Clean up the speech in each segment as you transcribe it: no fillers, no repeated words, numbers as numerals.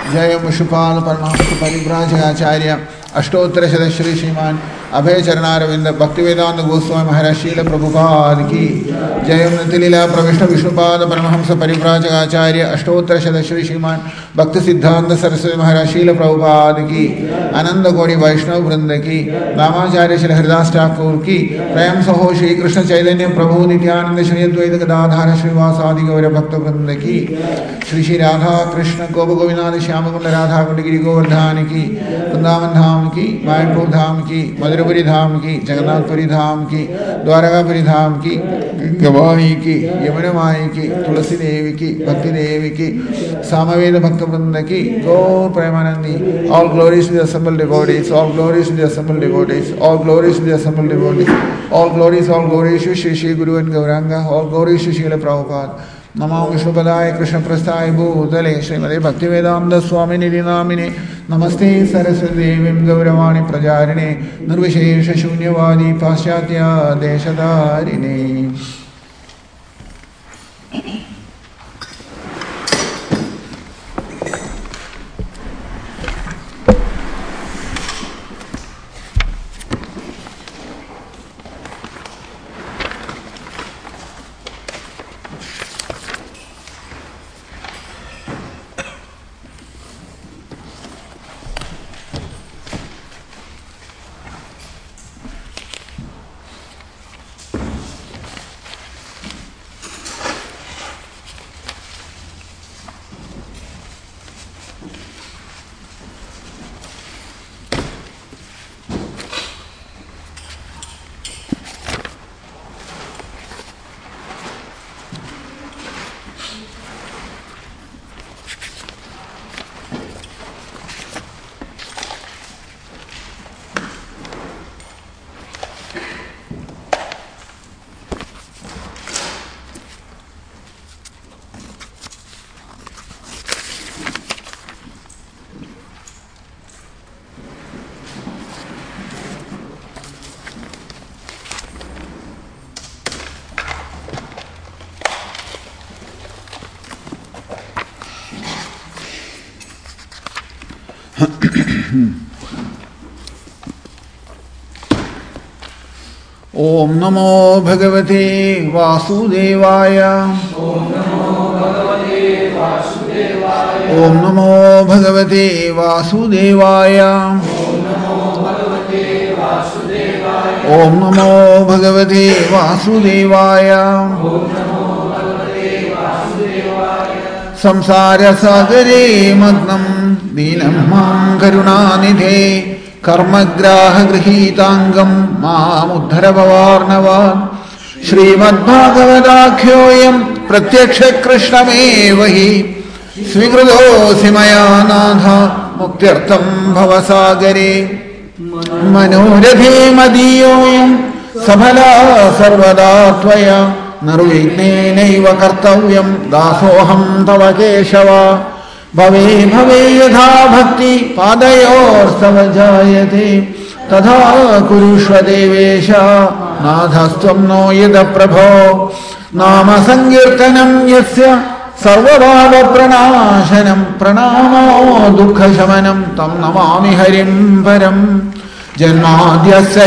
जय विष्णुपाद परमहंस परिव्राजकाचार्य अष्टोत्तर श्री श्रीमान अभय चरणारविंद भक्तिवेदांत गोस्वामी महाराज शील प्रभुपाद की जय लीला प्रविष्ट विष्णुपाद परमहंस परिव्राजकाचार्य अष्टोत्तर श्री श्रीमान भक्ति सिद्धांत सरस्वती महाराज शील प्रभुपाद की आनंद कोटि वैष्णव वृंद की रामाचार्य श्री हरिदास ठाकुर की प्रेम सहो श्री कृष्ण चैतन्य प्रभु नित्यानंद श्री अद्वैत गदाधर श्रीवासादि गौर भक्त वृंद की श्री श्री राधा कृष्ण गोप गोविंद श्याम कुंड राधा कुंड गिरी गोवर्धन की वृंदावन धाम की मायापुर धाम की मधुरपुरी धाम की जगन्नाथपुरी धाम की द्वारकापुरी धाम की गवाई की यमुना माई की तुलसी देवी की भक्ति देवी की सामवेद भक्त वृंद की गौर प्रेमानंदी all glories to the assembled devotees, all glories to the assembled devotees, all glories to the assembled devotees, all glories to Shri Shri Guru and Gauranga, all glories to Srila Prabhupada. Namo Vishnupadaya Krishna Prasthaya Bhutale Srimate Bhaktivedanta Swami Nidhi Namine Namaste Saraswati Devim Gauravani Prajarine Nirvishesha Shunyavadi Paschatya Deshadarine. ओम नमो भगवते वासुदेवाय ओम नमो भगवते वासुदेवाय ओम नमो भगवते वासुदेवाय ओम नमो भगवते वासुदेवाय संसार सागरे मग्नं दीनं मां करुणानिधे कर्मग्राह गृहीतांगं मामुद्धर भवार्णवान् श्रीमद्भागवताख्योऽयं प्रत्यक्ष कृष्णमेव हि स्वीकृतोऽसि मया नाथ मुक्त्यर्थं भवसागरे मनोरथे मदीयोऽयं सफला सर्वदा त्वया निर्विघ्नेनैव कर्तव्यं दासोऽहं तव केशव भवे भवे यथा भक्ति पादयोस्तव जायते तथा कुरुष्व देवेश नाथस्त्वं नो यद प्रभो नाम संकीर्तनं यस्य सर्वभावप्रणाशनं प्रणामो दुःखशमनं तं नमामि हरिं परं जन्माद्यस्य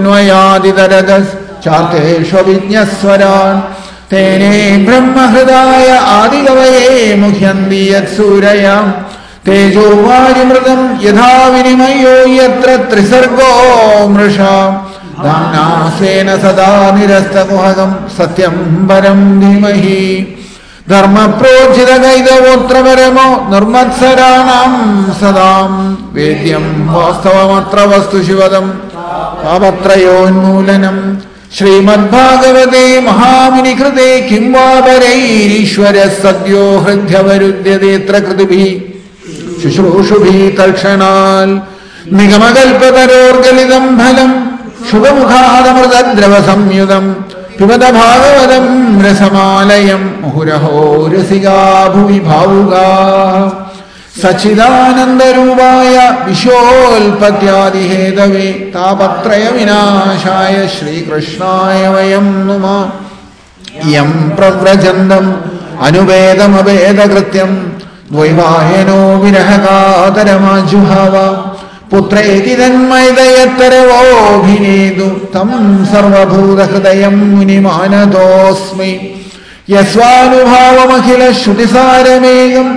यतोऽन्वयादितरतश्चार्थेष्वभिज्ञस्वरान् तेने ब्रह्महृदाय आदिकवये मुह्यन्ति यत्सूरया तेजो वारिमृतं यथा विनिमयो यत्र त्रिसर्गो मृषा धाम्ना स्वेन सदा निरस्तकुहकं सत्यं परं धीमहि धर्मप्रोज्झितकैतवोऽत्र परमो निर्मत्सराणां सदां वेद्यं वास्तवमत्र वस्तु शिवदं पापत्रयोन्मूलनम् श्रीमद्भागवते महामुनिकृते किं वा परैरीश्वरः सद्यो हृद्यवरुध्यतेऽत्र कृतिभिः शुश्रूषुभिः तत्क्षणात् निगमकल्पतरोर्गलितं फलं शुभमुखादमृतद्रवसंयुतं पिबत भागवतं रसमालयं मुहुरहो रसिका भुवि भावुकाः सच्चिदानन्दरूपाय विशोल्पत्यादिहेतवे तापत्रयविनाशाय श्रीकृष्णाय वयं नुमः यं प्रव्रजन्तम् अनुवेदमवेदकृत्यं ദ്വൈവായനോ വിരഹകാതരമാജുഹാവ പുത്രേതി തന്മൈതയത്തരവോഭിനേതു തം സർവഭൂതഹൃദയം മുനിമാനതോസ്മി യസ്വാനുഭാവമഖില ശ്രുതിസാരമേകം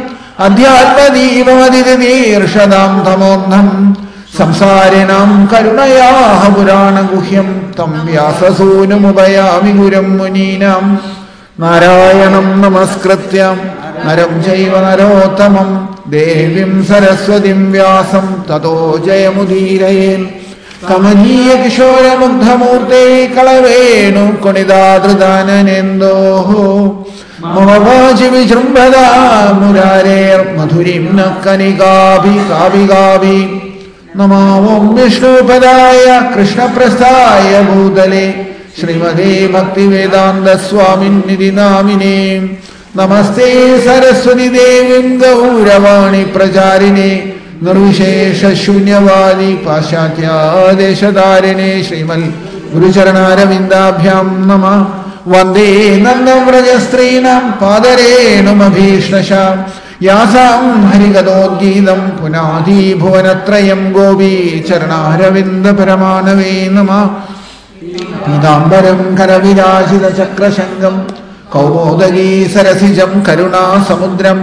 അധ്യാത്മദീപമതിർഷതാം തമോന്ധം സംസാരിണാം കരുണയാഹ പുരാണഗുഹ്യം തം വ്യാസസൂനുമുപയാമി ഗുരം മുനീനാം നാരായണം നമസ്കൃത്യ നരം ചൈവ നരോത്തമം ദേവീം സരസ്വതിം വ്യാസം തതോ ജയമുദീരയേൽ കമനീയ കിശോരമുഗ്ധമൂർത്തേ കളവേണു കൊണിതാദൃദാനനേന്ദോഃ മമ വാചി വിജൃംഭദാ മുരാരേർ മധുരിം ന കനികാഭി കാവികാഭി നമോ വിഷ്ണുപദായ കൃഷ്ണപ്രസ്ഥായ ഭൂതലേ ശ്രീമതേ ഭക്തിവേദാന്ത സ്വാമിന്നിധി നാമിനേ നമസ്തേ സരസ്വതി ദേവീം ഗൗരവാണി പ്രചാരിണേ നിർവിശേഷ ശൂന്യവാദി പാശ്ചാത്യാദേശധാരിണേ ശ്രീമൽ ഗുരുചരണാരവിന്ദാഭ്യാം നമഃ വന്ദേ നന്ദവ്രജസ്ത്രീണാം പാദരേണുമഭീഷ്ണശാം യാസാം ഹരികഥോദ്ഗീതം പുനാദീ ഭുവനത്രയം ഗോപീചരണാരവിന്ദപരമാണവേ നമഃ പീതാംബരം കരവിരാജിതചക്രശങ്കം കൗമോദഗീ സരസിജം കരുണാസമുദ്രം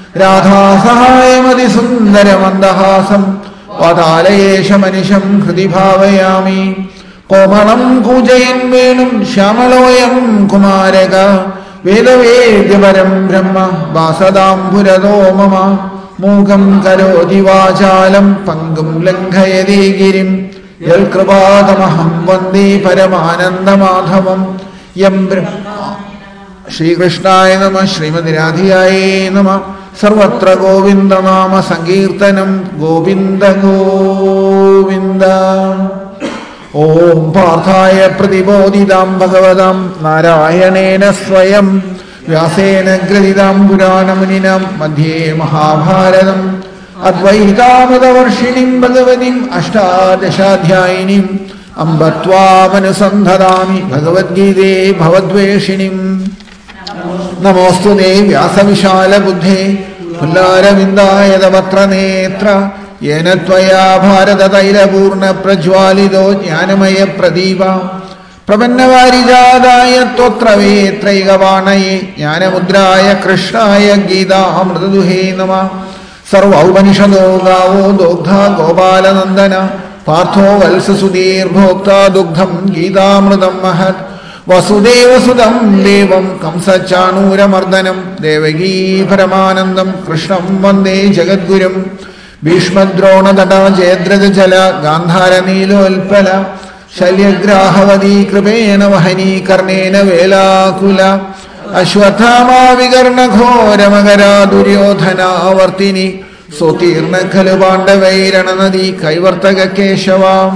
രാധാസഹായമതിസുന്ദരമന്ദഹാസം വാതാലയേശമനിശം ഹൃദി ഭാവയാമി കോമളം കൂജയൻ വേണും ശ്യാമളോയം കുമാരക വേദവേദ്യപരം ബ്രഹ്മ വാസദാംബുരതോ മമ മൂകം കരോതി വാചാലം പങ്കും ലംഘയതേ ഗിരിം യൽകൃപാതമഹം വന്ദേ പരമാനന്ദമാധവം യം ശ്രീകൃഷ്ണായ നമഃ ശ്രീമതി രാധികായേ നമഃ സർവത്ര ഗോവിന്ദനാമ സങ്കീർത്തനം ഗോവിന്ദ ഗോവിന്ദ ഓം പാർത്ഥായ പ്രതിബോധിതാം ഭഗവതാം നാരായണേന സ്വയം വ്യാസേന ഗ്രഥിതാം പുരാണമുനിനാം മധ്യേ മഹാഭാരതം അദ്വൈതാമൃതവർഷിണീം ഭഗവതീം അഷ്ടാദശാധ്യായിനീം അംബ ത്വാമനുസന്ധരാമി ഭഗവദ്ഗീതേ ഭവദ്വേഷിണീം നമോസ്തുതേ വ്യാസവിശാലബുദ്ധേ പുല്ലാരവിന്ദായതവക്രനേത്ര യേന ത്വയാ ഭാരതതൈലപൂർണ്ണ പ്രജ്വാലിതോ ജ്ഞാനമയ പ്രദീപ പ്രപന്നവാരിജാതായ ത്വത്രവേത്രൈകവാണയേ ജ്ഞാനമുദ്രായ കൃഷ്ണായ ഗീതാമൃതദുഹേ നമഃ സർവൗപനിഷദോ ഗാവോ ദോഗ്ധാ ഗോപാലനന്ദന പാർത്ഥോ വത്സസുധീർഭോക്താ ദുഗ്ധം ഗീതാമൃതം മഹത് വസുദേവസുതം ദേവം കംസചാണൂരമർദ്ദനം ദേവകീ പരമാനന്ദം കൃഷ്ണം വന്ദേ ജഗദ്ഗുരും ഭീഷ്മദ്രോണതട ജയദ്രഥജല ഗാന്ധാരനീലോൽപല ശല്യഗ്രാഹവതീ കൃപേണ വഹനീ കർണേന വേലാകുല അശ്വത്ഥാമാവികർണഘോരമകരാ ദുര്യോധനാവർത്തിനി സ്വതീർണ ഖലു പാണ്ഡവൈരണനദീ കൈവർത്തക കേശവാം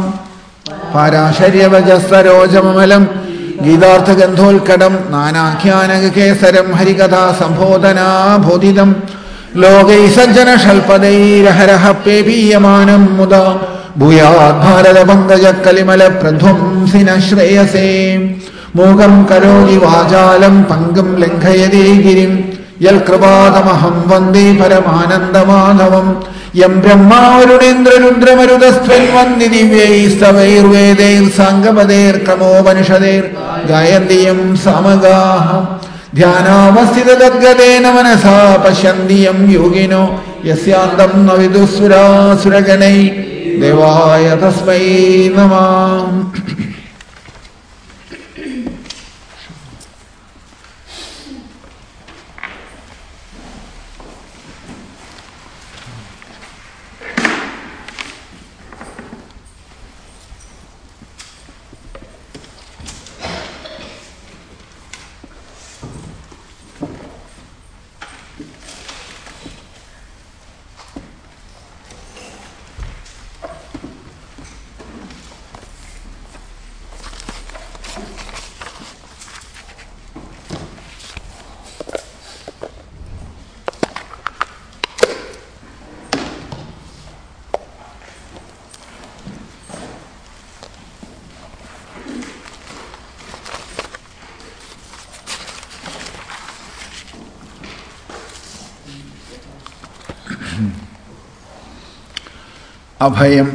പാരാശര്യവജസ്സരോജമലം ഗീതാർത്ഥഗന്ധോൽക്കടം നാനാഖ്യാനകേസരം ഹരികഥാ സംബോധനാബോധിതം ലോകൈ സജ്ജന ഷൽപദൈരഹരഹ പേപീയമാനം മുദ ഭൂയാത് ഭാരത പങ്കജ കലിമല പ്രധ്വംസിന ശ്രേയസേ മൂകം കരോതി വാചാലം പങ്കും ലംഘയതേ ഗിരിം യൽകൃപാതമഹം വന്ദേ പരമാനന്ദമാധവം യം ബ്രഹ്മാവരുണേന്ദ്രരുദ്രമരുതസ്ത്വന്വന്നി ദിവ്യൈസ്തവൈർവേദൈർസാംഗപദേർക്രമോപനിഷദേർ ഗായന്തിയം സമഗാഃ ധ്യാനാവസ്ഥിതദ്ഗതേന മനസാ പശ്യന്തി യം യോഗിനോ യസ്യാന്തം ന വിദുഃസുരാസുരഗണൈ ദേവായ തസ്മൈ നമഃ. Abhayam,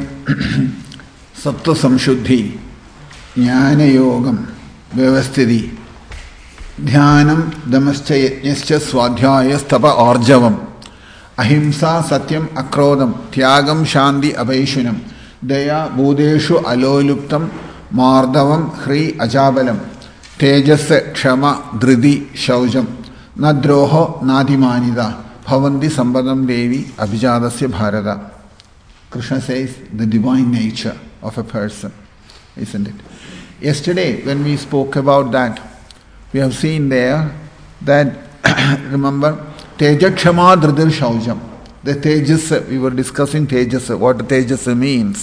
Sattva Samshuddhi, Jnana Yogam, Vyavasthiti, Dhyanam, Damascha Yajnascha Swadhyaya Stapa Arjavam, Ahimsa Satyam Akrodam, Tyagam Shanti Abhaishinam, Daya Budeshu Aloluptam, Mardavam Hri Ajabalam, Tejas Kshama Dhridi Shaujam, Nadroho Nadimanida, Bhavanti Sambadam Devi Abhijadasya Bharata. Krishna says the divine nature of a person, isn't it? Yesterday, when we spoke about that, we have seen there that, remember, Tejakshama Dhridir Shaujam. The Tejas, we were discussing Tejas, what Tejas means.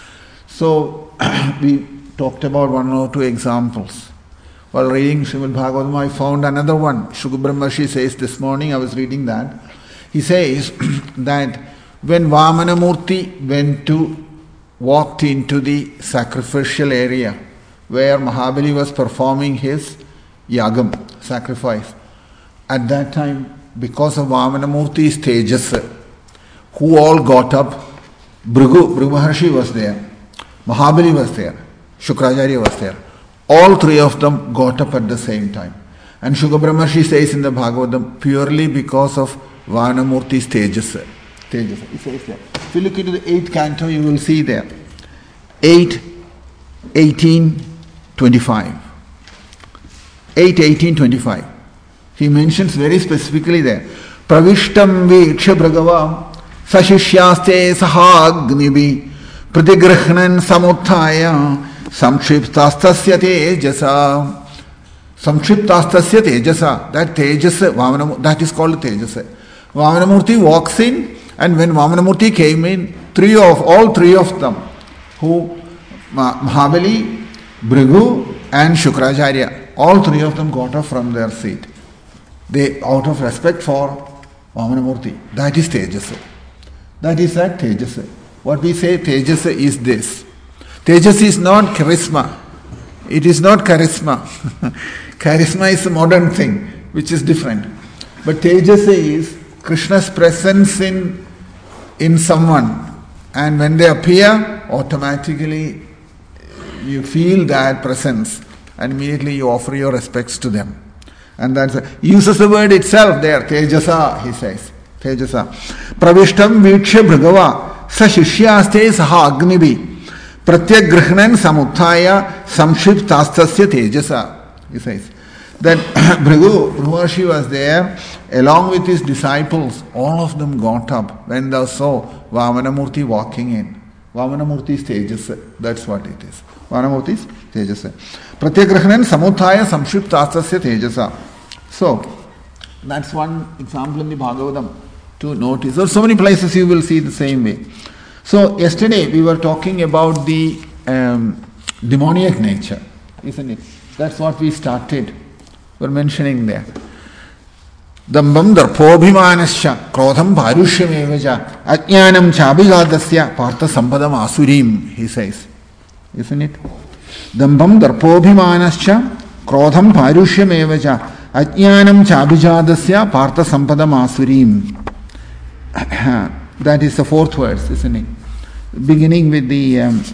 So, we talked about one or two examples. While reading Srimad Bhagavatam, I found another one. Shukra Brahmarshi says this morning, I was reading that. He says that when Vamanamurti walked into the sacrificial area where Mahabali was performing his yagam, sacrifice, at that time, because of Vamanamurti's tejas, who all got up, Bhrigu Maharshi was there, Mahabali was there, Shukracharya was there. All three of them got up at the same time. And Shukra Brahmarshi says in the Bhagavatam, purely because of Vamanamurti's tejas. Tejas. It says there. If you look into the 8th canto, you will see there. 8, 18, 25. 8, 18, 25. He mentions very specifically there. Pravishtam Veksha Bhagava Sashishyaste Sahagnibi Pratigrahnan Samuthaya Samshiptastasya Tejasa. Samshiptastasya Tejasa. That Tejas, that is called Tejas. Vamanamurti walks in, and when Vamanamurti came in, all three of them, who Mahabali, Bhrigu and Shukracharya, all three of them got up from their seat. They, out of respect for Vamanamurti, that is Tejas. That is that Tejas. What we say Tejas is this. Tejas is not charisma. It is not charisma. Charisma is a modern thing, which is different. But Tejas is Krishna's presence in someone, and when they appear, automatically you feel that presence, and immediately you offer your respects to them. And that's he uses the word itself there, Tejasa, he says. Tejasa. Pravishtam Viksha Bhagava Sa Shishyaste Saha Agnibi Pratyagrahnan Samuthaya Samshiptastasya Tejasa, he says. That Bhrigu Maharshi was there along with his disciples. All of them got up when they saw Vamanamurti walking in. Vamanamurti's Tejas, that's what it is. Vamanamurti's Tejas. Pratyagrahnan Samuthaya Samshiptastasya Tejasa. So, that's one example in the Bhagavatam to notice. There are so many places you will see the same way. So, yesterday we were talking about the demoniac nature, isn't it? That's what we started. We're mentioning there. Dambam darpobhimanasya krodham bharushyameva ajnanam chabhigadasya partha sampadam asurim, he says. Isn't it? Dambam darpobhimanasya krodham bharushyameva ajnanam chabhigadasya partha sampadam asurim. That is the 4th verse, isn't it? Beginning with the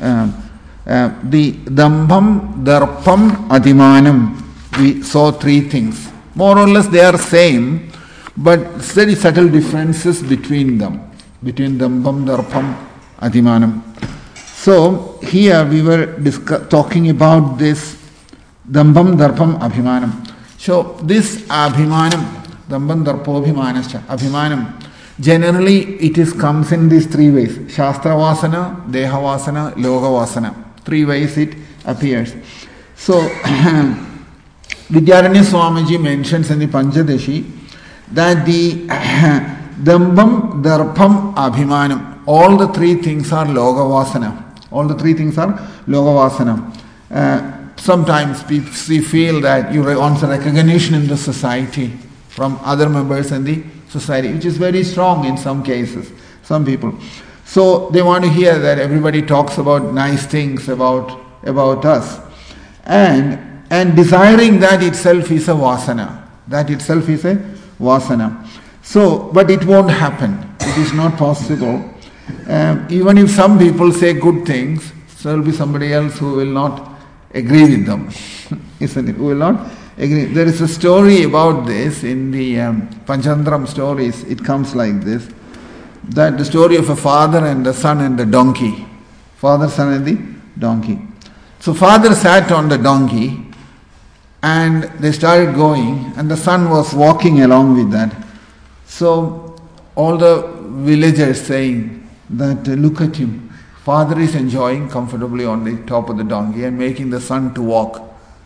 dambam darpam adimanam. We saw 3 things. More or less they are same, but very subtle differences between them. Between Dambam, Darpam, Adimanam. So, here we were talking about this Dambam, Darpam, Abhimanam. So, this Abhimanam, Dambam, Darpobhimanascha, Abhimanam, generally it comes in these 3 ways. Shastra Vasana, Deha Vasana, Loga Vasana. 3 ways it appears. So, Vidyaranya Swamiji mentions in the Panchadashi that the Dambam, Darpam, Abhimanam, all the 3 things are Loga Vasana. All the 3 things are Loga Vasana. Sometimes we feel that you want recognition in the society from other members in the society, which is very strong in some cases, some people. So they want to hear that everybody talks about nice things about us. And desiring that itself is a vasana. That itself is a vasana. So, but it won't happen. It is not possible. even if some people say good things, so there will be somebody else who will not agree with them, isn't it? Who will not agree. There is a story about this in the Panchandram stories. It comes like this, that the story of a father and a son and the donkey. Father, son and the donkey. So father sat on the donkey and they started going, and the son was walking along with that. So all the villagers saying that look at him, father is enjoying comfortably on the top of the donkey and making the son to walk.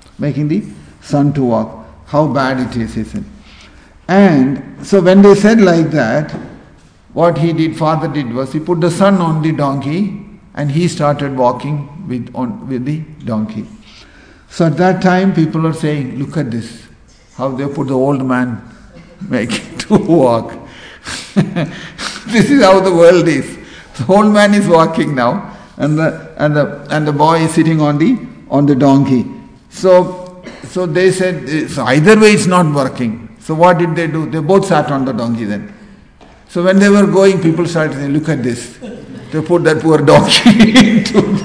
How bad it is, isn't it? And so when they said like that, what father did was he put the son on the donkey and he started walking with the donkey. So at that time people are saying, look at this, how they put the old man making to walk. This is how the world is. The old man is walking now, and the boy is sitting on the donkey. So they said, so either way it's not working. So what did they do? They both sat on the donkey then. So when they were going, people started saying, look at this. They put that poor donkey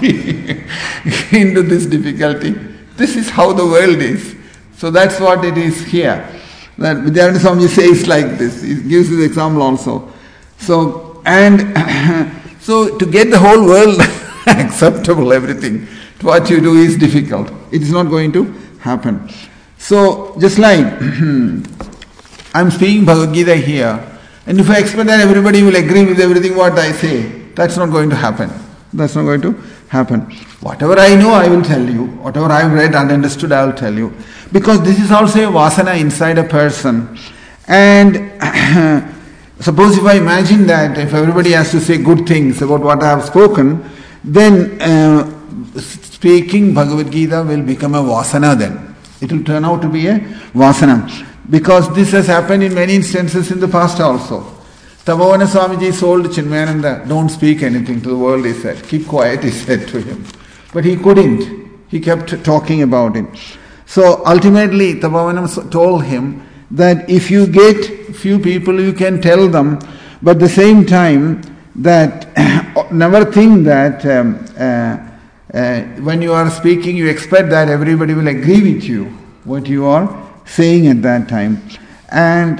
into this difficulty. This is how the world is. So that's what it is here. That Vidyananda Swami says like this. He gives this example also. So to get the whole world acceptable, everything, what you do is difficult. It is not going to happen. So just like I'm speaking Bhagavad Gita here, and if I expect that everybody will agree with everything what I say, that's not going to happen. That's not going to happen. Whatever I know, I will tell you. Whatever I have read and understood, I will tell you. Because this is also a vasana inside a person. And suppose if I imagine that if everybody has to say good things about what I have spoken, then speaking Bhagavad Gita will become a vasana then. It will turn out to be a vasana. Because this has happened in many instances in the past also. Tabhavana Swamiji told Chinmayananda, don't speak anything to the world, he said. Keep quiet, he said to him. But he couldn't. He kept talking about it. So ultimately, Tabhavana told him that if you get few people, you can tell them, but at the same time, that never think that when you are speaking, you expect that everybody will agree with you, what you are saying at that time. And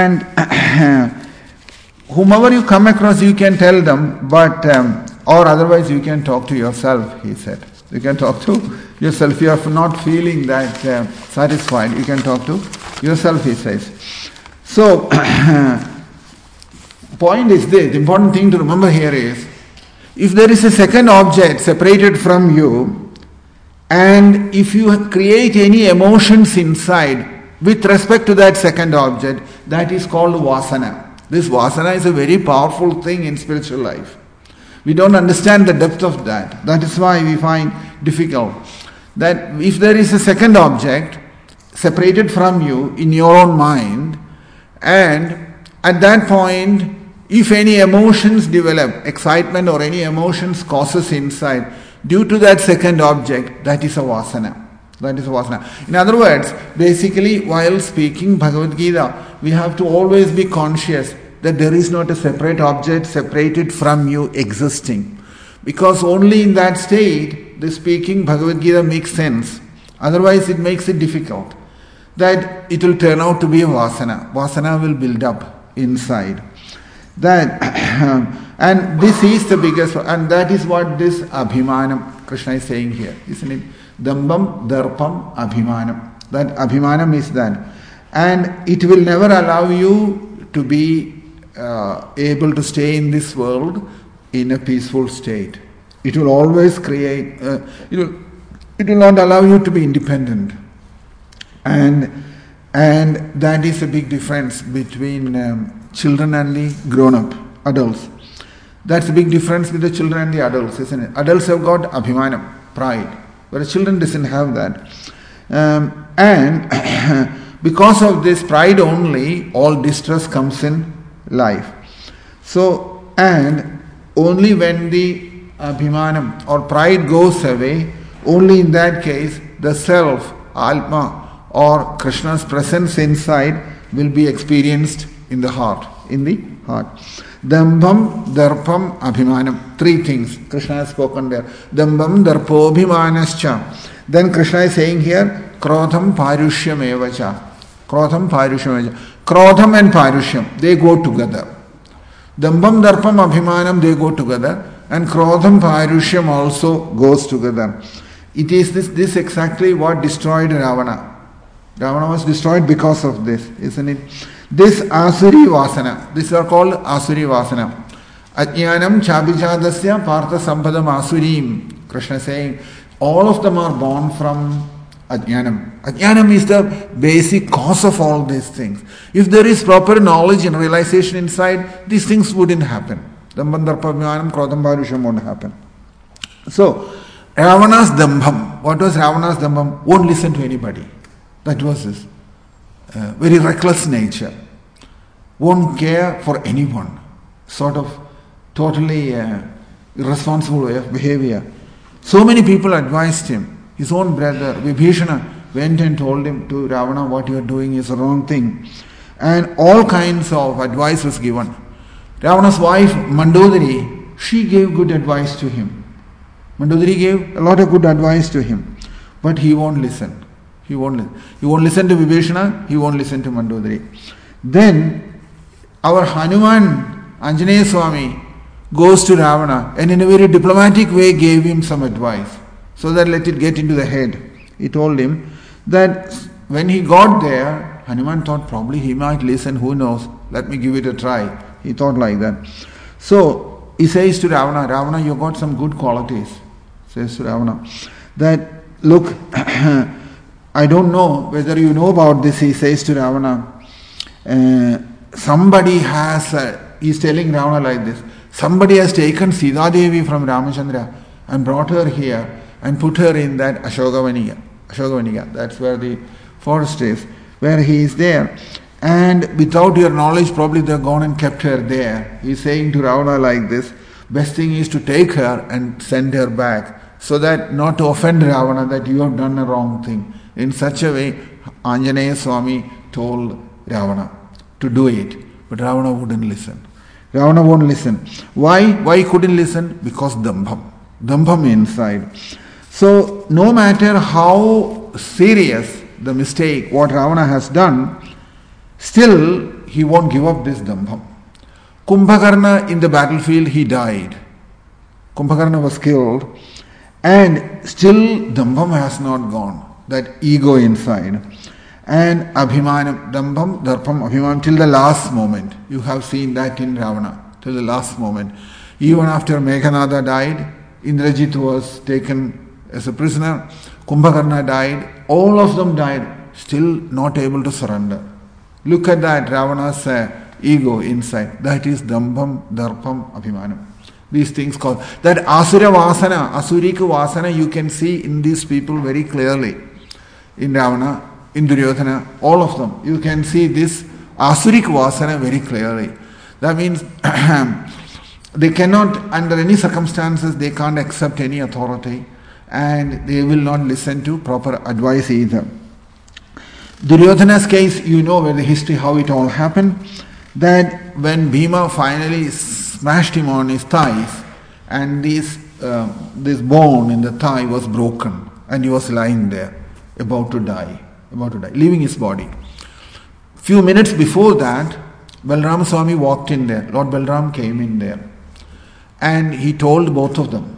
whomever you come across, you can tell them, but or otherwise you can talk to yourself, he said. You can talk to yourself. If you are not feeling that satisfied, you can talk to yourself, he says. So, point is this, the important thing to remember here is, if there is a second object separated from you, and if you create any emotions inside with respect to that second object, that is called vasana. This vasana is a very powerful thing in spiritual life. We don't understand the depth of that. That is why we find difficult that if there is a second object separated from you in your own mind, and at that point, if any emotions develop, excitement or any emotions causes inside, due to that second object, that is a vasana. That is a vasana. In other words, basically, while speaking Bhagavad Gita, we have to always be conscious that there is not a separate object separated from you existing. Because only in that state, the speaking Bhagavad Gita makes sense. Otherwise, it makes it difficult. That it will turn out to be a vasana. Vasana will build up inside. That and this is the biggest, and that is what this abhimanam, Krishna is saying here, isn't it? Dambam, darpam, abhimanam. That abhimanam is that. And it will never allow you to be able to stay in this world in a peaceful state. It will always create, it will not allow you to be independent. And that is a big difference between children and the grown-up adults. That's a big difference with the children and the adults, isn't it? Adults have got abhimanam, pride, but the children doesn't have that. And because of this pride only, all distress comes in life. So, and only when the abhimanam or pride goes away, only in that case the self, Atma or Krishna's presence inside will be experienced in the heart. Dambham, Darpam, Abhimanam. Three things Krishna has spoken there. Dambham, Darpo, Abhimanascha. Then Krishna is saying here, Krodham, Parushyam evacha. Krodham, Parushyam evacha. Krodham and Parushyam, they go together. Dambham, Darpam, Abhimanam, they go together. And Krodham, Parushyam also goes together. It is this exactly what destroyed Ravana. Ravana was destroyed because of this, isn't it? This Asuri Vasana, these are called Asuri Vasana. Ajnanam Chabijadasya Partha Sampadam Asurim. Krishna saying, all of them are born from Ajnanam. Ajnanam is the basic cause of all these things. If there is proper knowledge and realization inside, these things wouldn't happen. Dambam, Krodham, Parushyam won't happen. So, Ravana's Dambham. What was Ravana's Dambham? Won't listen to anybody. That was his very reckless nature. Won't care for anyone. Sort of totally irresponsible way of behavior. So many people advised him. His own brother, Vibhishana, went and told him to Ravana, what you are doing is a wrong thing. And all kinds of advice was given. Ravana's wife, Mandodari, she gave good advice to him. Mandodari gave a lot of good advice to him. But he won't listen. He won't listen to Vibhishana, he won't listen to Mandodari. Then, our Hanuman, Anjaneya Swami, goes to Ravana and in a very diplomatic way gave him some advice. So that let it get into the head. He told him that when he got there, Hanuman thought probably he might listen, who knows, let me give it a try. He thought like that. So, he says to Ravana, Ravana, you got some good qualities. Says to Ravana, that, look, I don't know whether you know about this, he says to Ravana. Somebody has, he's telling Ravana like this, somebody has taken Sita Devi from Ramachandra and brought her here and put her in that Ashokavaniga. That's where the forest is, where he is there. And without your knowledge, probably they've gone and kept her there. He's saying to Ravana like this, best thing is to take her and send her back, so that not to offend Ravana that you have done a wrong thing. In such a way, Anjaneya Swami told Ravana to do it. But Ravana wouldn't listen. Ravana won't listen. Why? Why he couldn't listen? Because Dambham. Dambham inside. So, no matter how serious the mistake, what Ravana has done, still he won't give up this Dambham. Kumbhakarna in the battlefield, he died. Kumbhakarna was killed. And still Dambham has not gone. That ego inside. And Abhimanam, Dambham, Darpam, Abhimanam, till the last moment. You have seen that in Ravana, till the last moment. Even after Meghanada died, Indrajit was taken as a prisoner, Kumbhakarna died, all of them died, still not able to surrender. Look at that, Ravana's ego inside. That is Dambham, Darpam, Abhimanam. These things called, that Asura Vasana, Asurika Vasana, you can see in these people very clearly. In Ravana, in Duryodhana, all of them. You can see this Asurik Vasana very clearly. That means they cannot, under any circumstances, they can't accept any authority and they will not listen to proper advice either. Duryodhana's case, you know where the history, how it all happened, that when Bhima finally smashed him on his thighs and this bone in the thigh was broken and he was lying there, about to die, leaving his body. Few minutes before that, Balram Swami walked in there. Lord Balram came in there. And he told both of them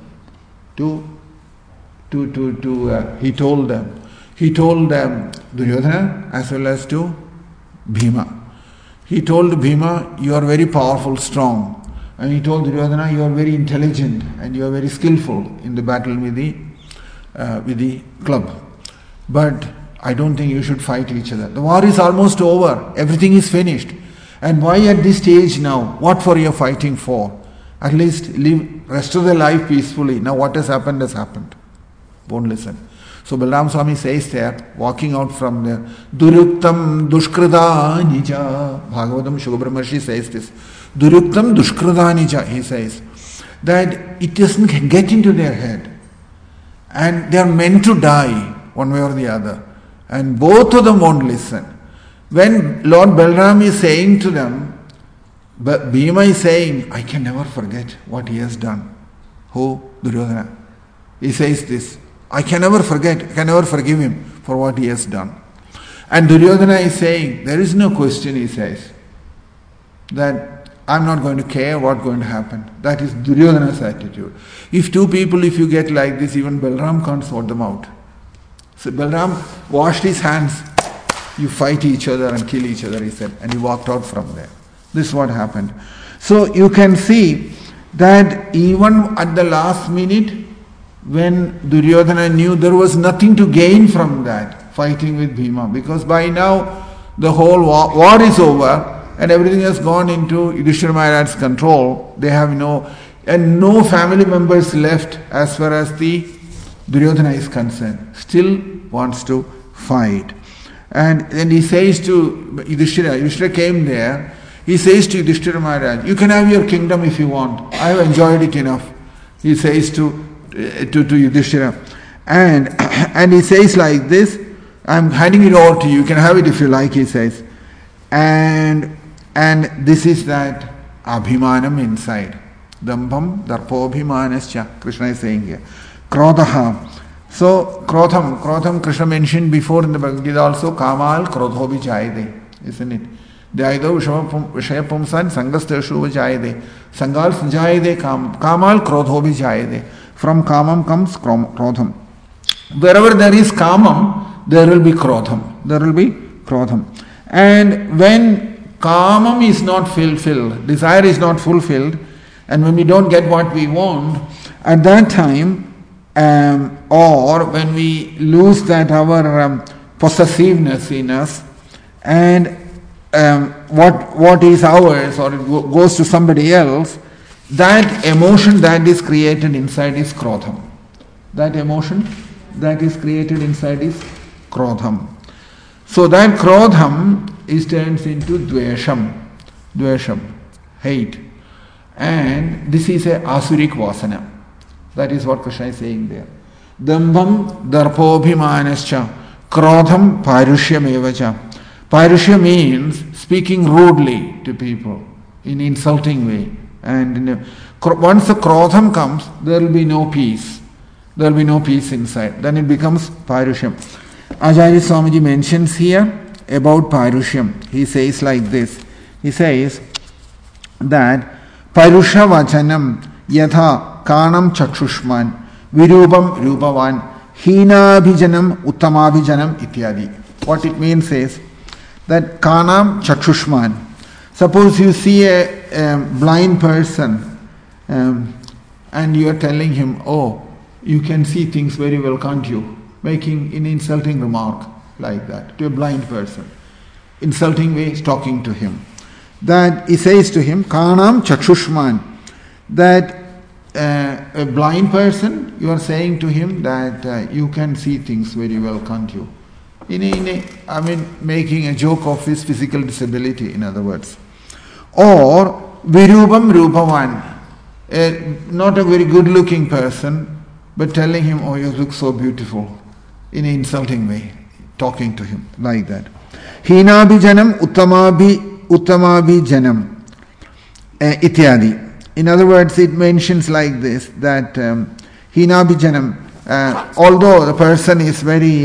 he told them Duryodhana as well as to Bhima. He told Bhima, you are very powerful, strong. And he told Duryodhana, you are very intelligent and you are very skillful in the battle with the club. But I don't think you should fight each other. The war is almost over. Everything is finished. And why at this stage now? What for you are fighting for? At least live rest of the life peacefully. Now what has happened has happened. Won't listen. So Balram Swami says there, walking out from there, Duryuktam Dushkrida Nija. Bhagavatam Shubhabrahmarshi says this. Duryuktam Dushkrida Nija, he says. That it doesn't get into their head. And they are meant to die, one way or the other. And both of them won't listen. When Lord Balram is saying to them, But Bhima is saying, I can never forget what he has done. Who? Duryodhana. He says this, I can never forget, I can never forgive him for what he has done. And Duryodhana is saying, there is no question, he says, that I'm not going to care what's going to happen. That is Duryodhana's attitude. If two people, if you get like this, even Balram can't sort them out. So Balram washed his hands, you fight each other and kill each other, he said, and he walked out from there. This is what happened. So you can see that even at the last minute, when Duryodhana knew there was nothing to gain from that fighting with Bhima, because by now the whole war is over and everything has gone into Yudhishthira Maharaj's control. They have no family members left as far as the Duryodhana is concerned. Still wants to fight. And then he says to Yudhishthira came there, he says to Yudhishthira Maharaj, you can have your kingdom if you want. I have enjoyed it enough. He says to Yudhishthira. And he says like this, I'm handing it all to you. You can have it if you like, he says. And this is that abhimanam inside. Dambham darpobhimanascha, Krishna is saying here. Krodhaha. So, Krodham Krishna mentioned before in the Bhagavad Gita also, Kamal Krodhobi Jayade, isn't it? Jayado Vishayapumsan Sangasteshu Jayade. Sangals Jayade Kamal Krodhobi Jayade. From Kamam comes Krodham. Wherever there is Kamam, there will be Krodham. There will be Krodham. And when Kamam is not fulfilled, desire is not fulfilled, and when we don't get what we want, at that time, or when we lose that our possessiveness in us, and what is ours, or it goes to somebody else, that emotion that is created inside is Krodham. That emotion that is created inside is Krodham. So that Krodham turns into Dvesham, hate. And this is a Asurik Vasana. That is what Krishna is saying there. Dambham darpobhimanascha, Krodham parushyam evacha. Parushya means speaking rudely to people, in insulting way. And once the Krodham comes, there will be no peace. There will be no peace inside. Then it becomes Parushyam. Acharya Swamiji mentions here about Parushyam. He says like this. He says that Parusha Vachanam Yatha Kanam Chakshushman Virubam Rupavan Hinabhijanam Uttamabhijanam Ityadi. What it means is that Kanam Chakshushman. Suppose you see a blind person and you are telling him, oh, you can see things very well, can't you? Making an insulting remark like that to a blind person. Insulting way, talking to him. That he says to him, Kanam Chakshushman, that a blind person, you are saying to him that you can see things very well, can't you? Making a joke of his physical disability, in other words. Or Virubam Rupavan, not a very good looking person, but telling him, oh, you look so beautiful, in an insulting way, talking to him like that. Hinabhijanam Uttamabhijanam Ityadi. In other words, it mentions like this, that Hinabhijanam, although the person is very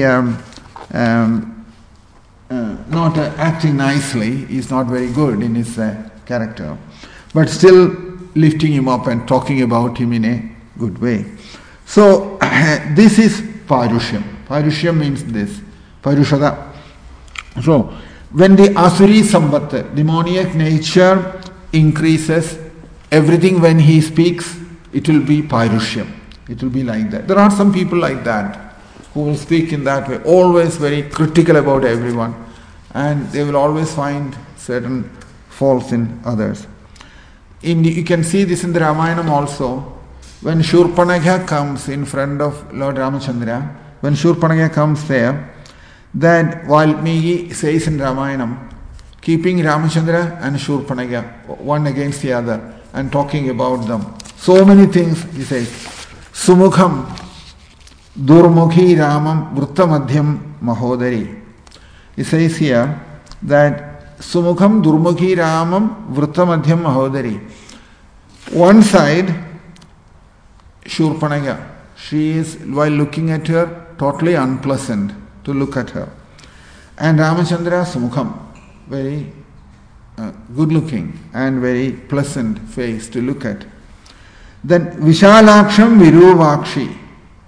not acting nicely, is not very good in his character, but still lifting him up and talking about him in a good way. So this is Parushyam. Parushyam means this, Parushada. So when the Asuri Samvat, demoniac nature increases, everything when he speaks, it will be Parushyam. It will be like that. There are some people like that who will speak in that way, always very critical about everyone, and they will always find certain faults in others. You can see this in the Ramayana also. When Shurpanakha comes in front of Lord Ramachandra, when Shurpanakha comes there, that Valmiki says in Ramayana, keeping Ramachandra and Shurpanakha one against the other and talking about them. So many things he says. Sumukham Durmukhi Ramam Vrutta Madhyam Mahodari. He says here that Sumukham Durmukhi Ramam Vrutamadhyam Mahodari. One side, Shurpanakha. She is, while looking at her, totally unpleasant to look at her. And Ramachandra Sumukham, very good looking and very pleasant face to look at. Then Vishalaksham Viruvakshi.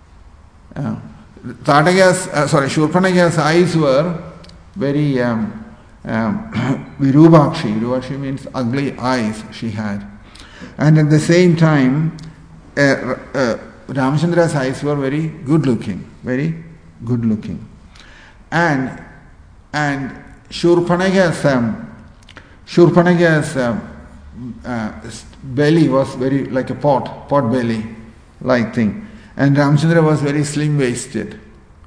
Shurpanakha's eyes were very Viruvakshi. Viruvakshi means ugly eyes she had. And at the same time, Ramachandra's eyes were very good looking. And Shurpanakha's belly was very like a pot belly like thing. And Ramachandra was very slim-waisted.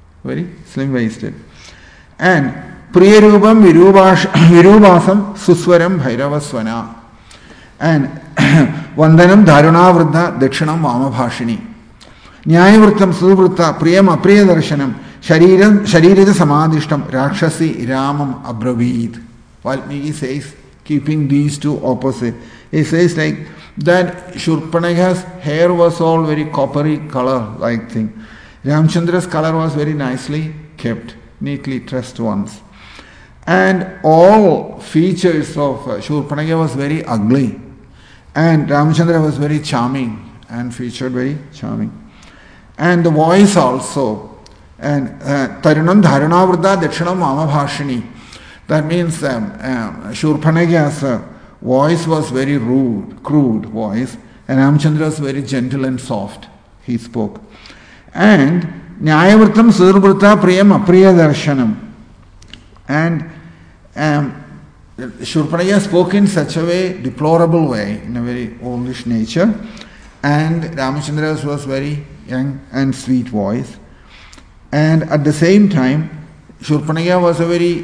And Priyarubam Virubasam Suswaram Bhairavaswana. And Vandanam Dharuna Vruddha Dakshinam Vamabhashini. Nyayavrittam Suvritta Priyam Apriyadarshanam Sharirita Samadhishtam Rakshasi Ramam Abravit. Valmiki says, keeping these two opposite, he says like that Shurpanakha's hair was all very coppery color like thing. Ramachandra's color was very nicely kept, neatly dressed ones. And all features of Shurpanakha was very ugly. And Ramachandra was very charming and featured very charming. And the voice also. And Tarunam Dharunavruddha Dakshinam Mamabhashini. That means Shurpanakha's voice was very rude, crude voice. And Ramachandra was very gentle and soft. He spoke. And Nyayavritam Sudurvrita Priyam Apriyadarshanam. And Shurpanakha spoke in such a way, deplorable way, in a very oldish nature. And Ramachandra's was very young and sweet voice. And at the same time, Shurpanakha was a very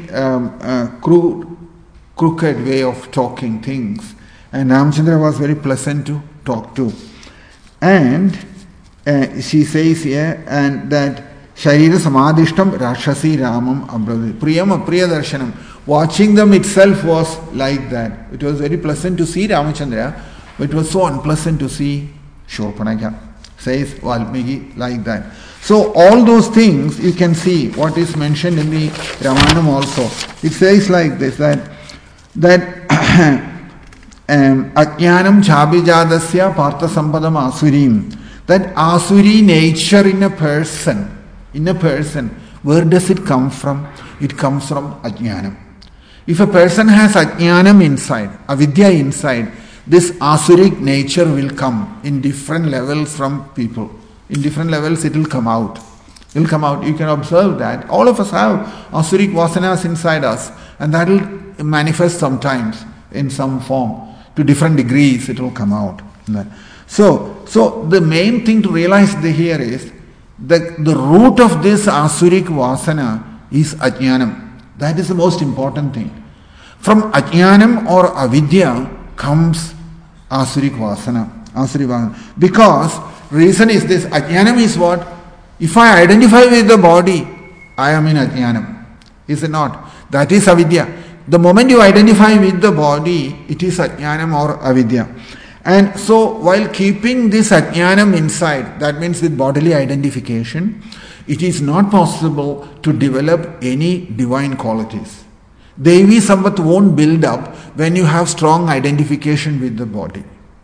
crooked way of talking things. And Ramachandra was very pleasant to talk to. And she says here, and that Sharira Samadhishtam Rakshasi Ramam Abravit. Priyam Apriyadarshanam. Watching them itself was like that. It was very pleasant to see Ramachandra, but it was so unpleasant to see Shurpanakha. Says Valmiki like that. So all those things you can see what is mentioned in the Ramayana also. It says like this, that Ajnanam Chabijadasya Partha Sampadam Asurim. That Asuri nature in a person, where does it come from? It comes from Ajnanam. If a person has Ajnanam inside, Avidya inside, this Asuric nature will come in different levels from people. In different levels it will come out. You can observe that. All of us have Asuric vasanas inside us, and that will manifest sometimes in some form. To different degrees it will come out. So the main thing to realize here is that the root of this Asuric vasana is Ajnanam. That is the most important thing. From Ajnanam or Avidya comes Asuric vasana. Because reason is this, Ajnanam is what? If I identify with the body, I am in Ajnanam. Is it not? That is Avidya. The moment you identify with the body, it is Ajnanam or Avidya. And so while keeping this Ajnanam inside, that means with bodily identification, it is not possible to develop any divine qualities. Devi Samvat won't build up when you have strong identification with the body.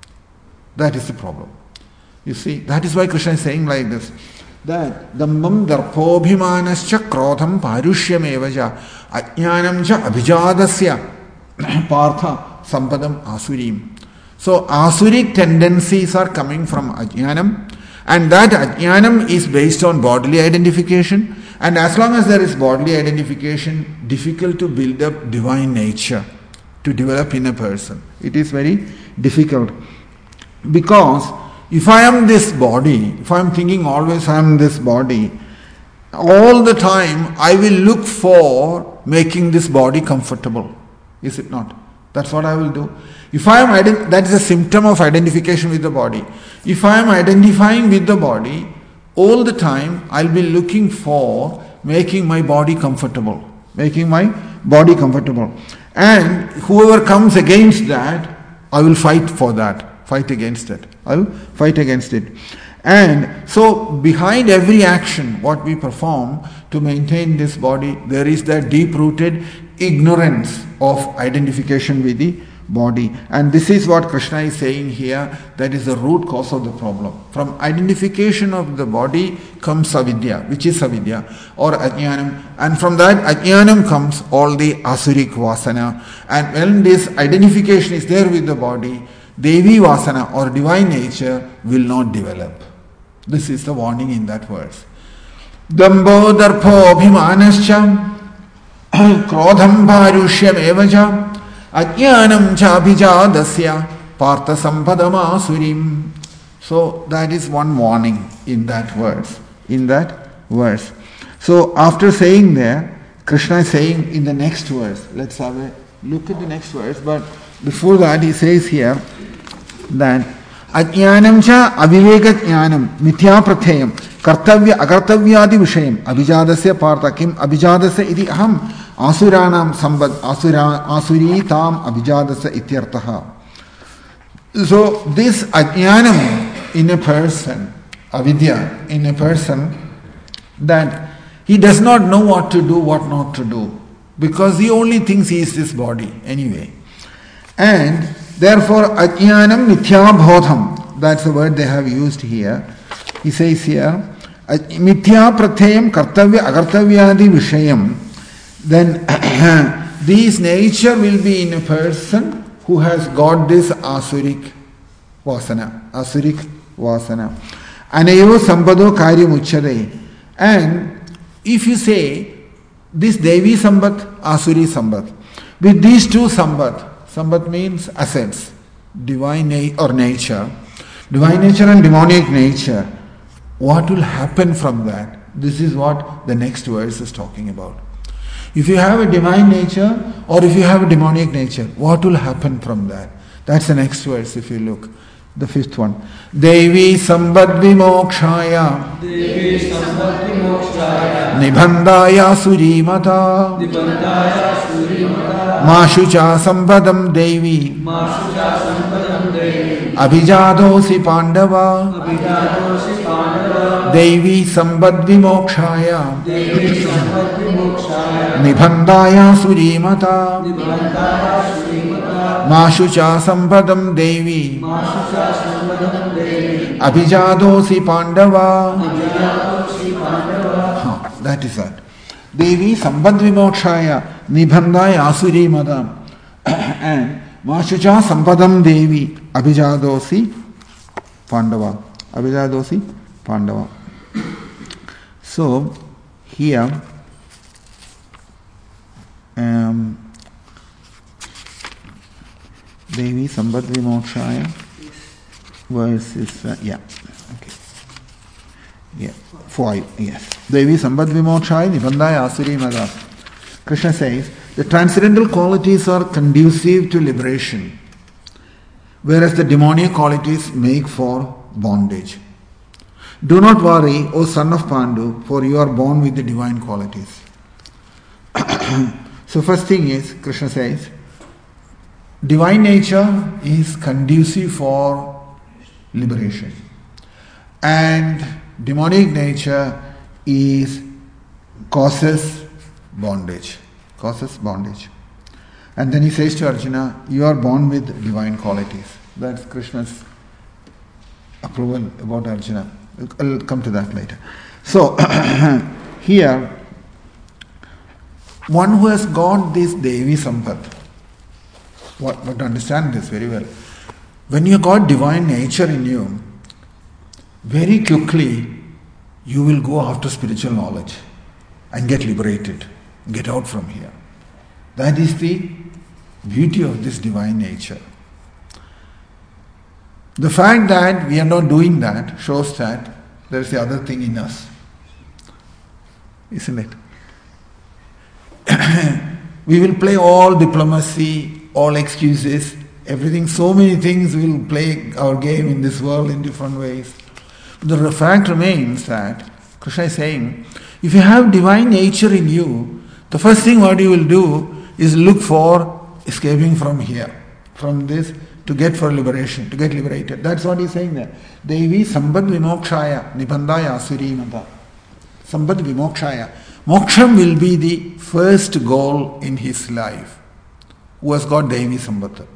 That is the problem. You see, that is why Krishna is saying like this, that Dambam Darpobhimanascha Krodham Parushyam Ajnanam cha Abhijadasya Partha Sampadam Asurim. So Asuric tendencies are coming from Ajnanam, and that Ajnanam is based on bodily identification, and as long as there is bodily identification, difficult to build up divine nature, to develop in a person. It is very difficult. Because if I am this body, if I am thinking always I am this body, all the time I will look for making this body comfortable. Is it not? That's what I will do. If I am that is a symptom of identification with the body. If I am identifying with the body, all the time I'll be looking for making my body comfortable. And whoever comes against that, I will fight for that, fight against it. I will fight against it. And so behind every action, what we perform to maintain this body, there is that deep-rooted ignorance of identification with the body. And this is what Krishna is saying here, that is the root cause of the problem. From identification of the body comes avidya, which is avidya or ajnanam, and from that ajnanam comes all the asuric vasana. And when this identification is there with the body, Devi vasana or divine nature will not develop. This is the warning in that verse. Dambo darpho abhimanascha krodham bharushyam evaja ajnanam cha abhijadasya partha sampadam asurim. So that is one warning in that verse. So after saying there, Krishna is saying in the next verse, let's have a look at the next verse, but before that he says here that Ajnanam cha aviveka jnanam mithya prathayam kartavya akartavyadi vishayam abhijadasya partha kim abhijadasya iti aham asuranam sambad asuri tam abhijadasya ityartaha. So this ajnanam in a person, avidya in a person, that he does not know what to do, what not to do, because he only thinks he is this body anyway. And therefore, ajnanam mithya bodham, that's the word they have used here. He says here, mithya prathayam kartavya akartavyadi vishayam. Then this nature will be in a person who has got this asurik vasana. Anayo sambado karyam uchyade. And if you say this Devi sambat, asuri sambat, with these two sambat, sambat means assets, divine or nature, divine nature and demonic nature. What will happen from that? This is what the next verse is talking about. If you have a divine nature or if you have a demonic nature, what will happen from that? That's the next verse if you look. The fifth one. Devi sambad vimokshaya nibandaya surimata mashucha sambadam devi abhijadosi pandava devi sambad vimokshaya nibandaya surimata mashucha sambadam devi abhijadosi pandava. That is that. Devi sambad vimokshaya nibandaya asuri madam and mashucha sampadam devi abhijadosi pandava. So here Devi sambad vimokshaya verse is okay. Yeah, 5, yes. Devi sambad vimokshaya nibandaya asuri madam. Krishna says the transcendental qualities are conducive to liberation, whereas the demonic qualities make for bondage. Do not worry, O son of Pandu, for you are born with the divine qualities. So first thing is, Krishna says, divine nature is conducive for liberation. And demonic nature causes bondage. And then he says to Arjuna, you are born with divine qualities. That's Krishna's approval about Arjuna. I'll come to that later. So, here, one who has got this Devi Sampat, what to understand this very well. When you got divine nature in you, very quickly you will go after spiritual knowledge and get liberated, get out from here. That is the beauty of this divine nature. The fact that we are not doing that shows that there is the other thing in us. Isn't it? We will play all diplomacy, all excuses, everything, so many things will play our game in this world in different ways. But the fact remains that Krishna is saying, if you have divine nature in you, the first thing what you will do is look for escaping from here, from this, to get for liberation, to get liberated. That's what he's saying there. Devi Sambad Vimokshaya Nibandaya Asuri Mata. Sambad Vimokshaya. Moksham will be the first goal in his life. Who has got Devi Sambad.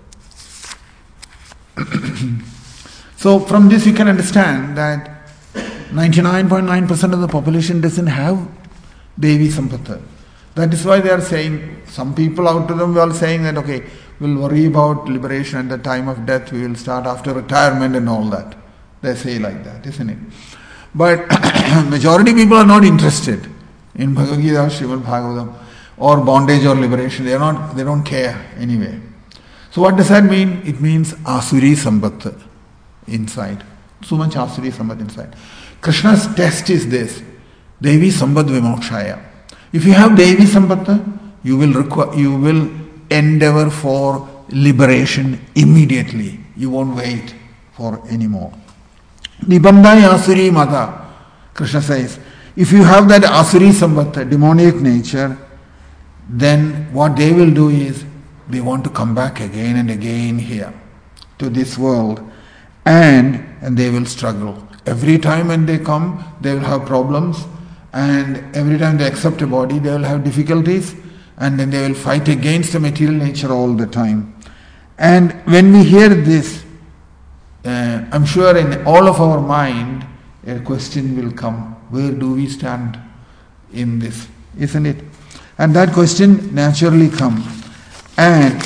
So from this you can understand that 99.9% of the population doesn't have Devi Sambad. That is why they are saying, some people out of them are saying that, okay, we'll worry about liberation at the time of death, we will start after retirement and all that. They say like that, isn't it? But majority people are not interested in Bhagavad Gita, Srimad Bhagavatam, or bondage or liberation. They don't care anyway. So what does that mean? It means Asuri Sambat inside. So much Asuri Sambat inside. Krishna's test is this. Devi Sambad Vimokshaya. If you have Devi Sambad, you will endeavor for liberation immediately. You won't wait for any more. Nibandaya Asuri Mata. Krishna says, if you have that Asuri Sambata, demonic nature, then what they will do is, they want to come back again and again here to this world, and they will struggle. Every time when they come, they will have problems, and every time they accept a body, they will have difficulties, and then they will fight against the material nature all the time. And when we hear this, I'm sure in all of our mind, a question will come. Where do we stand in this? Isn't it? And that question naturally comes. And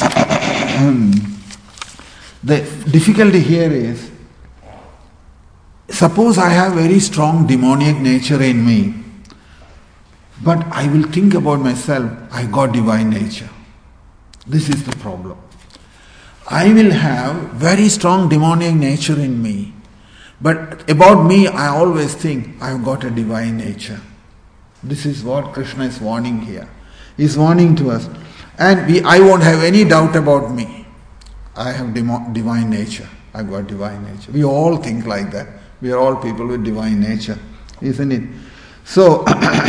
the difficulty here is, suppose I have very strong demoniac nature in me, but I will think about myself, I got divine nature. This is the problem. I will have very strong demoniac nature in me, but about me I always think I have got a divine nature. This is what Krishna is warning here. He is warning to us. And I won't have any doubt about me. I have divine nature. I've got divine nature. We all think like that. We are all people with divine nature, isn't it? So,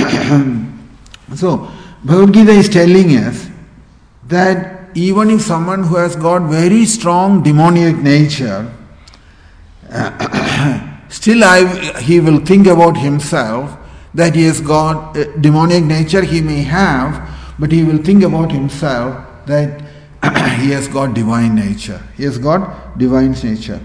Bhagavad Gita is telling us that even if someone who has got very strong demoniac nature, still he will think about himself that he has got demoniac nature he may have, but he will think about himself that he has got divine nature. He has got divine nature.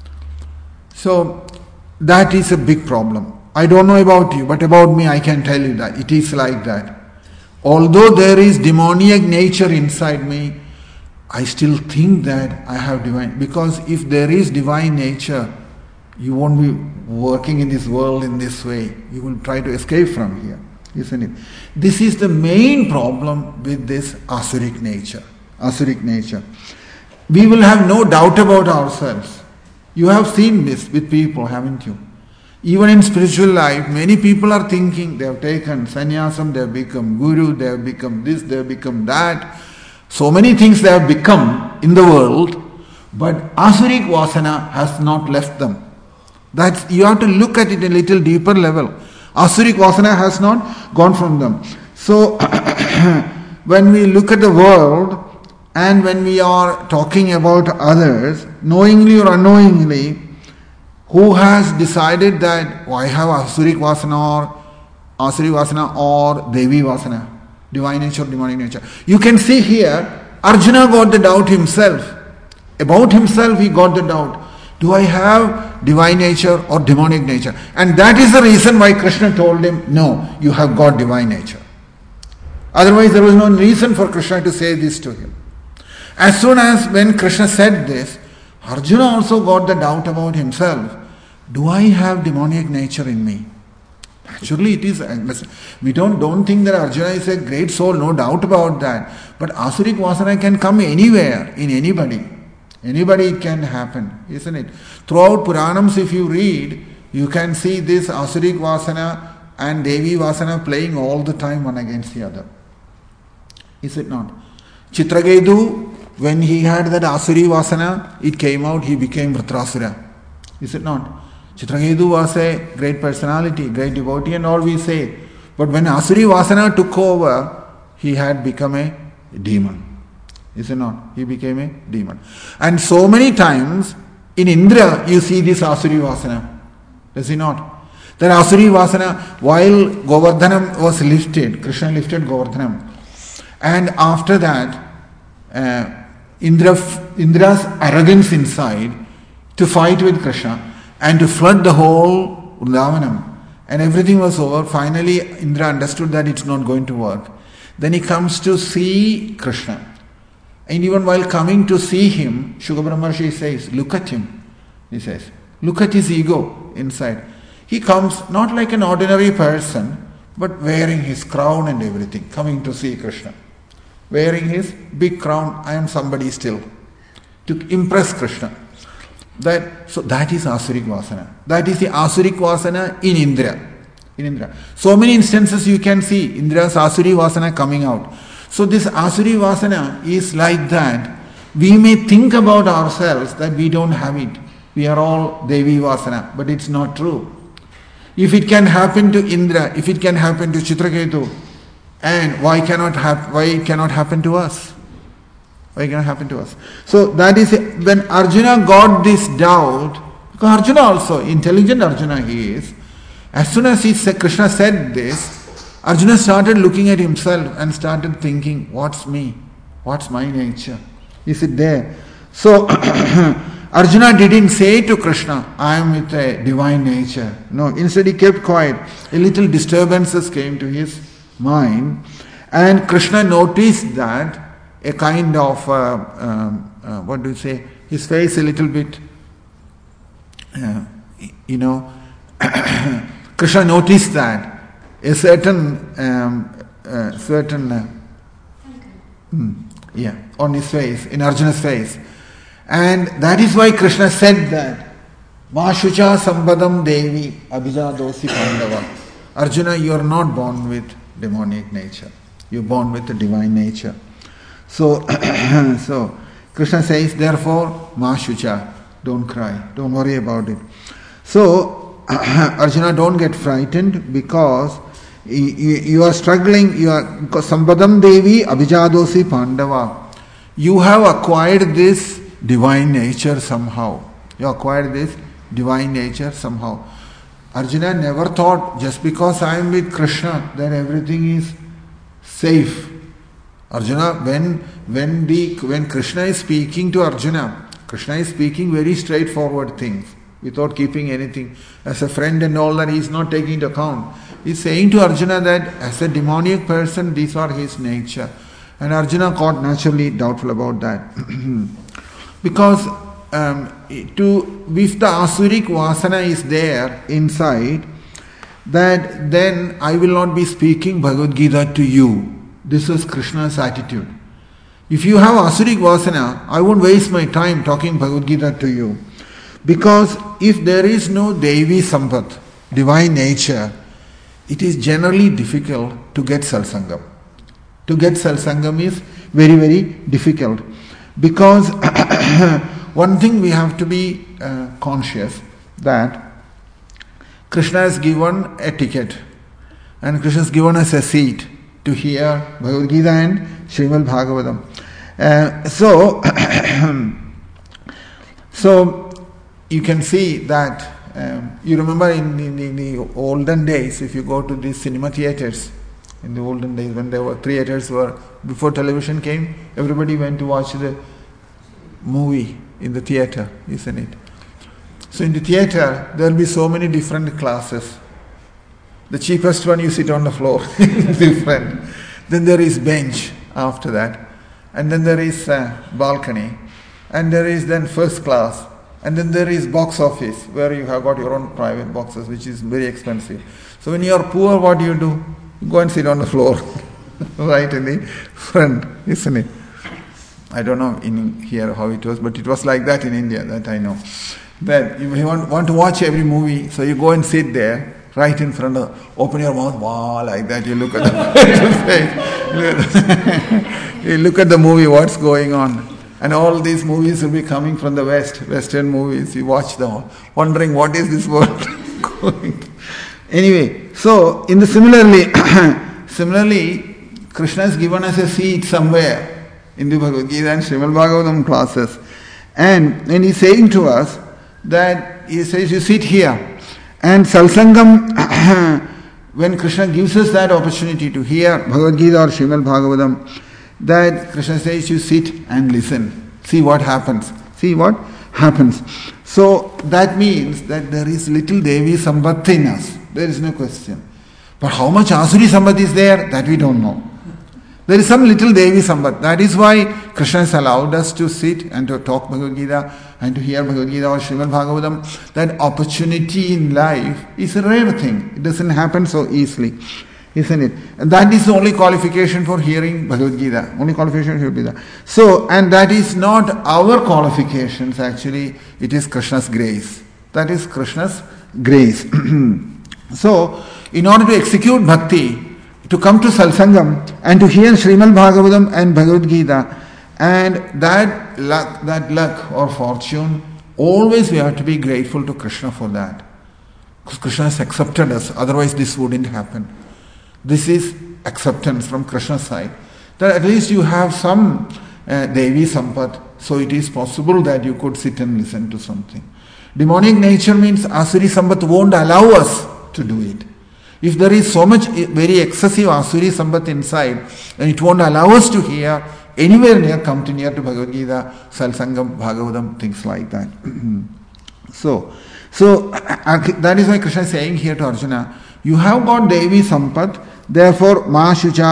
So that is a big problem. I don't know about you, but about me I can tell you that it is like that. Although there is demoniac nature inside me, I still think that I have divine. Because if there is divine nature, you won't be working in this world in this way. You will try to escape from here, isn't it? This is the main problem with this Asuric nature. Asuric nature. We will have no doubt about ourselves. You have seen this with people, haven't you? Even in spiritual life, many people are thinking they have taken sannyasam, they have become guru, they have become this, they have become that. So many things they have become in the world, but Asuric Vasana has not left them. You have to look at it in a little deeper level. Asuric Vasana has not gone from them. So, when we look at the world and when we are talking about others, knowingly or unknowingly, who has decided that I have Asuric Vasana or Devi Vasana, divine nature, demonic nature? You can see here, Arjuna got the doubt himself. About himself he got the doubt. Do I have divine nature or demonic nature? And that is the reason why Krishna told him, no, you have got divine nature. Otherwise there was no reason for Krishna to say this to him. As soon as when Krishna said this, Arjuna also got the doubt about himself. Do I have demoniac nature in me? Naturally it is. We don't think that Arjuna is a great soul, no doubt about that. But Asuric Vasana can come anywhere, in anybody. Anybody it can happen, isn't it? Throughout Puranams, if you read, you can see this Asuric Vasana and Devi Vasana playing all the time one against the other. Is it not? Chitraketu, when he had that Asuri Vasana, it came out, he became Vritrasura. Is it not? Chitraketu was a great personality, great devotee and all we say. But when Asuri Vasana took over, he had become a demon. Is it not? He became a demon. And so many times in Indra you see this Asuri Vasana. Does he not? That Asuri Vasana, while Govardhanam was lifted, Krishna lifted Govardhanam. And after that, Indra's arrogance inside to fight with Krishna and to flood the whole Vrindavanam. And everything was over. Finally, Indra understood that it's not going to work. Then he comes to see Krishna. And even while coming to see him, Shuka Brahmarshi says, look at him. He says, look at his ego inside. He comes not like an ordinary person, but wearing his crown and everything, coming to see Krishna. Wearing his big crown, I am somebody still, to impress Krishna. So that is Asurik Vasana. That is the Asurik Vasana in Indra. So many instances you can see Indra's Asuri Vasana coming out. So this Asuri Vasana is like that. We may think about ourselves that we don't have it. We are all Devi Vasana, but it's not true. If it can happen to Indra, if it can happen to Chitraketu, and why it cannot happen to us? Why cannot happen to us? So that is when Arjuna got this doubt, because Arjuna also, intelligent Arjuna he is, as soon as Krishna said this, Arjuna started looking at himself and started thinking, what's me? What's my nature? Is it there? So Arjuna didn't say to Krishna, I am with a divine nature. No, instead he kept quiet. A little disturbances came to his mind, and Krishna noticed that a kind of, his face a little bit, Krishna noticed that a certain on his face, in Arjuna's face. And that is why Krishna said that, Ma Shucha Sambadam Devi Abhijadosi Pandava. Arjuna, you are not born with demonic nature. You are born with a divine nature. So Krishna says, therefore, Ma Shucha, don't cry, don't worry about it. So Arjuna, don't get frightened, because you are struggling, you are Sambadam Devi Abhijadosi Pandava. You have acquired this divine nature somehow. You acquired this divine nature somehow. Arjuna never thought, just because I am with Krishna, that everything is safe. Arjuna, when Krishna is speaking to Arjuna, Krishna is speaking very straightforward things, without keeping anything. As a friend and all that, he is not taking into account. He is saying to Arjuna that as a demoniac person, these are his nature. And Arjuna got naturally doubtful about that. Because if the Asurik Vasana is there inside, that then I will not be speaking Bhagavad Gita to you. This was Krishna's attitude. If you have Asurik Vasana, I won't waste my time talking Bhagavad Gita to you. Because if there is no Devi Sampat, divine nature, it is generally difficult to get Salsangam. To get Salsangam is very, very difficult. Because one thing we have to be conscious, that Krishna has given a ticket and Krishna has given us a seat to hear Bhagavad Gita and Srimad Bhagavatam. So you can see that you remember in the olden days, if you go to the cinema theatres, in the olden days when there were theatres before television came, everybody went to watch the movie in the theatre, isn't it? So in the theatre, there will be so many different classes. The cheapest one, you sit on the floor, different. Then there is bench after that. And then there is balcony. And there is then first class. And then there is box office, where you have got your own private boxes, which is very expensive. So when you are poor, what do? You go and sit on the floor, right in the front, isn't it? I don't know in here how it was, but it was like that in India, that I know. That you want to watch every movie, so you go and sit there, right in front of, open your mouth, wow, like that, you look at the you look at the movie, what's going on. And all these movies will be coming from the Western movies. You watch them, wondering what is this world going. Anyway, so similarly, Krishna has given us a seat somewhere. in the Bhagavad Gita and Srimad Bhagavatam classes. And he's saying to us that, he says, you sit here. And Satsangam, when Krishna gives us that opportunity to hear Bhagavad Gita or Srimad Bhagavatam, that Krishna says you sit and listen. See what happens. See what happens. So that means that there is little Devi Sambat in us. There is no question. But how much Asuri Sambat is there, that we don't know. There is some little Devi Sambat. That is why Krishna has allowed us to sit and to talk Bhagavad Gita and to hear Bhagavad Gita or Srimad Bhagavatam. That opportunity in life is a rare thing. It doesn't happen so easily, isn't it? And that is the only qualification for hearing Bhagavad Gita. Only qualification should be that. So, and that is not our qualifications actually. It is Krishna's grace. That is Krishna's grace. So, in order to execute bhakti, to come to Satsangam and to hear Srimad Bhagavatam and Bhagavad Gita, and that luck or fortune, always we have to be grateful to Krishna for that. Because Krishna has accepted us, otherwise this wouldn't happen. This is acceptance from Krishna's side. That at least you have some Devi Sampat, so it is possible that you could sit and listen to something. Demonic nature means Asuri Sampat won't allow us to do it. If there is so much very excessive Asuri Sambat inside, then it won't allow us to hear anywhere near, come to near to Bhagavad Gita, Satsangam, Bhagavatam, things like that. So that is why Krishna is saying here to Arjuna, you have got Devi Sampat, therefore Ma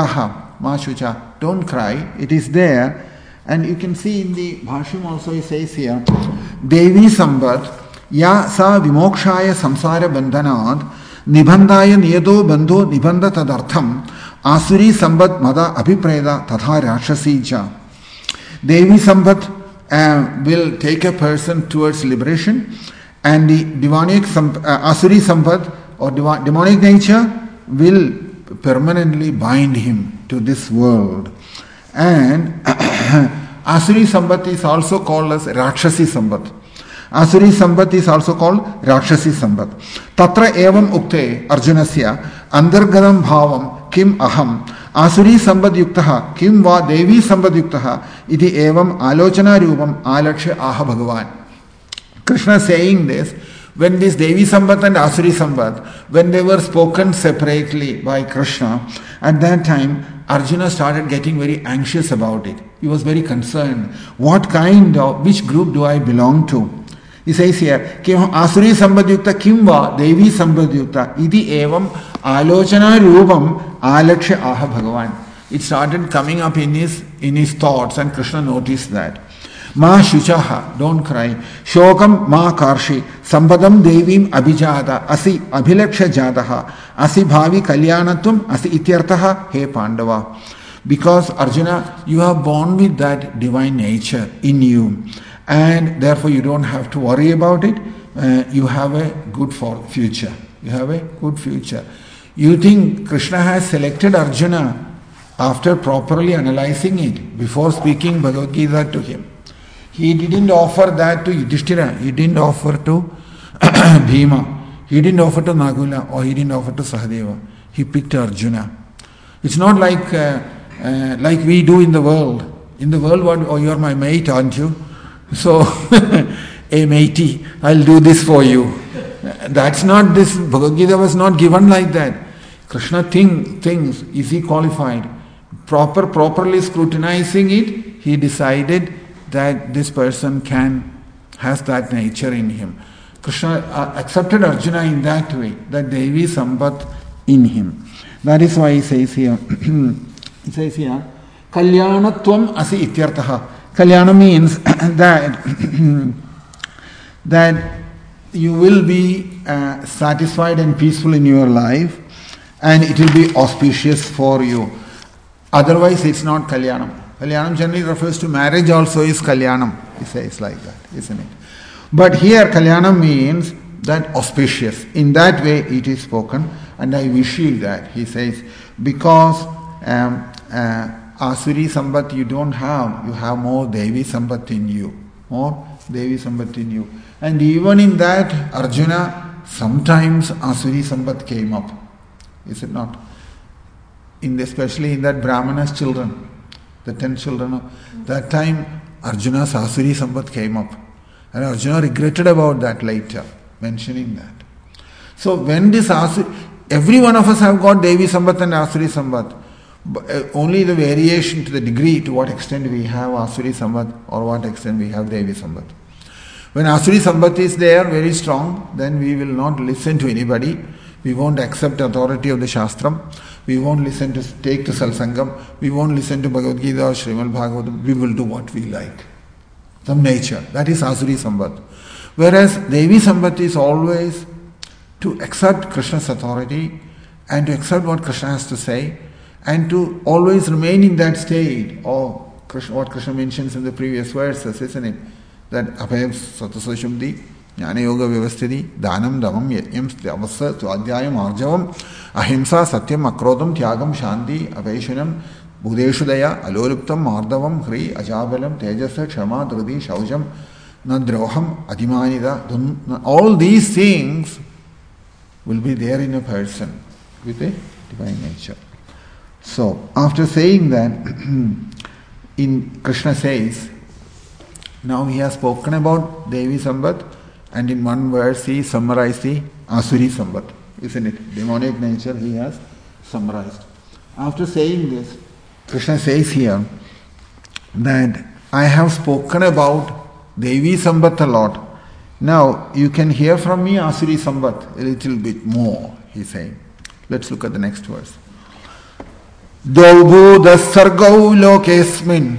Shucha, don't cry, it is there. And you can see in the Bhashyam also he says here, Devi Sampat, Ya Sa Vimokshaya Samsara Bandhanad, Nibandaya Niyado Bandho Nibanda Tadartham Asuri Sambat Mada Abhipreda Tatha Rakshasija. Devi Sambat will take a person towards liberation, and the demonic Asuri Sambat or demonic nature will permanently bind him to this world. And Asuri Sambat is also called as Rakshasi Sambat. Asuri Sambat is also called Rakshasi Sambat. Tatra evam ukte Arjunasya andargadam bhavam kim aham Asuri Sambat yuktaha kim va Devi Sambat yuktaha iti evam alochana rupam alaksha aha Bhagavan. Krishna saying this, when this Devi Sambat and Asuri Sambat, when they were spoken separately by Krishna, at that time Arjuna started getting very anxious about it. He was very concerned. Which group do I belong to? He says here, Asuri Sambadyukta Kimva Devi Sambadyukta Iti Evam Alochana Rupam Alaksha Aha Bhagavan. It started coming up in his thoughts, and Krishna noticed that. Ma Shuchaha, don't cry. Shokam Ma Karshi Sampadam Devim Abhijada Asi Abhilaksha Jadaha Asi Bhavi Kalyanatum Asi Ityartaha He Pandava. Because Arjuna, you are born with that divine nature in you, and therefore you don't have to worry about it. You have a good future. You have a good future. You think Krishna has selected Arjuna after properly analyzing it before speaking Bhagavad Gita to him. He didn't offer that to Yudhishthira. He didn't offer to Bhima. He didn't offer to Nagula, or he didn't offer to Sahadeva. He picked Arjuna. It's not like we do in the world. In the world, oh, you're my mate, aren't you? So, hey matey, I'll do this for you. That's not this. Bhagavad Gita was not given like that. Krishna thinks, is he qualified? Properly scrutinizing it, he decided that this person has that nature in him. Krishna accepted Arjuna in that way, that Devi Sambat in him. That is why he says here, Kalyanatvam asi ityartaha. Kalyana means that you will be satisfied and peaceful in your life, and it will be auspicious for you. Otherwise, it's not Kalyanam. Kalyanam generally refers to marriage also is Kalyanam. He says like that, isn't it? But here Kalyanam means that auspicious. In that way it is spoken, and I wish you that. He says, because Asuri Sambat you don't have, you have more Devi Sambat in you. More Devi Sambat in you. And even in that, Arjuna, sometimes Asuri Sambat came up. Is it not? Especially in that Brahmana's children. the 10 children. That time Arjuna's Asuri Sampat came up. And Arjuna regretted about that later, mentioning that. So when this Asuri, every one of us have got Devi Sampat and Asuri Sampat. Only the variation to the degree to what extent we have Asuri Sampat or what extent we have Devi Sampat. When Asuri Sampat is there, very strong, then we will not listen to anybody. We won't accept authority of the Shastram. We won't listen to, take to Salsangam. We won't listen to Bhagavad Gita or Srimad Bhagavatam. We will do what we like. Some nature. That is Asuri Sampat. Whereas Devi Sampat is always to accept Krishna's authority and to accept what Krishna has to say and to always remain in that state of Krishna, what Krishna mentions in the previous verses, isn't it? That Abhayav Satasashubdi, Jnana Yoga Vyavasthiti, Dhanam Dhamam Yajnam Styavasa Swadhyayam Arjavam, Ahimsa Satyam Akrodam Tyagam Shanti Abhaishanam Bhudeshu Daya Aloluptam Mardavam Hri Ajabalam Tejasa Kshama Drudi Shaujam Nadroham Adimanida. All these things will be there in a person with a divine nature. So, after saying that, in Krishna says, now he has spoken about Devi Sampat, and in one verse he summarized the Asuri Sampat, isn't it? Demonic nature he has summarized. After saying this, Krishna says here that I have spoken about Devi Sampat a lot. Now you can hear from me Asuri Sampat a little bit more, he's saying. Let's look at the next verse. Daubhuda sargau lokesmin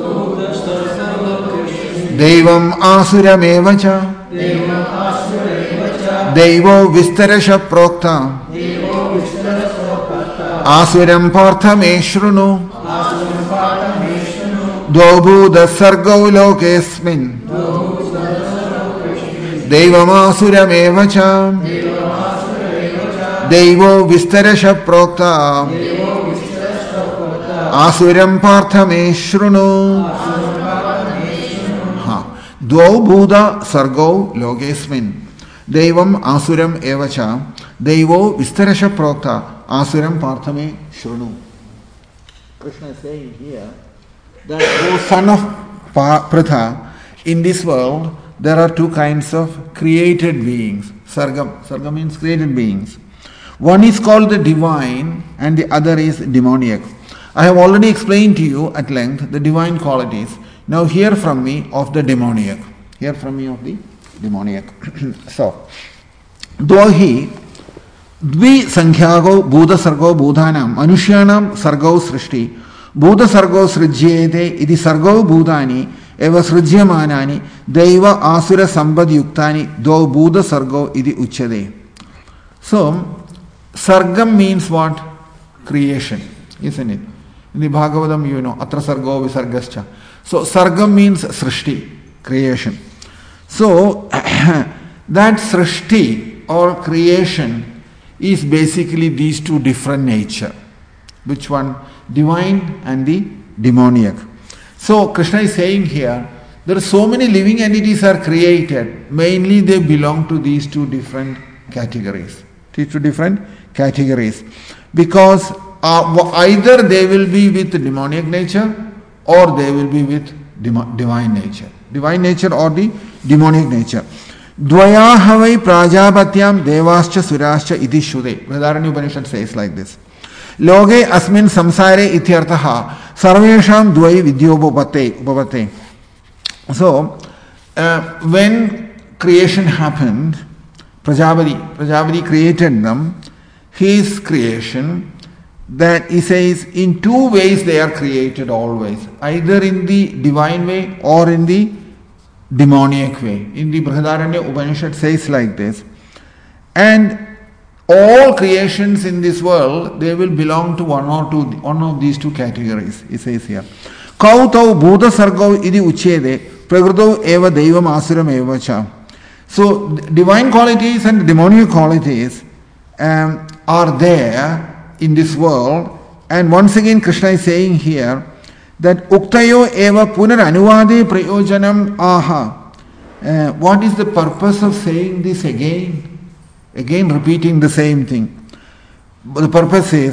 Devam asuram Devo vistarasha prokta Asuram parthame shrunu Daubhuda sargau lokesmin Devam asuram Devo vistarasha prokta Asuram parthame shrunu. Dvau bhuda sargau logesmin. Devam asuram evacha. Devo vistarasha prokta. Asuram parthame shrunu. Krishna is saying here that, O son of Pritha, in this world there are two kinds of created beings. Sargam. Sargam means created beings. One is called the divine and the other is demoniac. I have already explained to you at length the divine qualities. Now hear from me of the demoniac. Hear from me of the demoniac. So, Dvahi Dvi Sankhyago Buddha Sargo Buddhanam Manushyanam Sargo Srishti Buddha Sargo Srijyete Idi Sargo Buddhani Eva Srijyamanani Deva Asura Sambad Yuktani Do Buddha Sargo Idi Uchade. So, Sargam means what? Creation, isn't it? In the Bhagavatam, you know, Atra Sargo Visargascha. So, Sargam means Srishti, creation. So, that Srishti or creation is basically these two different nature. Which one? Divine and the demoniac. So, Krishna is saying here, there are so many living entities are created. Mainly they belong to these two different categories. These two different categories. Because either they will be with demoniac nature or they will be with divine nature. Divine nature or the demoniac nature. Dvaya havai prajapatyam devascha surascha iti shude. Vedaranya Upanishad says like this. Loge asmin samsare ityartaha sarvesham dvai vidyopapate. So, when creation happened, Prajapati created them, his creation, that he says in two ways they are created always, either in the divine way or in the demoniac way. In the Brihadaranya Upanishad says like this, and all creations in this world, they will belong to one of these two categories, he says here. Kautau Buddha Sargau idi uchede pragrudau eva deivam asuram eva cha. So divine qualities and demoniac qualities are there in this world, and once again Krishna is saying here that uktayo eva punar anuvade prayojanam aha. What is the purpose of saying this again? Again repeating the same thing. The purpose is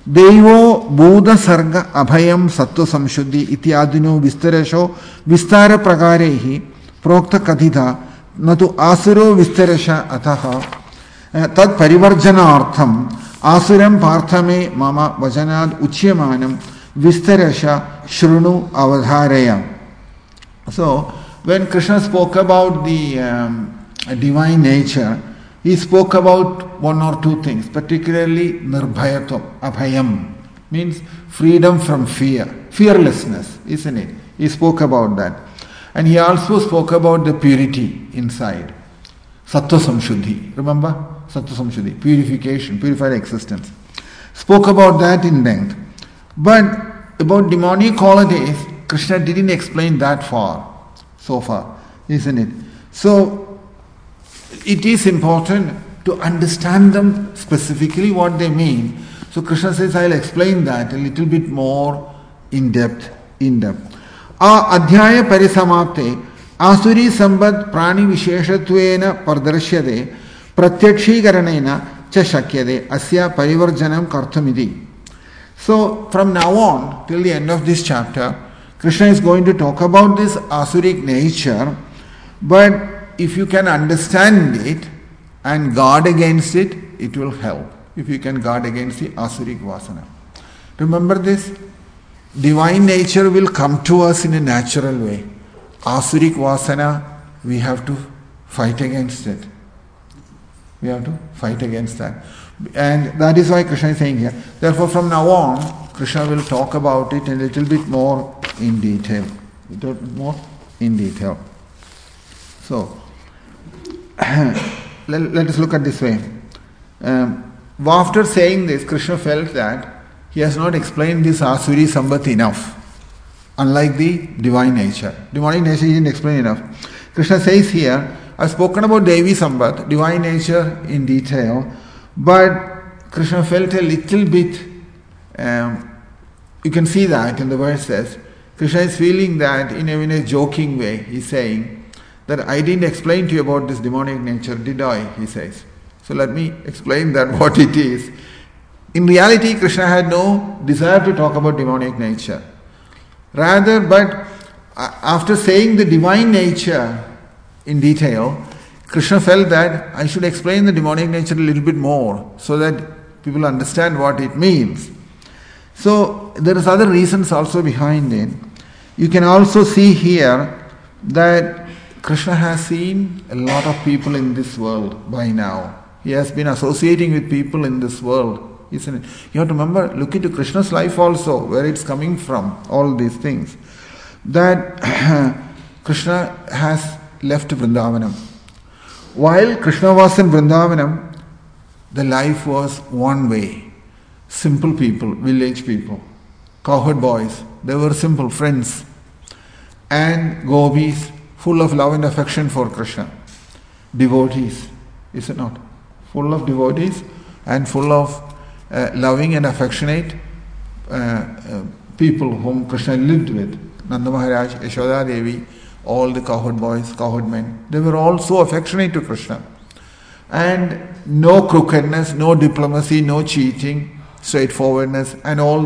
Devo Buddha Sarga Abhayam Sattva Samshuddhi Ityadino Vistarasho Vistara Prakarehi Prokta Kathita Natu Asuro Vistarasha Ataha Tad Parivarjana Artham Asuram Parthame Mama Vajanad Uchyamanam Vistarasha Shrunu Avadharaya. So, when Krishna spoke about the divine nature, he spoke about one or two things, particularly Nirbhayatam, Abhayam, means freedom from fear, fearlessness, isn't it? He spoke about that. And he also spoke about the purity inside, Sattva Samshuddhi, remember? Sattva Samshuddhi, purification, purified existence. Spoke about that in length. But about demonic qualities, Krishna didn't explain that so far, isn't it? So, it is important to understand them specifically what they mean. So Krishna says, I'll explain that a little bit more in depth. Adhyaya Parisamapte Asuri Sambad Prani Visheshatvena Pardarshyade Pratyakshigaranena Cha Shakyade Asya Parivarjanam Kartamidi. So from now on till the end of this chapter, Krishna is going to talk about this Asuric nature, but if you can understand it and guard against it, it will help. If you can guard against the Asuric Vasana. Remember this, divine nature will come to us in a natural way. Asuric Vasana, we have to fight against it. We have to fight against that. And that is why Krishna is saying here. Therefore, from now on, Krishna will talk about it a little bit more in detail. So, let us look at this way. After saying this, Krishna felt that he has not explained this Asuri Sambhat enough, unlike the divine nature. Divine nature he didn't explain enough. Krishna says here, I've spoken about Devi Sambhat, divine nature in detail, but Krishna felt a little bit, you can see that in the verses. Krishna is feeling that in a joking way. He's saying that I didn't explain to you about this demonic nature, did I? He says. So let me explain that what it is. In reality, Krishna had no desire to talk about demonic nature. Rather, but after saying the divine nature in detail, Krishna felt that I should explain the demonic nature a little bit more so that people understand what it means. So there is other reasons also behind it. You can also see here that Krishna has seen a lot of people in this world by now. He has been associating with people in this world, isn't it? You have to remember, look into Krishna's life also, where it's coming from, all these things. That Krishna has left Vrindavanam. While Krishna was in Vrindavanam, the life was one way. Simple people, village people, cowherd boys, they were simple friends. And gopis, full of love and affection for Krishna. Devotees, is it not? Full of devotees and full of loving and affectionate people whom Krishna lived with. Nanda Maharaj, Yashoda Devi, all the cowherd boys, cowherd men, they were all so affectionate to Krishna. And no crookedness, no diplomacy, no cheating, straightforwardness, and all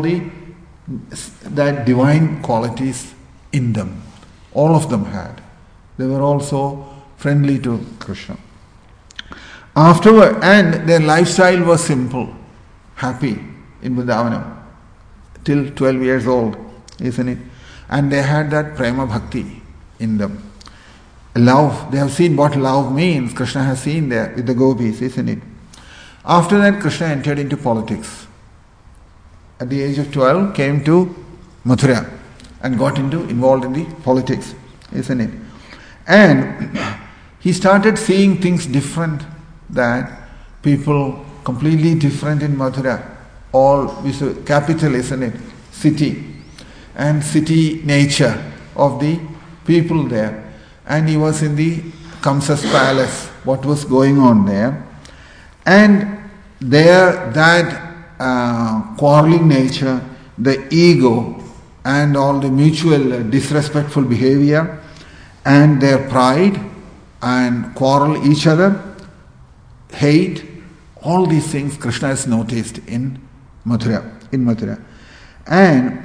that divine qualities in them. All of them had. They were also friendly to Krishna. Afterward, and their lifestyle was simple, happy in Vrindavanam, till 12 years old, isn't it? And they had that prema bhakti in them. Love, they have seen what love means. Krishna has seen there with the gopis, isn't it? After that, Krishna entered into politics. At the age of 12, came to Mathura and got involved in the politics, isn't it? And he started seeing things different, that people completely different in Mathura. All capital, isn't it? City. And city nature of the people there. And he was in the Kamsa's palace, what was going on there. And there that quarreling nature, the ego and all the mutual disrespectful behavior and their pride and quarrel each other, hate, all these things Krishna has noticed in in Mathura. And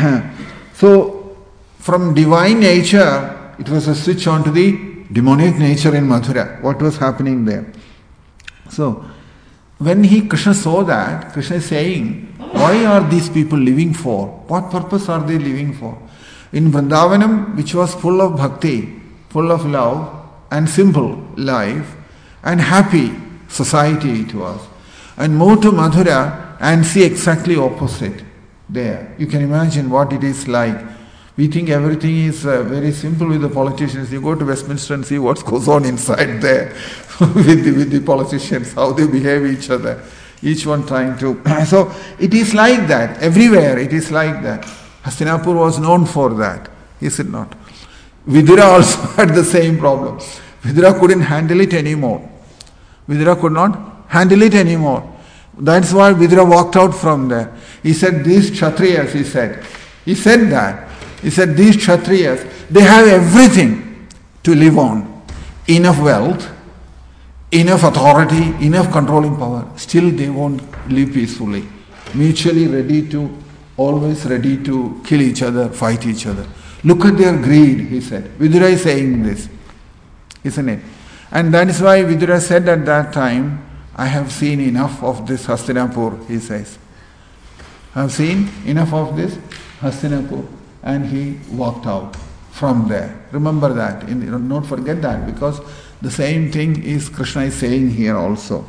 so from divine nature, it was a switch on to the demonic nature in Mathura. What was happening there? So when Krishna saw that, Krishna is saying, why are these people living for? What purpose are they living for? In Vrindavanam, which was full of bhakti, full of love and simple life and happy society it was. And move to Mathura and see exactly opposite there. You can imagine what it is like. We think everything is very simple with the politicians. You go to Westminster and see what goes on inside there with the politicians, how they behave each other. Each one trying to... So it is like that. Everywhere it is like that. Hastinapur was known for that. Is it not? Vidura also had the same problem. Vidura couldn't handle it anymore. Vidura could not handle it anymore. That's why Vidura walked out from there. He said, these Kshatriyas, he said that. He said, these Kshatriyas, they have everything to live on. Enough wealth, enough authority, enough controlling power. Still they won't live peacefully. Mutually always ready to kill each other, fight each other. Look at their greed, he said. Vidura is saying this, isn't it? And that is why Vidura said at that time, I have seen enough of this Hastinapur, he says. I have seen enough of this Hastinapur. And he walked out from there. Remember that. Don't forget that, because the same thing is Krishna is saying here also.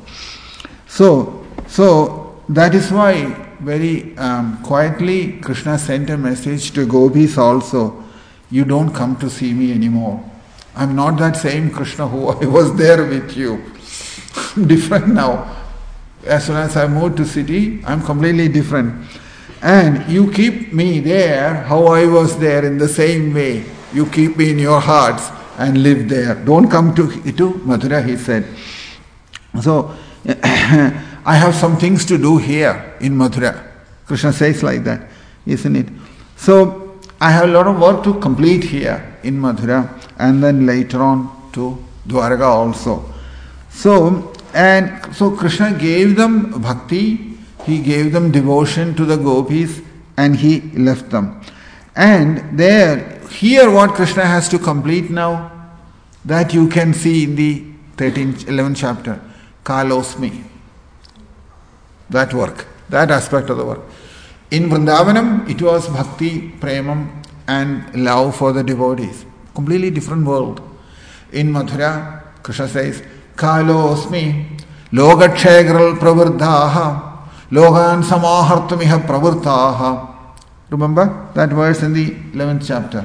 So that is why very quietly Krishna sent a message to gopis also. You don't come to see me anymore. I'm not that same Krishna who I was there with you. I'm different now. As soon as I moved to city, I'm completely different. And you keep me there, how I was there, in the same way. You keep me in your hearts and live there. Don't come to Mathura, he said. So, I have some things to do here in Mathura. Krishna says like that, isn't it? So, I have a lot of work to complete here in Mathura, and then later on to Dwaraka also. So Krishna gave them bhakti. He gave them devotion to the gopis and he left them. And here what Krishna has to complete now, that you can see in the 11th chapter, Kalosmi. That work, that aspect of the work. In Vrindavanam, it was bhakti, premam and love for the devotees. Completely different world. In Mathura, Krishna says, Kalosmi, Logakshegaral pravardhaha. Logan samahartamiha pravurtaha. Remember that verse in the 11th chapter.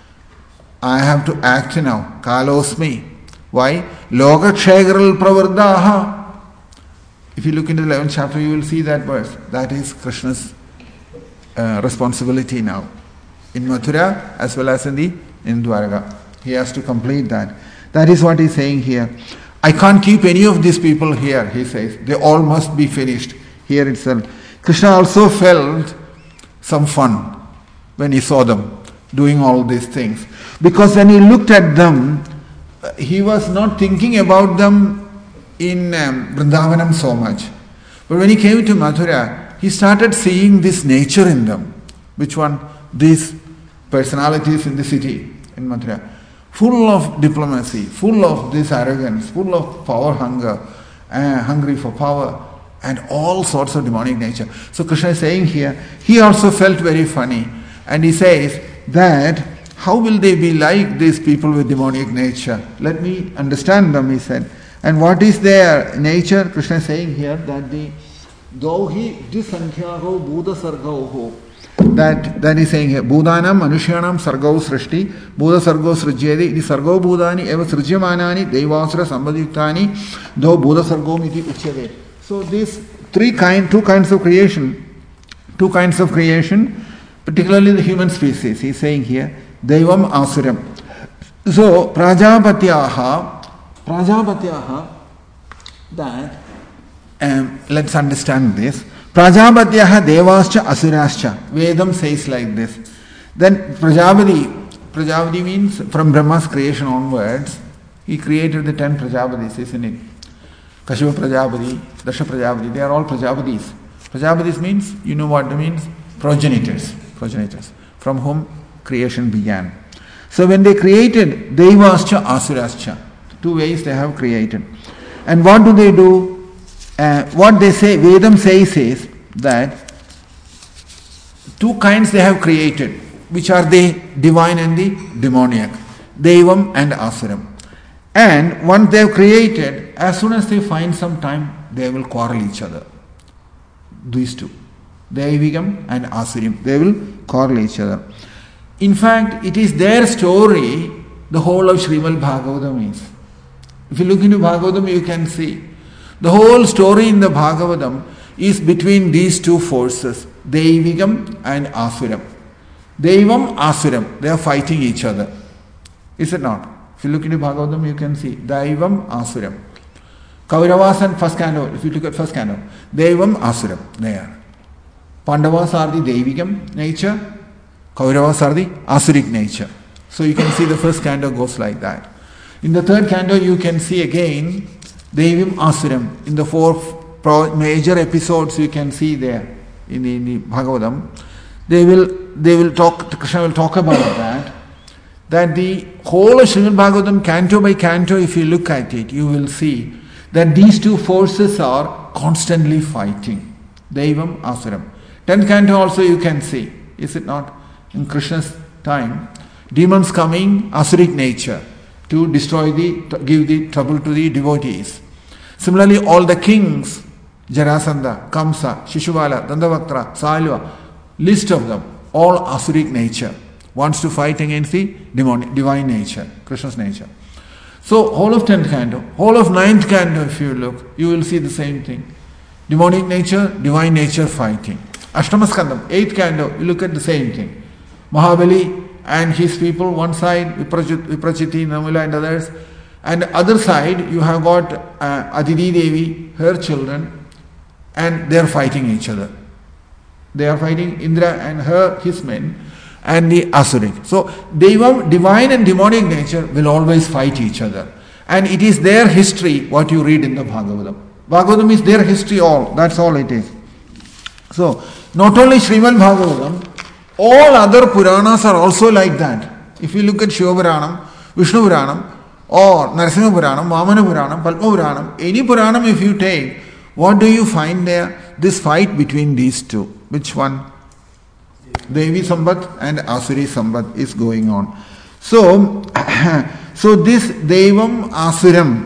I have to act now. Kalosmi. Why? Logakshegaral pravurtaha. If you look into the 11th chapter, you will see that verse. That is Krishna's responsibility now. In Mathura as well as in Dwaraka. He has to complete that. That is what he is saying here. I can't keep any of these people here, he says. They all must be finished. Here itself. Krishna also felt some fun when he saw them doing all these things. Because when he looked at them, he was not thinking about them in Vrindavanam so much. But when he came to Mathura, he started seeing this nature in them. Which one? These personalities in the city, in Mathura. Full of diplomacy, full of this arrogance, full of power hunger, hungry for power. And all sorts of demonic nature. So Krishna is saying here, he also felt very funny. And he says that, how will they be like these people with demonic nature? Let me understand them, he said. And what is their nature? Krishna is saying here that the dohi disankhyaho buddha sargaho. That is saying here, Buddhanam Manushyanam Sargau Srishti, Buddha Sargo Srijyedi, the Sargo Buddhani, Eva Srijyamanani, Devasra Sambhadiktani, Do Buddha Sargo Miti Uchyade. So these two kinds of creation, particularly the human species, he is saying here, Devam Asuram. So Prajapatyaha, that, let's understand this. Prajapatyaha Devascha Asurascha. Vedam says like this. Then Prajapati means from Brahma's creation onwards, he created the 10 Prajapatis, isn't it? Kashyapa Prajapati, Dasha Prajapati, they are all Prajapatis. Prajapatis means, you know what it means? Progenitors, from whom creation began. So when they created Devascha, Asurascha, 2 ways they have created. And what do? What they say, Vedam says is that 2 kinds they have created, which are the divine and the demoniac, Devam and Asuram. And once they have created, as soon as they find some time, they will quarrel each other. These 2, Devigam and Asurim, they will quarrel each other. In fact, it is their story the whole of Srimad Bhagavatam is. If you look into Bhagavatam, you can see the whole story in the Bhagavatam is between these 2 forces, Devigam and Asuram. Devam, Asuram, they are fighting each other. Is it not? If you look into Bhagavatam, you can see Devam, Asuram. Kauravas and first canto, if you look at first canto, Devam, Asuram, they are. Pandavas are the Devigam nature, Kauravas are the Asuric nature. So you can see the first canto goes like that. In the third canto, you can see again Devim, Asuram. In the 4 major episodes, you can see there in the Bhagavatam. They will talk. Krishna will talk about that the whole of Srimad Bhagavatam, canto by canto, if you look at it, you will see that these 2 forces are constantly fighting. Devam, Asuram. 10th canto also you can see, is it not? In Krishna's time, demons coming, Asuric nature, to give the trouble to the devotees. Similarly, all the kings, Jarasandha, Kamsa, Shishubala, Dandavaktra, Salva, list of them, all Asuric nature, wants to fight against the divine nature, Krishna's nature. So, whole of 10th canto, whole of 9th canto, if you look, you will see the same thing. Demonic nature, divine nature fighting. Ashtamaskandam, 8th canto, you look at the same thing. Mahabali and his people, one side, Viprachiti, Namula and others, and other side you have got Aditi Devi, her children, and they are fighting each other. They are fighting Indra and his men and the Asuric. So divine and demonic nature will always fight each other. And it is their history what you read in the Bhagavatam. Bhagavatam is their history all. That's all it is. So not only Srimad Bhagavatam, all other Puranas are also like that. If you look at Shiva Puranam, Vishnu Puranam, or Narasimha Puranam, Vamana Puranam, Padma Puranam, any Puranam if you take, what do you find there? This fight between these 2. Which one? Devi Sambat and Asuri Sambat is going on. So this Devam Asuram,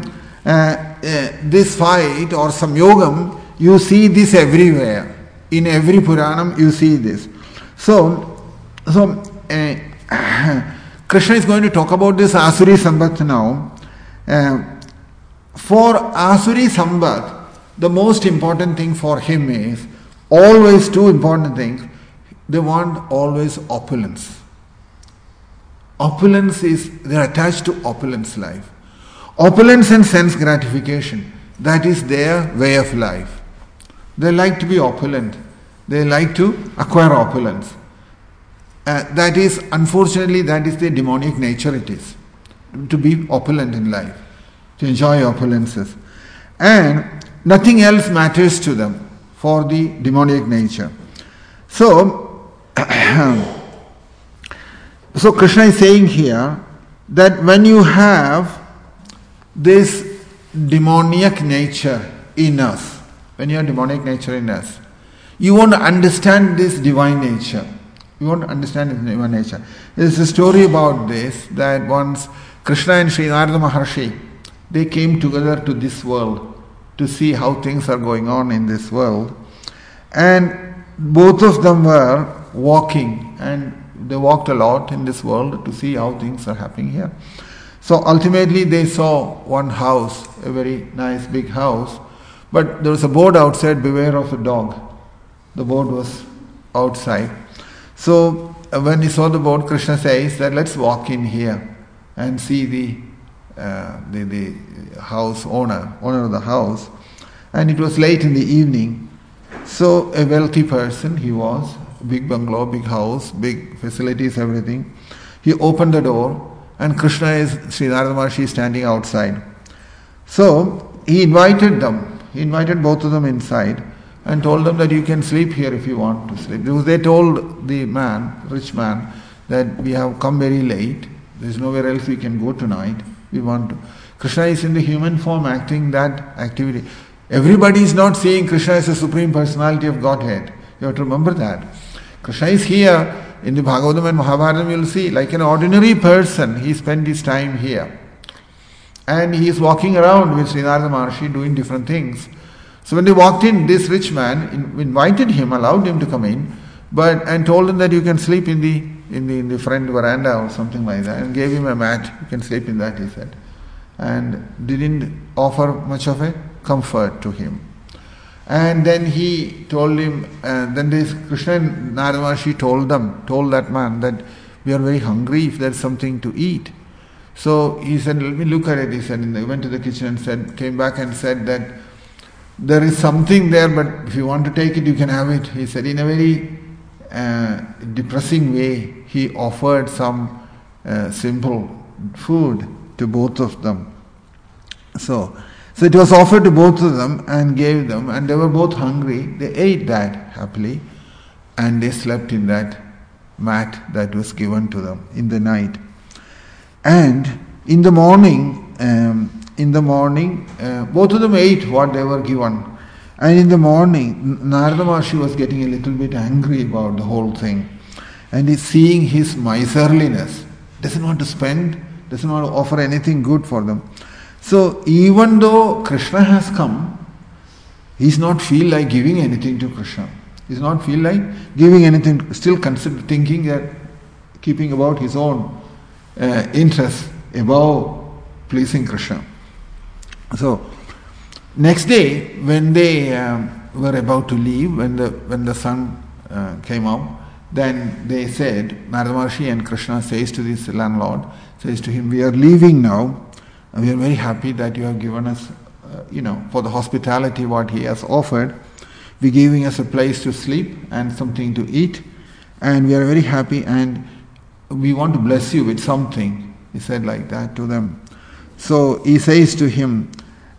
this fight or Samyogam, you see this everywhere. In every Puranam you see this. So Krishna is going to talk about this Asuri Sambat now. For Asuri Sambat, the most important thing for him is always 2 important things. They want always opulence. Opulence is, they are attached to opulence life. Opulence and sense gratification, that is their way of life. They like to be opulent. They like to acquire opulence. That is, unfortunately, that is the demonic nature it is. To be opulent in life. To enjoy opulences. And nothing else matters to them for the demonic nature. So Krishna is saying here that when you have this demoniac nature in us, when you have demonic nature in us, you won't understand this divine nature. You won't understand this divine nature. There's a story about this, that once Krishna and Sri Narada Maharshi, they came together to this world to see how things are going on in this world. And both of them were walking, and they walked a lot in this world to see how things are happening here. So ultimately they saw one house, a very nice big house, but there was a board outside, beware of a dog. The board was outside. So when he saw the board, Krishna says that let's walk in here and see the house owner of the house. And it was late in the evening. So a wealthy person he was, big bungalow, big house, big facilities, everything. He opened the door and Krishna is, Sri Narada Maharshi standing outside. So he invited them. He invited both of them inside. and told them that you can sleep here if you want to sleep. Because they told the rich man, that we have come very late, there's nowhere else we can go tonight, we want to. Krishna is in the human form acting that activity. Everybody is not seeing Krishna as a Supreme Personality of Godhead. You have to remember that. Krishna is here. In the Bhagavatam and Mahabharata you will see, like an ordinary person, he spent his time here. And he is walking around with Sri Narada Maharshi doing different things. So when they walked in, this rich man invited him, allowed him to come in, and told him that you can sleep in the front veranda or something like that, and gave him a mat. You can sleep in that, he said. And didn't offer much of a comfort to him. And then he told him, then this Krishna and Narada Maharshi told that man that we are very hungry, if there is something to eat. So he said, let me look at it. He said, he went to the kitchen and came back and said that there is something there, but if you want to take it, you can have it. He said, in a very depressing way, he offered some simple food to both of them. So it was offered to both of them and gave them, and they were both hungry. They ate that happily, and they slept in that mat that was given to them in the night. And in the morning, both of them ate what they were given. And in the morning, Narada Maharshi was getting a little bit angry about the whole thing. And he's seeing his miserliness. Doesn't want to spend, doesn't want to offer anything good for them. So even though Krishna has come, he's not feel like giving anything to Krishna. He's not feel like giving anything, still thinking that keeping about his own interests above pleasing Krishna. So next day, when they were about to leave, when the sun came up, then they said, Narada Maharshi and Krishna says to this landlord, says to him, we are leaving now. We are very happy that you have given us, for the hospitality what he has offered. We're giving us a place to sleep and something to eat. And we are very happy and we want to bless you with something. He said like that to them. So he says to him,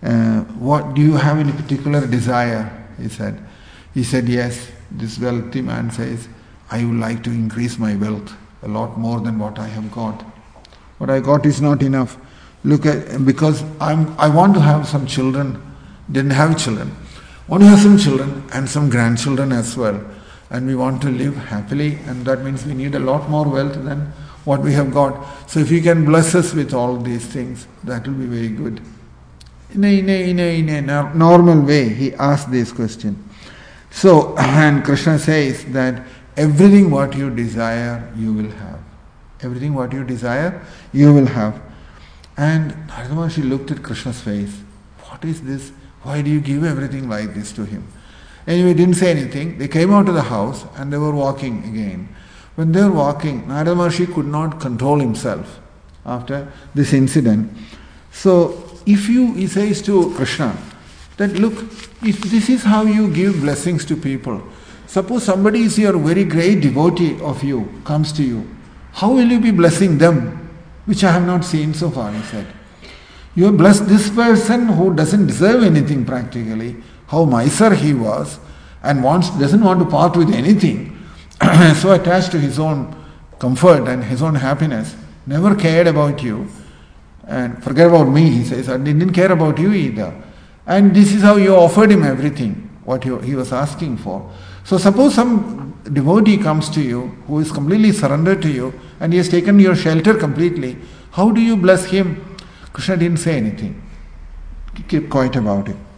what do you have any particular desire? He said, yes. This wealthy man says, I would like to increase my wealth a lot more than what I have got. What I got is not enough. Because I want to have some children, didn't have children. Want to have some children and some grandchildren as well. And we want to live happily, and that means we need a lot more wealth than what we have got. So if you can bless us with all these things, that will be very good. In a normal way, he asked this question. So, and Krishna says that everything what you desire, you will have. Everything what you desire, you will have. And Narada Maharshi looked at Krishna's face. What is this? Why do you give everything like this to him? Anyway, didn't say anything. They came out of the house and they were walking again. When they were walking, Narada Maharshi could not control himself after this incident. So, he says to Krishna that, look, if this is how you give blessings to people, suppose somebody is your very great devotee of you, comes to you, how will you be blessing them? Which I have not seen so far, he said. You have blessed this person who doesn't deserve anything practically, how miser he was, and doesn't want to part with anything, so attached to his own comfort and his own happiness, never cared about you, and forget about me, he says, I didn't care about you either. And this is how you offered him everything, what he was asking for. So suppose some devotee comes to you who is completely surrendered to you and he has taken your shelter completely, how do you bless him? Krishna didn't say anything. He kept quiet about it.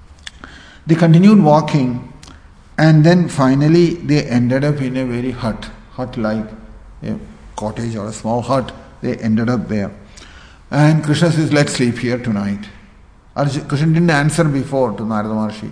They continued walking, and then finally they ended up in a very hut like a cottage or a small hut. They ended up there. And Krishna says, let's sleep here tonight. Krishna didn't answer before to Narada Maharshi.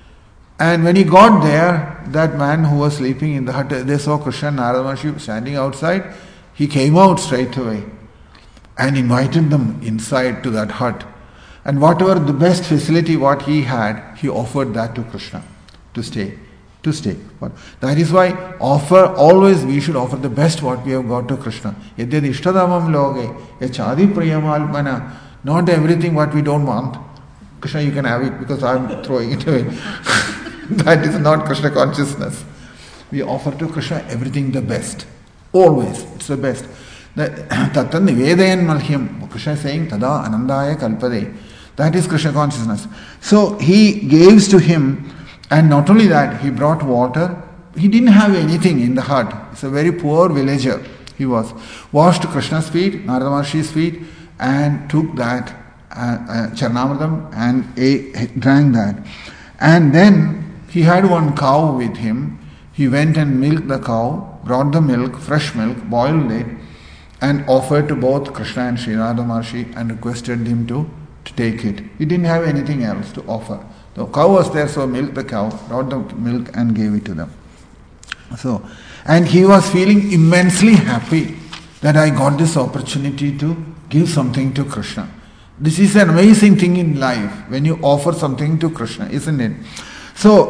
And when he got there, that man who was sleeping in the hut, they saw Krishna and Narada Maharshi standing outside. He came out straight away and invited them inside to that hut. And whatever the best facility what he had, he offered that to Krishna to stay. But that is why always we should offer the best what we have got to Krishna. Yadyad ishtadamam loge, yachadi priyamalpana. Not everything what we don't want. Krishna, you can have it because I am throwing it away. That is not Krishna consciousness. We offer to Krishna everything the best. Always, it's the best. Tatan Nivedayan Malhyam. Krishna is saying, Tada Anandaya Kalpade. That is Krishna consciousness. So he gives to him, and not only that, he brought water. He didn't have anything in the hut. It's a very poor villager. He was. Washed Krishna's feet, Narada Maharshi's feet, and took that Charnamridam and drank that. And then he had one cow with him. He went and milked the cow, brought the milk, fresh milk, boiled it, and offered to both Krishna and Sri Narada Maharshi and requested him to take it. He didn't have anything else to offer. The cow was there, so milked the cow, brought the milk and gave it to them. So, and he was feeling immensely happy that I got this opportunity to give something to Krishna. This is an amazing thing in life when you offer something to Krishna, isn't it? So,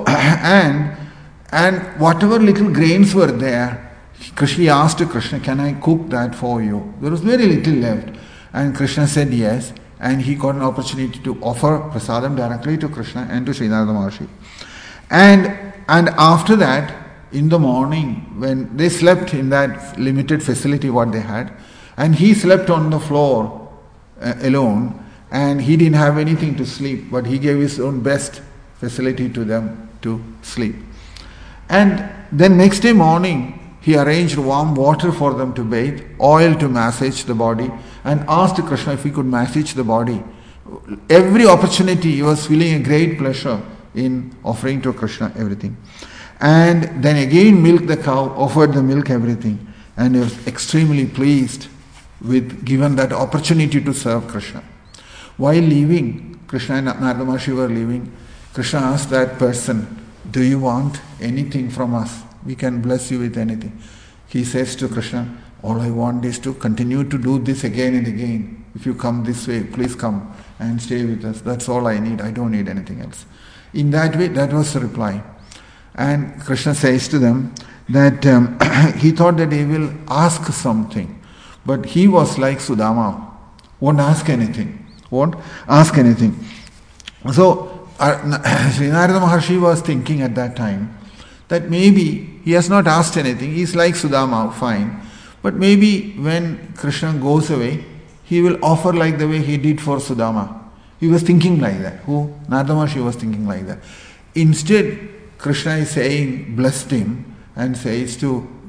and whatever little grains were there, Krishna asked Krishna, can I cook that for you? There was very little left. And Krishna said yes. And he got an opportunity to offer prasadam directly to Krishna and to Sri Narada Maharshi. And after that, in the morning, when they slept in that limited facility what they had, and he slept on the floor alone, and he didn't have anything to sleep, but he gave his own best facility to them to sleep. And then next day morning, he arranged warm water for them to bathe, oil to massage the body, and asked Krishna if he could massage the body. Every opportunity, he was feeling a great pleasure in offering to Krishna everything. And then again milked the cow, offered the milk, everything. And he was extremely pleased with given that opportunity to serve Krishna. While leaving, Krishna and Narada Maharshi were leaving, Krishna asked that person, do you want anything from us? We can bless you with anything. He says to Krishna, all I want is to continue to do this again and again. If you come this way, please come and stay with us. That's all I need. I don't need anything else. In that way, that was the reply. And Krishna says to them that he thought that he will ask something. But he was like Sudama, won't ask anything. So Sri Narada Maharshi was thinking at that time that maybe he has not asked anything. He is like Sudama, fine. But maybe when Krishna goes away, he will offer like the way he did for Sudama. He was thinking like that. Narada Maharshi was thinking like that. Instead, Krishna is saying, blessed him, and says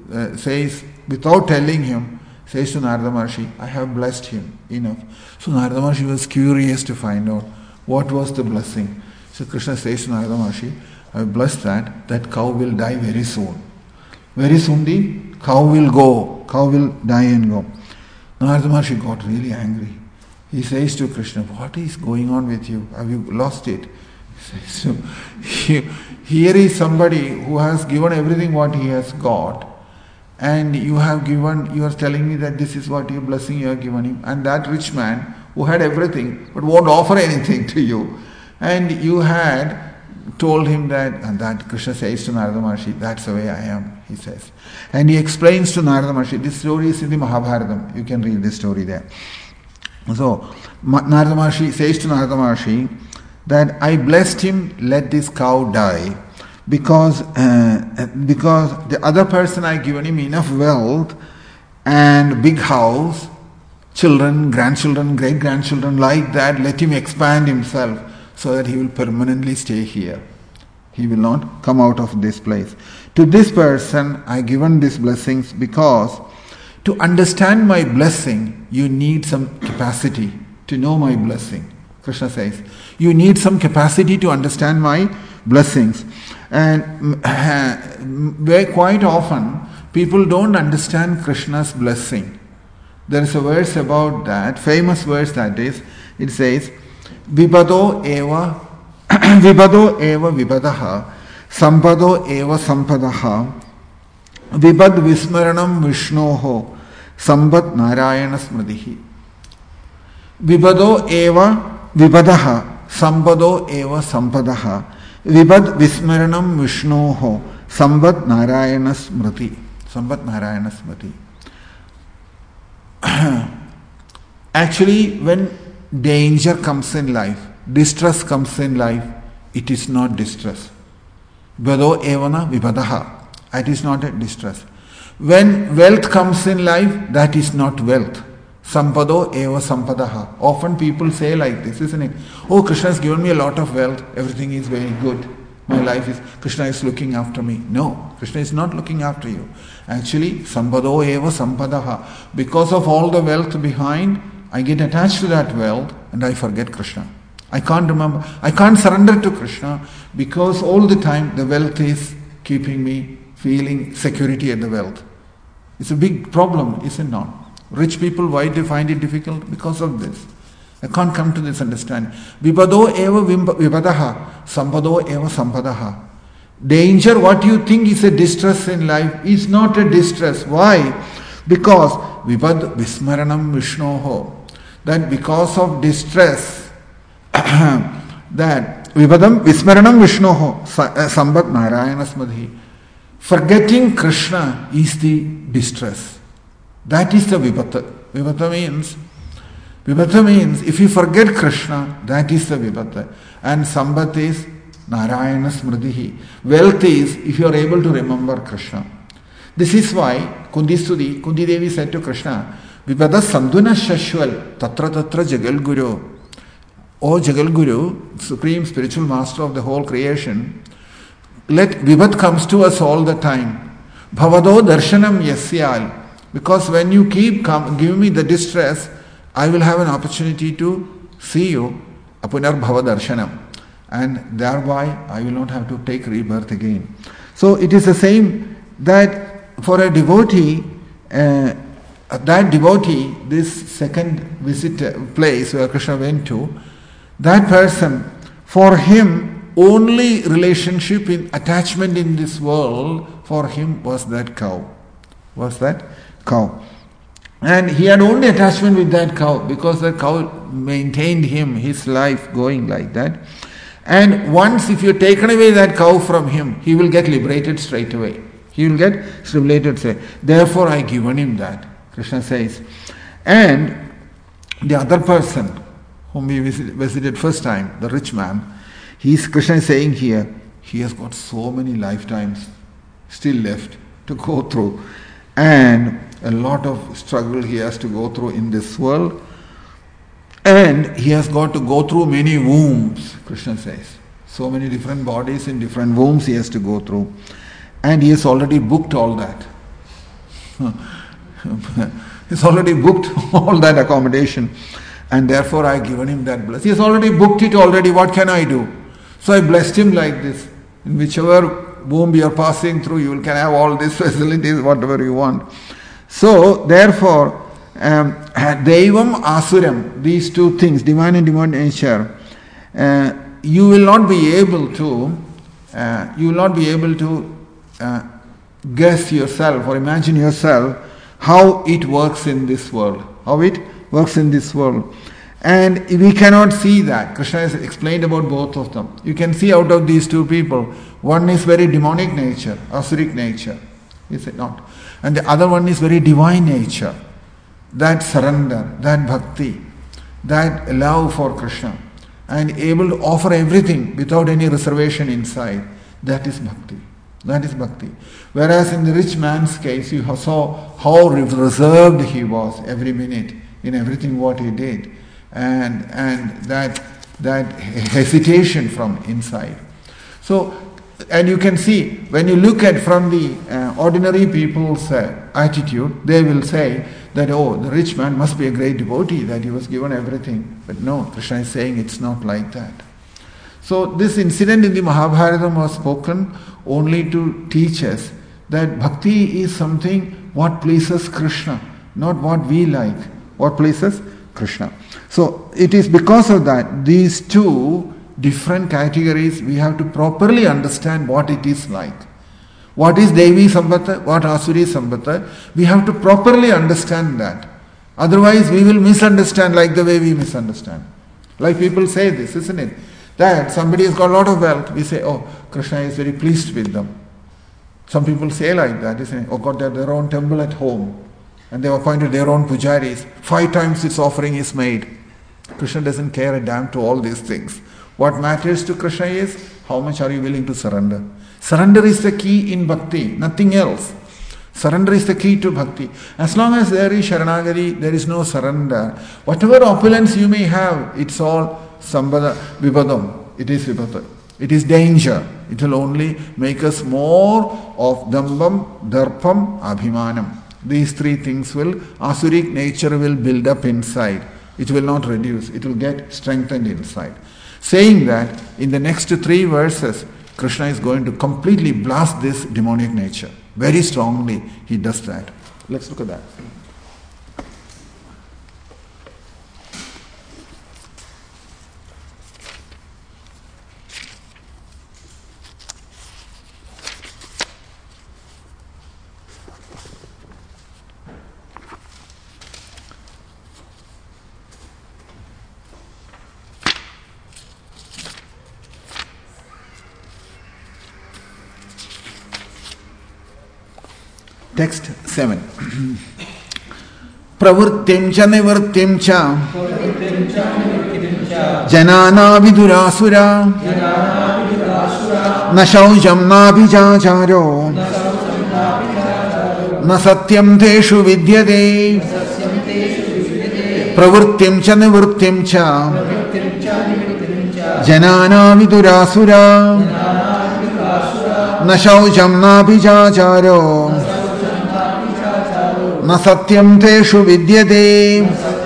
without telling him, says to Narada Maharshi, I have blessed him enough. So Narada Maharshi was curious to find out what was the blessing. So Krishna says to Narada Maharshi, I have blessed that cow will die very soon. Very soon the cow will die and go. Narada Maharshi got really angry. He says to Krishna, what is going on with you? Have you lost it? He says, so, here is somebody who has given everything what he has got, and you are telling me that this is what your blessing you have given him, and that rich man who had everything but won't offer anything to you, and you had told him that, and that Krishna says to Narada Maharshi, that's the way I am, he says. And he explains to Narada Maharshi, this story is in the Mahabharatam, you can read this story there. So, Narada Maharshi says to Narada Maharshi that I blessed him, let this cow die, because the other person I given him enough wealth and big house, children, grandchildren, great-grandchildren, like that, let him expand himself so that he will permanently stay here. He will not come out of this place. To this person I given these blessings because to understand my blessing, you need some capacity to know my blessing. Krishna says, you need some capacity to understand my blessings. And quite often, people don't understand Krishna's blessing. There is a verse about that, famous verse that is, it says, Vibhado eva vibhadaha, sampado eva sampadaha, vibhad vismaranam vishnoho, sambat narayana smritihi. Vibhado eva vibhadaha, sampado eva sampadaha, vibhad vismaranam vishnoho, sambat narayana smriti. Sambat narayana smriti. Actually, when danger comes in life, distress comes in life, it is not distress. Vibado evana vibadaha. That is not a distress. When wealth comes in life, that is not wealth. Sampado eva sampadaha. Often people say like this, isn't it? Oh, Krishna has given me a lot of wealth. Everything is very good. My life is, Krishna is looking after me. No, Krishna is not looking after you. Actually, sampado eva sampadaha. Because of all the wealth behind, I get attached to that wealth and I forget Krishna. I can't remember. I can't surrender to Krishna because all the time the wealth is keeping me feeling security at the wealth. It's a big problem, is it not? Rich people, why they find it difficult? Because of this. I can't come to this understanding. Vibado eva vibadaha, sampado eva sampadaha. Danger, what you think is a distress in life, is not a distress. Why? Because vibad vismaranam vishnoho. That because of distress, that vibadam vismaranam vishnoho, sambat narayana smadhi. Forgetting Krishna is the distress. That is the vibhata. Vibhata means if you forget Krishna, that is the vibhata. And sambat is Narayana smritihi. Wealth is if you are able to remember Krishna. This is why Kunti Devi said to Krishna, Vibhata sanduna shashwal tatra tatra jagal guru. O Jagal Guru, supreme spiritual master of the whole creation, let Vibhat comes to us all the time. Bhavado darshanam yasyal. Because when you keep giving me the distress, I will have an opportunity to see you. Apunar bhava darshanam. And thereby I will not have to take rebirth again. So it is the same that for a devotee, this second visit place where Krishna went to, that person, for him, only relationship in attachment in this world for him was that cow. And he had only attachment with that cow because that cow maintained his life going like that. And once if you taken away that cow from him, he will get liberated straight away. Therefore I given him that, Krishna says. And the other person whom we visited first time, the rich man, Krishna is saying here, he has got so many lifetimes still left to go through. And a lot of struggle he has to go through in this world. And he has got to go through many wombs, Krishna says. So many different bodies in different wombs he has to go through. And he has already booked all that. He's already booked all that accommodation. And therefore I given him that blessing. He has already booked it already. What can I do? So I blessed him like this. In whichever womb you are passing through, you can have all these facilities, whatever you want. So therefore, Devam Asuram, these two things, divine and divine nature, you will not be able to guess yourself or imagine yourself how it works in this world. And we cannot see that. Krishna has explained about both of them. You can see out of these two people, one is very demonic nature, asuric nature, is it not? And the other one is very divine nature, that surrender, that bhakti, that love for Krishna, and able to offer everything without any reservation inside. That is bhakti. Whereas in the rich man's case, you saw how reserved he was every minute in everything what he did. And that hesitation from inside. So, and you can see, when you look at from the ordinary people's attitude, they will say that, oh, the rich man must be a great devotee, that he was given everything. But no, Krishna is saying it's not like that. So this incident in the Mahabharata was spoken only to teach us that bhakti is something what pleases Krishna, not what we like, what pleases Krishna. So it is because of that, these two different categories, we have to properly understand what it is like. What is Devi Sambhata, what Asuri Sambhata, we have to properly understand that. Otherwise we will misunderstand like the way we misunderstand. Like people say this, isn't it? That somebody has got a lot of wealth, we say, oh, Krishna is very pleased with them. Some people say like that, isn't it? Oh God, they have their own temple at home. And they have appointed their own pujaris. 5 times its offering is made. Krishna doesn't care a damn to all these things. What matters to Krishna is how much are you willing to surrender. Surrender is the key in bhakti, nothing else. Surrender is the key to bhakti. As long as there is Sharanagati, there is no surrender. Whatever opulence you may have, it's all sambhada vibhadam. It is vibhadam. It is danger. It will only make us more of dambam, darpam, abhimanam. These three things will, asuric nature will build up inside. It will not reduce. It will get strengthened inside. Saying that, in the next 3 verses, Krishna is going to completely blast this demonic nature. Very strongly he does that. Let's look at that. Text 7. Pravrittim cha nivrittim cha janana vidurasura na shaujam na bhijacharo na satyam teshu vidyate. Pravrittim cha nivrittim cha janana vidurasura na shaujam na bhijacharo na satyam teshu vidyate.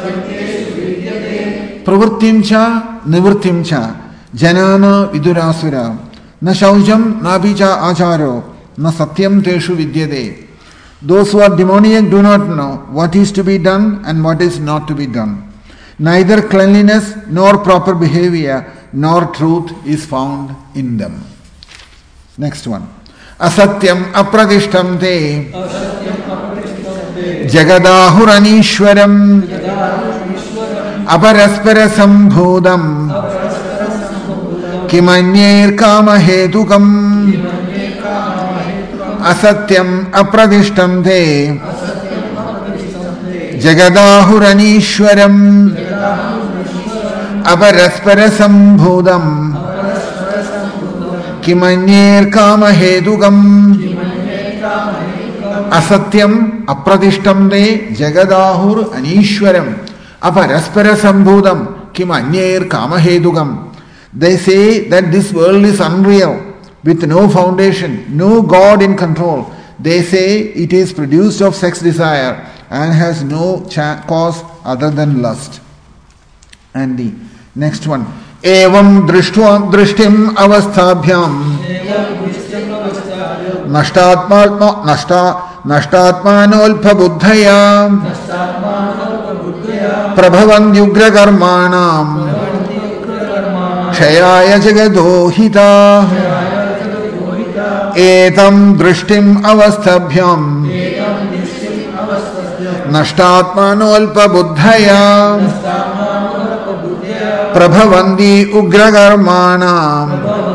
Pravrittim cha nivrittim cha janana vidurasura na shaujam na bija acharo na satyam teshu vidyate. Those who are demoniac do not know what is to be done and what is not to be done. Neither cleanliness nor proper behavior nor truth is found in them. Next one. Asatyam apradishtam te Jagadahuranishwaram Aparaspara sambhodam Kimanyir kama hetukam. Asatyam apradishtam te Jagadahuranishwaram Aparaspara sambhodam Kimanyir kama hetukam. Asatyam apradishtam de jagadahur anishwaram aparaspara sambhudam kim anyer kamahedugam. They say that this world is unreal, with no foundation, no God in control. They say it is produced of sex desire and has no cause other than lust. And the next one. Evam drishtim avasthabhyam Nashtatmanolpa buddhaya Prabhavandyugra karmanam Kshayaya jagadohita. Etam drishtim avasthabhyam Nashtatmanolpa buddhaya Prabhavandi ugra karmanam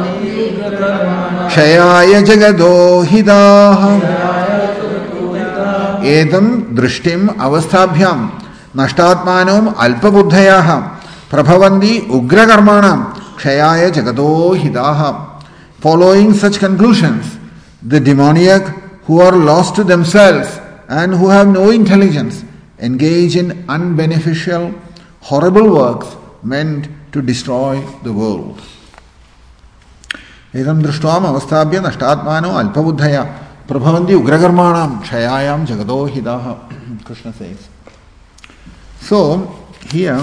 Kshayaya jagadohita. Edam drishtim avasthabhyam nashtatmanam alpabuddhayaha prabhavandi ugra karmanam kshayaya jagado hidaha. Following such conclusions, the demoniac who are lost to themselves and who have no intelligence engage in unbeneficial, horrible works meant to destroy the world. Edam drishtvam avasthabhya nashtatmanam alpabuddhaya Prabhavanti ugrakarmanam kshayayam jagado hidaha. Krishna says. So, here,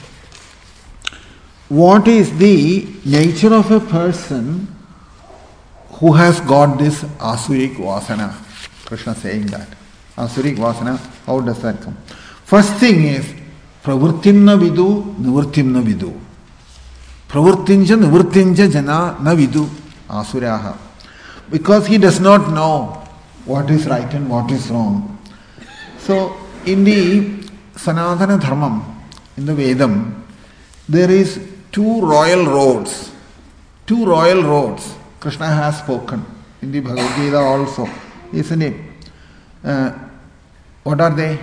what is the nature of a person who has got this asurik vasana? Krishna saying that. Asurik vasana, how does that come? First thing is, pravrittim na vidu, nivrittim na vidu. Pravrittinja nivrittinja jana na vidu asuraha. Because he does not know what is right and what is wrong. So, in the Sanatana Dharmam, in the Vedam, there is 2 royal roads. 2 royal roads Krishna has spoken in the Bhagavad Gita also, isn't it? What are they?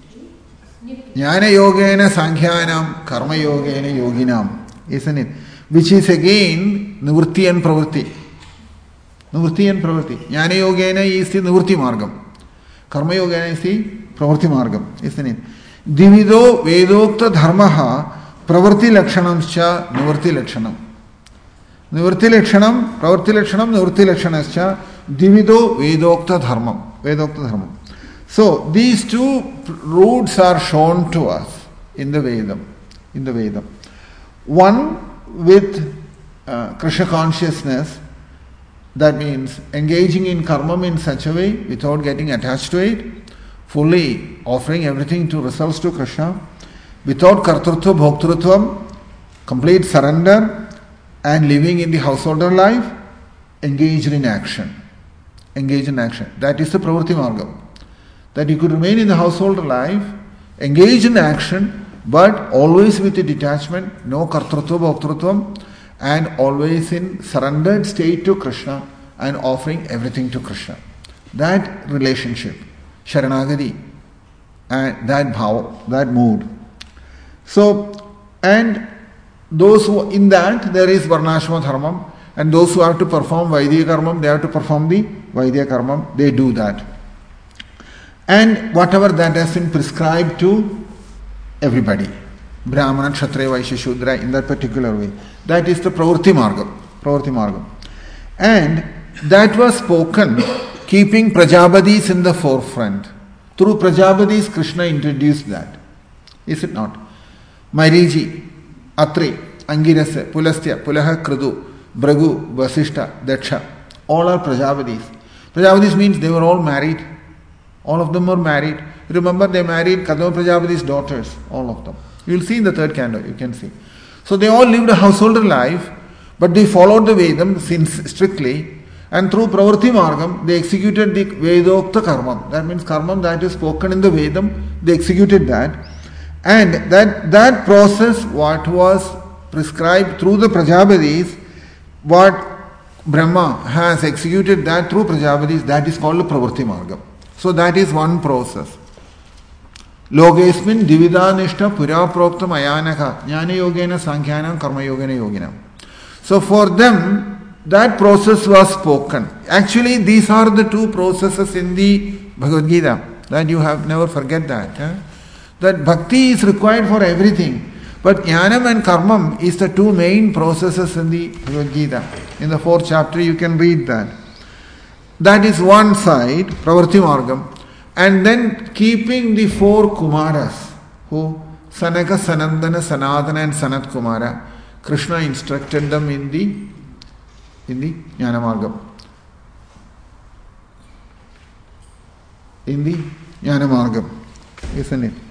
Jnana yogena sankhyanam, karma yogena yoginam, isn't it? which is again Nivritti and Pravritti. Nivritti and Pravritti. Jnana Yogena is the Nivritti Margam. Karma Yogena is the Pravritti Margam, isn't it? Divido Vedokta Dharmaha Pravritti Lakshanamscha Nivritti Lakshanam. Nivritti Lakshanam, Pravritti Lakshanam, Nivritti Lakshanascha Divido Vedokta Dharmam. Vedokta Dharmam. So these two roots are shown to us in the Vedam. One with Krishna consciousness, that means engaging in karma in such a way without getting attached to it, fully offering everything to results to Krishna, without kartrutva bhoktrutvam, complete surrender, and living in the householder life, engaged in action. That is the Pravritti Margam. That you could remain in the householder life, engage in action, but always with a detachment, no kartrutva bhoktrutvam, and always in surrendered state to Krishna and offering everything to Krishna. That relationship, Sharanagati, and that bhava, that mood. So, and those who, in that there is Varnashrama Dharmam, and those who have to perform Vaidya Karmam, they have to perform the Vaidya Karmam, they do that. And whatever that has been prescribed to everybody, Brahmana, Kshatriya, Vaishya, Shudra, in that particular way. That is the Pravritti Margam. And that was spoken keeping Prajapatis in the forefront. Through Prajapatis, Krishna introduced that. Is it not? Mariji, Atri, Angirasa, Pulastya, Pulaha, Kridu, Bhragu, Vasishta, Daksha, all are Prajapatis. Prajapatis means they were all married. All of them were married. Remember, they married Kadamba Prajapati's daughters, all of them. You will see in the third canto, you can see. So they all lived a householder life, but they followed the Vedam strictly, and through Pravritti Margam, they executed the Vedokta Karmam. That means Karmam that is spoken in the Vedam, they executed that. And that process, what was prescribed through the Prajapatis, what Brahma has executed that through Prajapatis, that is called the Pravritti Margam. So that is one process. Logesmin dividanishta pura proktam ayanaka jnana yogena sankhyanam karma yogena yoginam. So for them, that process was spoken. Actually, these are the two processes in the Bhagavad Gita. That you have never forget that. That bhakti is required for everything. But jnanam and karmam is the two main processes in the Bhagavad Gita. In the 4th chapter, you can read that. That is one side, Pravritti Margam. And then keeping the 4 Kumaras, who Sanaka, Sanandana, Sanatana and Sanat Kumara, Krishna instructed them in the Jnana Margam. In the Jnana Margam, isn't it?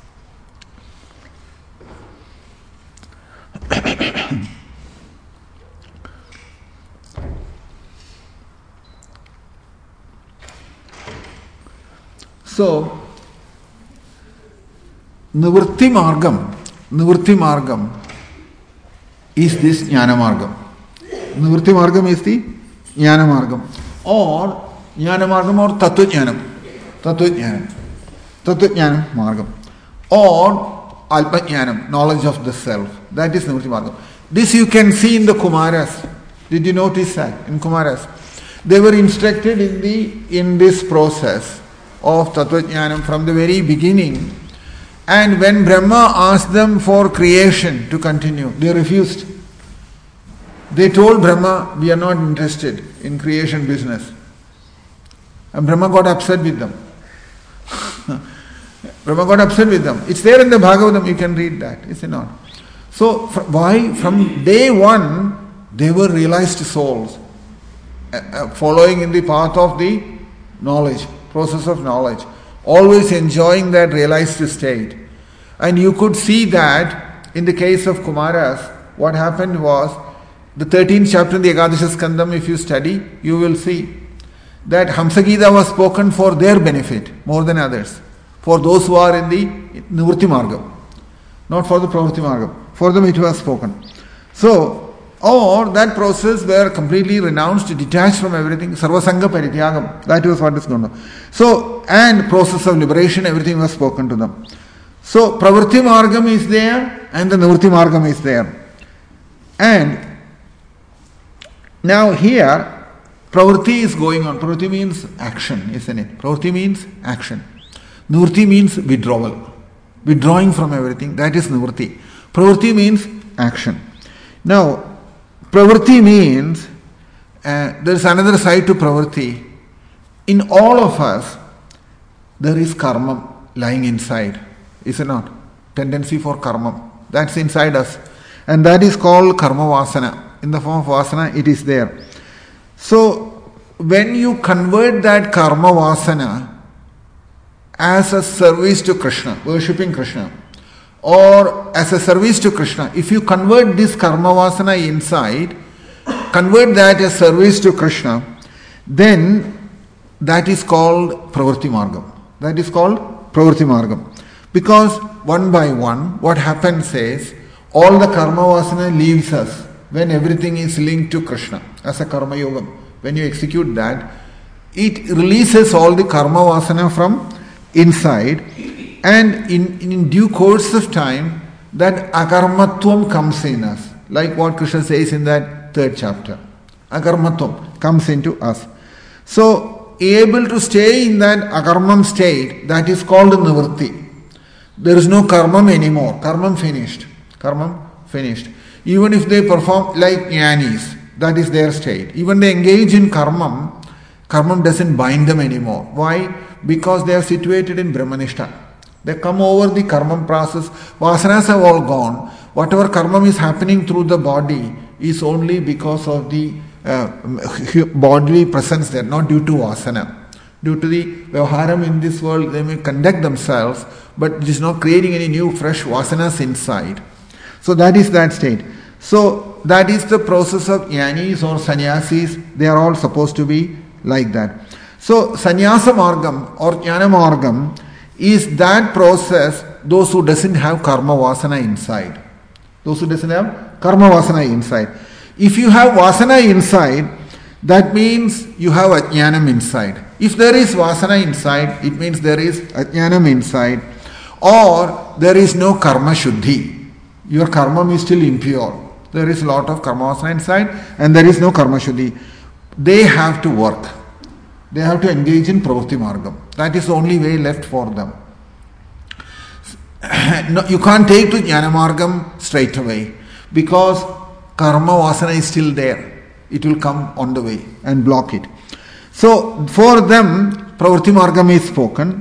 So, Nivritti Margam is this Jnana Margam. Nivritti Margam is the Jnana Margam. Or Jnana Margam or Tattva Jnanam Margam. Or Alpa Jnanam, knowledge of the self. That is Nivritti Margam. This you can see in the Kumaras. Did you notice that? In Kumaras. They were instructed in this process of Tattva Jnanam from the very beginning. And when Brahma asked them for creation to continue, they refused. They told Brahma, we are not interested in creation business. And Brahma got upset with them. It's there in the Bhagavatam, you can read that, is it not? So, why? From day one, they were realized souls, following in the path of the knowledge, process of knowledge, always enjoying that realized state. And you could see that in the case of Kumaras, what happened was, the 13th chapter in the Ekadasha Skandam, if you study, you will see that Hamsagita was spoken for their benefit more than others. For those who are in the Nivritti Margam, not for the Pravritti Margam. For them it was spoken. So, or that process were completely renounced, detached from everything, Sarvasanga Parityagam. That was what is going on. So, and process of liberation, everything was spoken to them. So, Pravritti Margam is there and the Nivritti Margam is there. And now here, pravritti is going on. Pravritti means action, isn't it? Pravritti means action. Nivritti means withdrawal. Withdrawing from everything, that is nivritti. Pravritti means action. Now, pravritti means, there is another side to pravritti. In all of us, there is karma lying inside, is it not? Tendency for karma. That's inside us. And that is called karma vasana. In the form of vasana, it is there. So, when you convert that karma vasana as a service to Krishna, worshipping Krishna, or as a service to Krishna, if you convert this karma vasana inside, convert that as service to Krishna, then that is called pravritti margam. That is called pravritti margam. Because one by one, what happens is, all the karma vasana leaves us when everything is linked to Krishna as a karma yogam. When you execute that, it releases all the karma vasana from inside, and in due course of time, that akarmatvam comes in us. Like what Krishna says in that 3rd chapter. Akarmatvam comes into us. So, able to stay in that akarmam state, that is called nivritti. There is no karmam anymore. Karmam finished. Karmam finished. Even if they perform like jnanis, that is their state. Even they engage in karmam, karmam doesn't bind them anymore. Why? Because they are situated in Brahmanishta. They come over the karmam process. Vasanas have all gone. Whatever karmam is happening through the body is only because of the bodily presence there, not due to vasana. Due to the vyavaharam in this world, they may conduct themselves, but it is not creating any new fresh vasanas inside. So that is that state. So that is the process of jnanis or sannyasis. They are all supposed to be like that. So sannyasa margam or jnana margam is that process, those who doesn't have karma vasana inside. Those who doesn't have karma vasana inside. If you have vasana inside, that means you have ajnanam inside. If there is vasana inside, it means there is ajnanam inside, or there is no karma shuddhi. Your karma is still impure. There is a lot of karma vasana inside, and there is no karma shuddhi. They have to work. They have to engage in pravritti margam. That is the only way left for them. No, you can't take to jnana margam straight away, because karma vasana is still there. It will come on the way and block it. So for them, pravritti margam is spoken,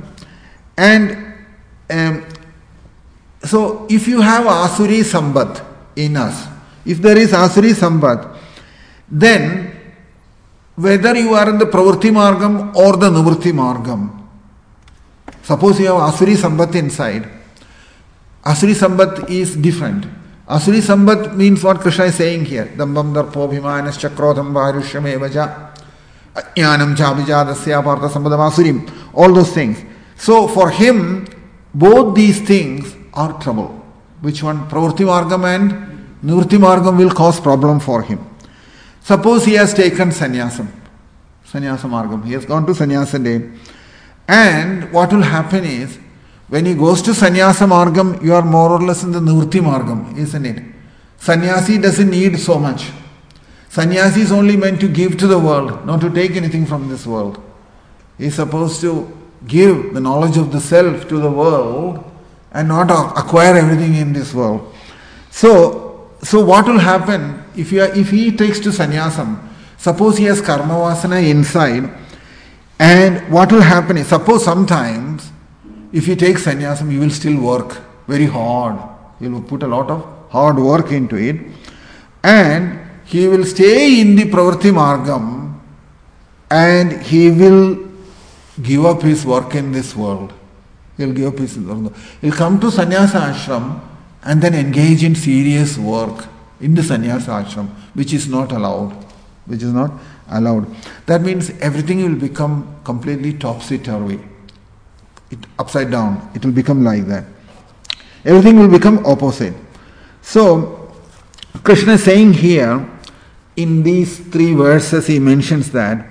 and so if you have asuri sambat in us, if there is asuri sambat, then whether you are in the pravritti margam or the nivritti margam, suppose you have asuri sambat inside, asuri sambat is different. Asuri sambat means what Krishna is saying here. Dambam darpo bhimanas chakrodham vaharushyam evaja jnanam chabijadasya partha sambadam asurim. All those things. So for him, both these things are trouble. Which one? Pravritti margam and nivritti margam will cause problem for him. Suppose he has taken sannyasam. Sannyasa margam. He has gone to sannyasa day. And what will happen is, when he goes to sannyasa margam, you are more or less in the nivritti margam, isn't it? Sannyasi doesn't need so much. Sannyasi is only meant to give to the world, not to take anything from this world. He is supposed to give the knowledge of the self to the world and not acquire everything in this world. So what will happen if he takes to sannyasam? Suppose he has karma vasana inside, and what will happen is, suppose sometimes if he takes sannyasam, he will still work very hard. He will put a lot of hard work into it, and he will stay in the pravritti margam, and he will give up his work in this world. He will give up his work. He will come to sannyasa ashram and then engage in serious work in the sannyasa ashram, which is not allowed. Which is not allowed. That means everything will become completely topsy-turvy. Upside down. It will become like that. Everything will become opposite. So, Krishna is saying here, in these 3 verses, he mentions that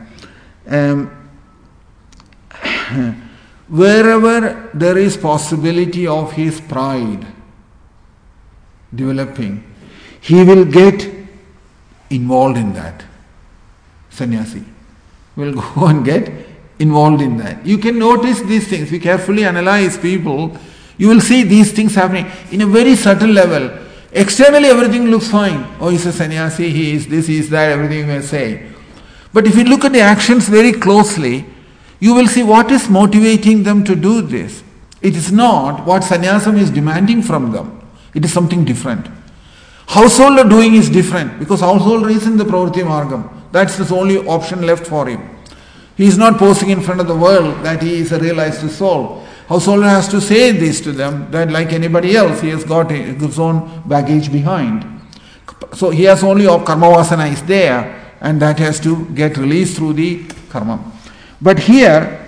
wherever there is possibility of his pride developing, he will get involved in that. Sannyasi will go and get involved in that. You can notice these things. If you carefully analyze people, you will see these things happening in a very subtle level. Externally everything looks fine. Oh, he's a sannyasi, he is this, he is that, everything you may say. But if you look at the actions very closely, you will see what is motivating them to do this. It is not what sannyasam is demanding from them. It is something different. Householder doing is different because householder is in the pravritti margam. That's the only option left for him. He is not posing in front of the world that he is a realized soul. Householder has to say this to them that like anybody else, he has got his own baggage behind. So he has only karma vasana is there and that has to get released through the karma. But here,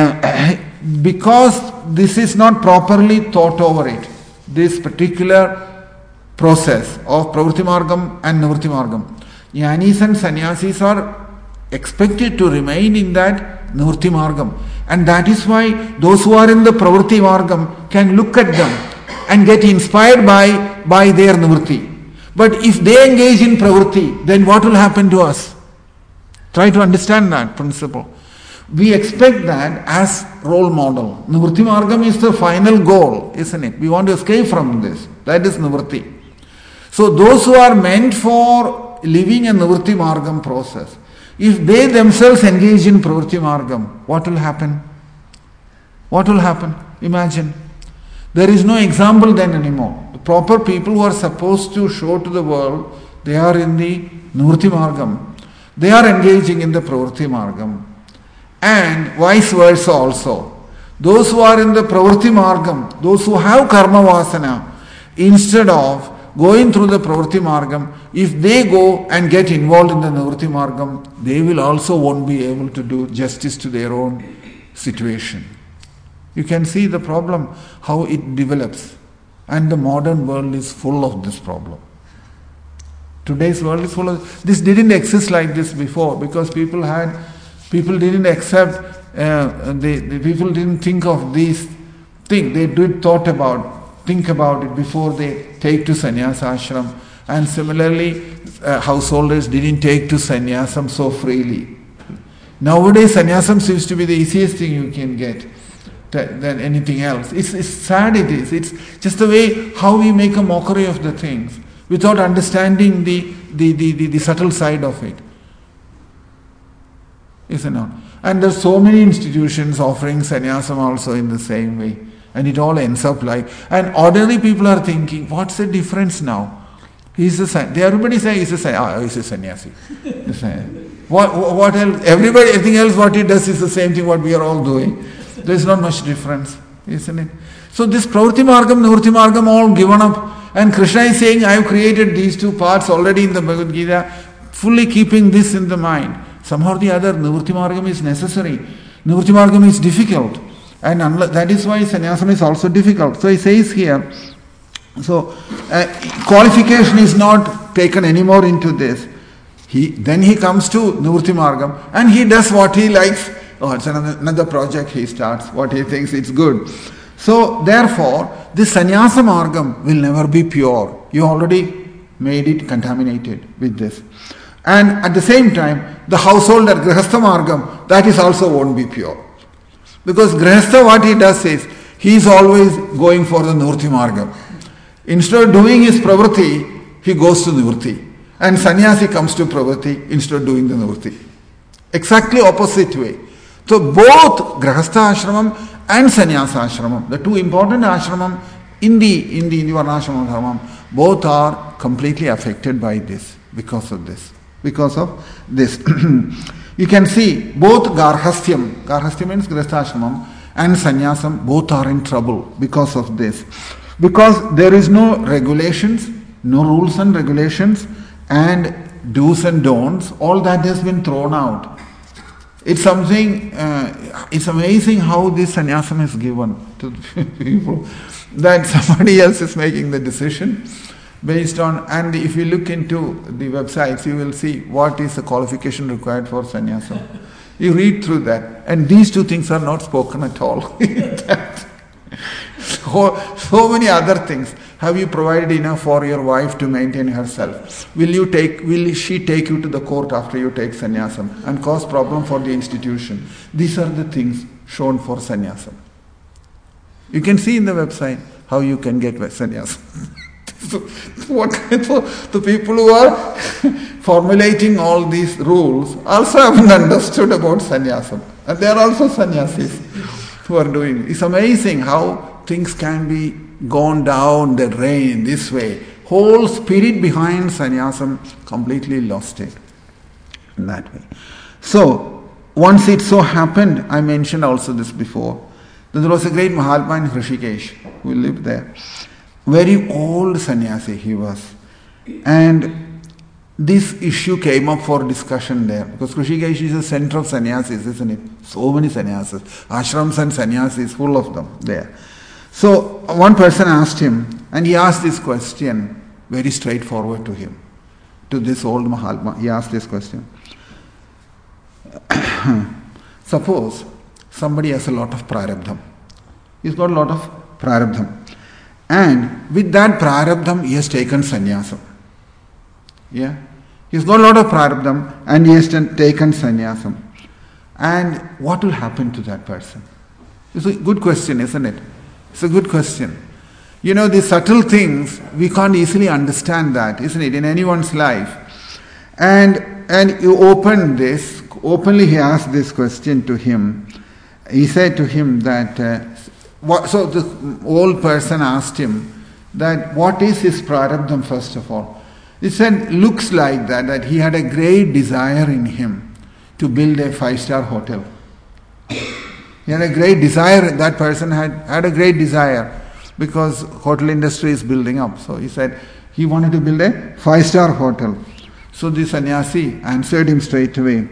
because this is not properly thought over it, this particular process of pravritti margam and nivritti margam, jnanis and sannyasis are expected to remain in that nivritti margam. And that is why those who are in the pravritti margam can look at them and get inspired by their nivritti. But if they engage in pravritti, then what will happen to us? Try to understand that principle. We expect that as role model. Nivritti margam is the final goal, isn't it? We want to escape from this. That is nivritti. So those who are meant for living a nivritti margam process, if they themselves engage in pravritti margam, what will happen? What will happen? Imagine. There is no example then anymore. The proper people who are supposed to show to the world, they are in the nivritti margam. They are engaging in the pravritti margam. And vice versa also. Those who are in the pravritti margam, those who have karma vasana, instead of going through the pravritti margam, if they go and get involved in the nivritti margam, they will also won't be able to do justice to their own situation. You can see the problem, how it develops. And the modern world is full of this problem. Today's world is full of this. Didn't exist like this before because people didn't accept, the people didn't think of these things. They did think about it before they take to sannyasa ashram. And similarly, householders didn't take to sannyasam so freely. Nowadays, sannyasam seems to be the easiest thing you can get than anything else. It's sad it is. It's just the way how we make a mockery of the things without understanding the subtle side of it. Isn't it? And there's so many institutions offering sannyasam also in the same way. And it all ends up like, and ordinary people are thinking, what's the difference now? Everybody say he's a sannyasi. What else? Everything else what he does is the same thing what we are all doing. There's not much difference, isn't it? So this pravritti margam, nivritti margam all given up. And Krishna is saying, I have created these two parts already in the Bhagavad Gita, fully keeping this in the mind. Somehow or the other, nivritti margam is necessary. Nivritti margam is difficult. And that is why sannyasam is also difficult. So he says here, so qualification is not taken anymore into this. Then he comes to nivritti margam and he does what he likes. Oh, it's another project he starts, what he thinks it's good. So therefore, this sannyasa margam will never be pure. You already made it contaminated with this. And at the same time, the householder, grihastha margam, that is also won't be pure. Because grihastha, what he does is, he is always going for the nivritti margam. Instead of doing his pravritti, he goes to nivritti. And sannyasi comes to pravritti instead of doing the nivritti. Exactly opposite way. So both grihastha ashramam and sannyasa ashramam, the two important ashramam in the varnashramam dharmam, both are completely affected by this, because of this. You can see both garhasthyam means grihastha ashramam, and sannyasam, both are in trouble because of this. Because there is no regulations, no rules and regulations, and do's and don'ts, all that has been thrown out. It's something, it's amazing how this sannyasam is given to people, that somebody else is making the decision based on, and if you look into the websites, you will see what is the qualification required for sannyasam. You read through that, and these two things are not spoken at all. So so many other things. Have you provided enough for your wife to maintain herself? Will she take you to the court after you take sannyasam and cause problem for the institution? These are the things shown for sannyasam. You can see in the website how you can get sannyasam. So the people who are formulating all these rules also haven't understood about sannyasam. And they are also sannyasis who are doing it. It's amazing how things can be gone down the drain this way. Whole spirit behind sannyasam completely lost it in that way. So, once it so happened, I mentioned also this before, that there was a great Mahatma in Hrishikesh who lived there. Very old sannyasi he was. And this issue came up for discussion there. Because Hrishikesh is a center of sannyasis, isn't it? So many sannyasis. Ashrams and sannyasis, full of them there. So one person asked him, and he asked this question, very straightforward to him. To this old Mahatma, he asked this question. Suppose somebody has a lot of prarabdham. He's got a lot of prarabdham. And with that prarabdham, he has taken sannyasam. Yeah? He's got a lot of prarabdham and he has taken sannyasam. And what will happen to that person? It's a good question, isn't it? It's a good question. You know, these subtle things, we can't easily understand that, isn't it, in anyone's life. And you open this, openly he asked this question to him. He said to him that, so the old person asked him that what is his prarabdham first of all. He said, looks like that he had a great desire in him to build a 5-star hotel. He had a great desire, that person had a great desire because hotel industry is building up. So he said he wanted to build a 5-star hotel. So the sannyasi answered him straight away.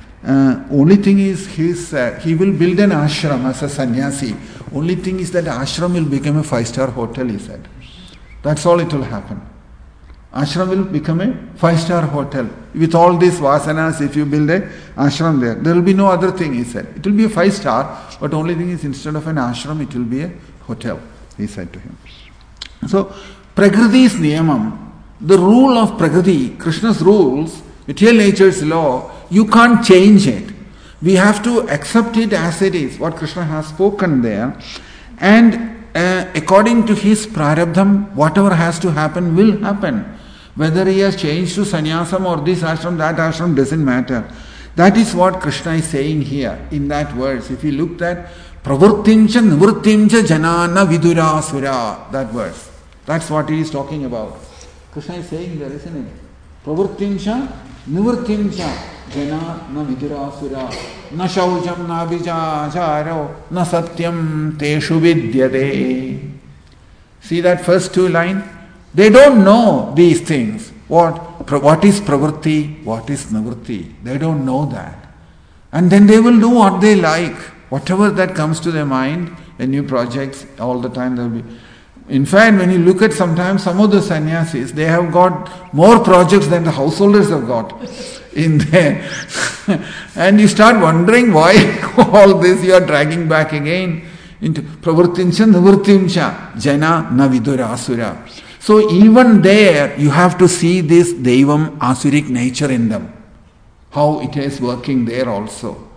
Only thing is he will build an ashram as a sannyasi. Only thing is that ashram will become a 5-star hotel, he said. That's all it will happen. Ashram will become a 5-star hotel. With all these vasanas, if you build a ashram there will be no other thing, he said. It will be a 5-star, but only thing is instead of an ashram, it will be a hotel, he said to him. So, Prakriti's niyamam, the rule of Prakriti, Krishna's rules, material nature's law, you can't change it. We have to accept it as it is, what Krishna has spoken there. And according to his prarabdham, whatever has to happen will happen. Whether he has changed to sannyasam or this ashram, that ashram, doesn't matter. That is what Krishna is saying here in that verse. If you looked at pravurtimcha nivurtimcha janana vidurasura, that verse. That's what he is talking about. Krishna is saying there, isn't it? Pravurtimcha nivurtimcha janana vidurasura na shaujam na vijacharo na satyam teshu vidyate. See that first two lines? They don't know these things. What is pravritti, what is nivritti? They don't know that. And then they will do what they like. Whatever that comes to their mind, the new projects, all the time there will be. In fact, when you look at sometimes some of the sannyasis, they have got more projects than the householders have got in there. And you start wondering why all this you are dragging back again into pravritincha nivritincha jana na vidura asura. So even there, you have to see this Devam Asuric nature in them. How it is working there also.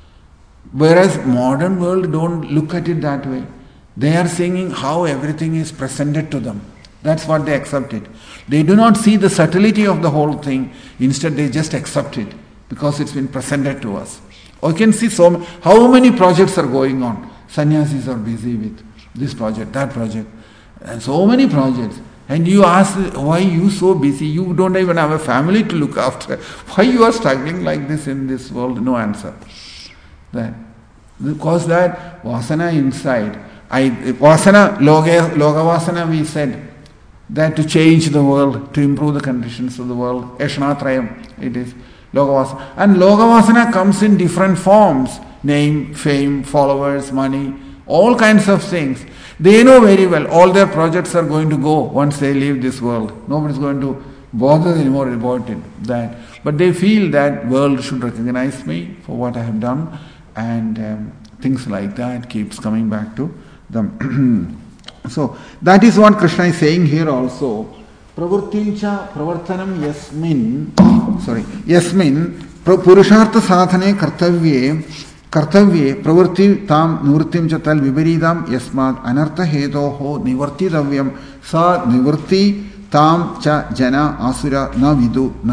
Whereas modern world don't look at it that way. They are seeing how everything is presented to them. That's what they accept it. They do not see the subtlety of the whole thing. Instead, they just accept it because it's been presented to us. Or you can see how many projects are going on. Sannyasis are busy with this project, that project, and so many projects. And you ask, why you so busy? You don't even have a family to look after. Why you are struggling like this in this world? No answer. Because that vasana inside, loga vasana we said, that to change the world, to improve the conditions of the world, Yashnatrayam, it is loga vasana. And loga vasana comes in different forms, name, fame, followers, money, all kinds of things. They know very well all their projects are going to go once they leave this world. Nobody is going to bother anymore about it. But they feel that world should recognize me for what I have done, and things like that keeps coming back to them. So that is what Krishna is saying here also. Pravurtincha pravartanam yasmin purushartha sadhane kartavye pravurti tam nivrittim cha tal viparidam yasmad anartha hetoho nivartitavyam sa nivarti tam cha jana asura na vidu na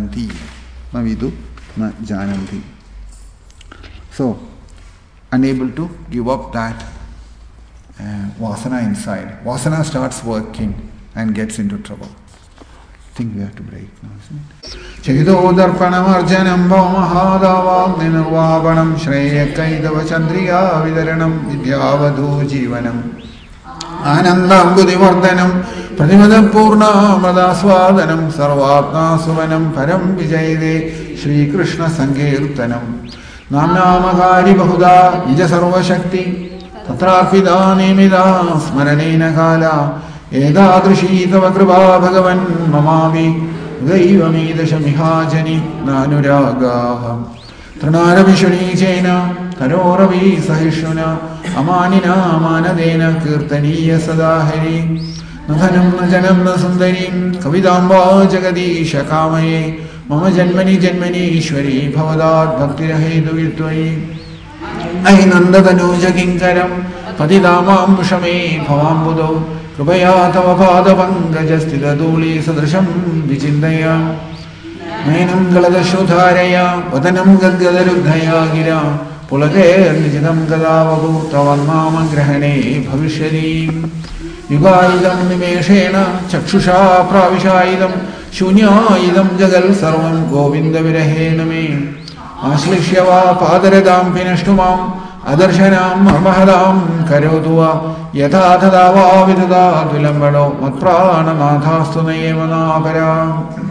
jananti. So, unable to give up that vasana inside. Vasana starts working and gets into trouble. I think we have to break now, isn't it? Chahido darpanam arjanam bhavamahadavam nirvapanam shreyakaidava chandriya vidaranam vidyavadhu jivanam anandam buddhivardhanam pradimada purna madaswadanam sarvatma suvanam param vijayde Shri Krishna Sankirtanam namnamagari bahuda nija sarva shakti tatrapi nimida smaranena kala edadrishi tava kripa bhagavan mamavi daivamidashamihajani nanuragaha tranaravishuни chena taroravi sahishuna amanina manadena kirtaniya sadahari nathanam najanam nasundarim kavidamba jagadisha kamaye mama janmani ishwari bhavadat bhaktirahetu virtvai ainandadanuja kinkaram padidamam shame bhavambudo krupaya tava pada pangajastita duli sadrisham vichindaya mainam galadashudharaya vadanam gadgadarudhaya gira pulate nijidam gadavagu tavanmama grahane bhavishyadi yugaidam nimeshena chakshusha pravishaidam shunyayidam jagal sarvam govinda virahena me ashlishyava padaradam pinashtumam adarsanam marmahadam karotuva yatha thadava vidada vilambano matprana nathastu nayevana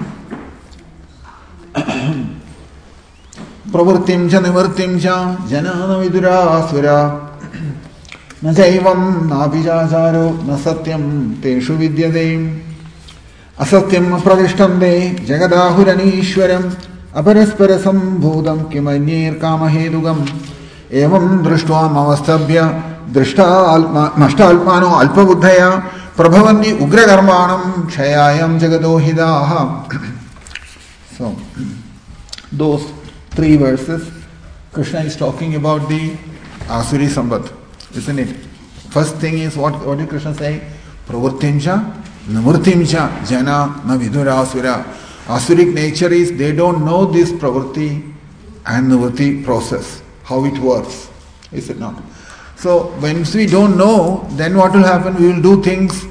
pravurtim cha nivartim cha janana vidura asura na jaivam na abhijacharo na satyam teshu vidyate asatyam pradishtande jagadahuranishwaram aparaspara sambhudam kimanyir kamahedugam evam drishtva mavastabhya drishta nashtalpano alpabuddhaya prabhavanni ugrakarmanam kshayayam jagadohidaha. So, those 3 verses, Krishna is talking about the Asuri Sambad, isn't it? First thing is, what did Krishna say? Pravurtimcha, nivurtimcha, jana, na vidura asura. Asuric nature is, they don't know this pravurti and nivurti process, how it works, is it not? So, once we don't know, then what will happen? We will do things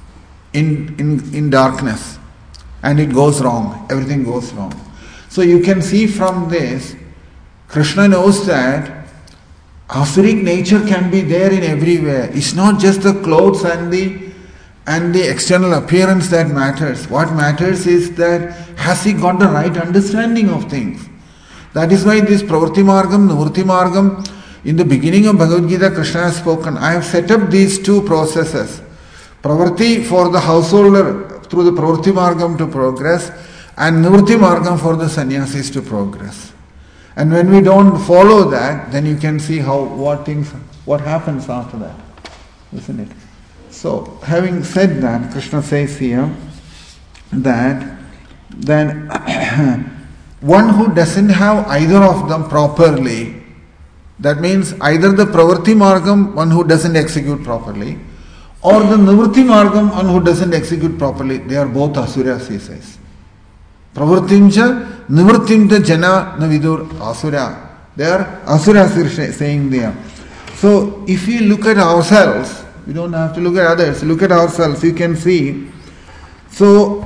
in darkness. And it goes wrong. Everything goes wrong. So you can see from this, Krishna knows that Asuric nature can be there in everywhere. It's not just the clothes and the external appearance that matters. What matters is that has he got the right understanding of things? That is why this Pravurti Margam, Nivurti Margam, in the beginning of Bhagavad Gita, Krishna has spoken, I have set up these 2 processes. Pravurti for the householder, through the Pravurti Margam to progress, and Nivurti Margam for the sannyasis to progress. And when we don't follow that, then you can see what happens after that, isn't it? So, having said that, Krishna says here that then one who doesn't have either of them properly, that means either the Pravurti Margam, one who doesn't execute properly, or the Nivurti Margam, one who doesn't execute properly, they are both asuras, he says. Pravurtimcha, Nivurtimcha jana navidur asura. They are asuras, saying there. So, if we look at ourselves, we don't have to look at others, look at ourselves, you can see. So,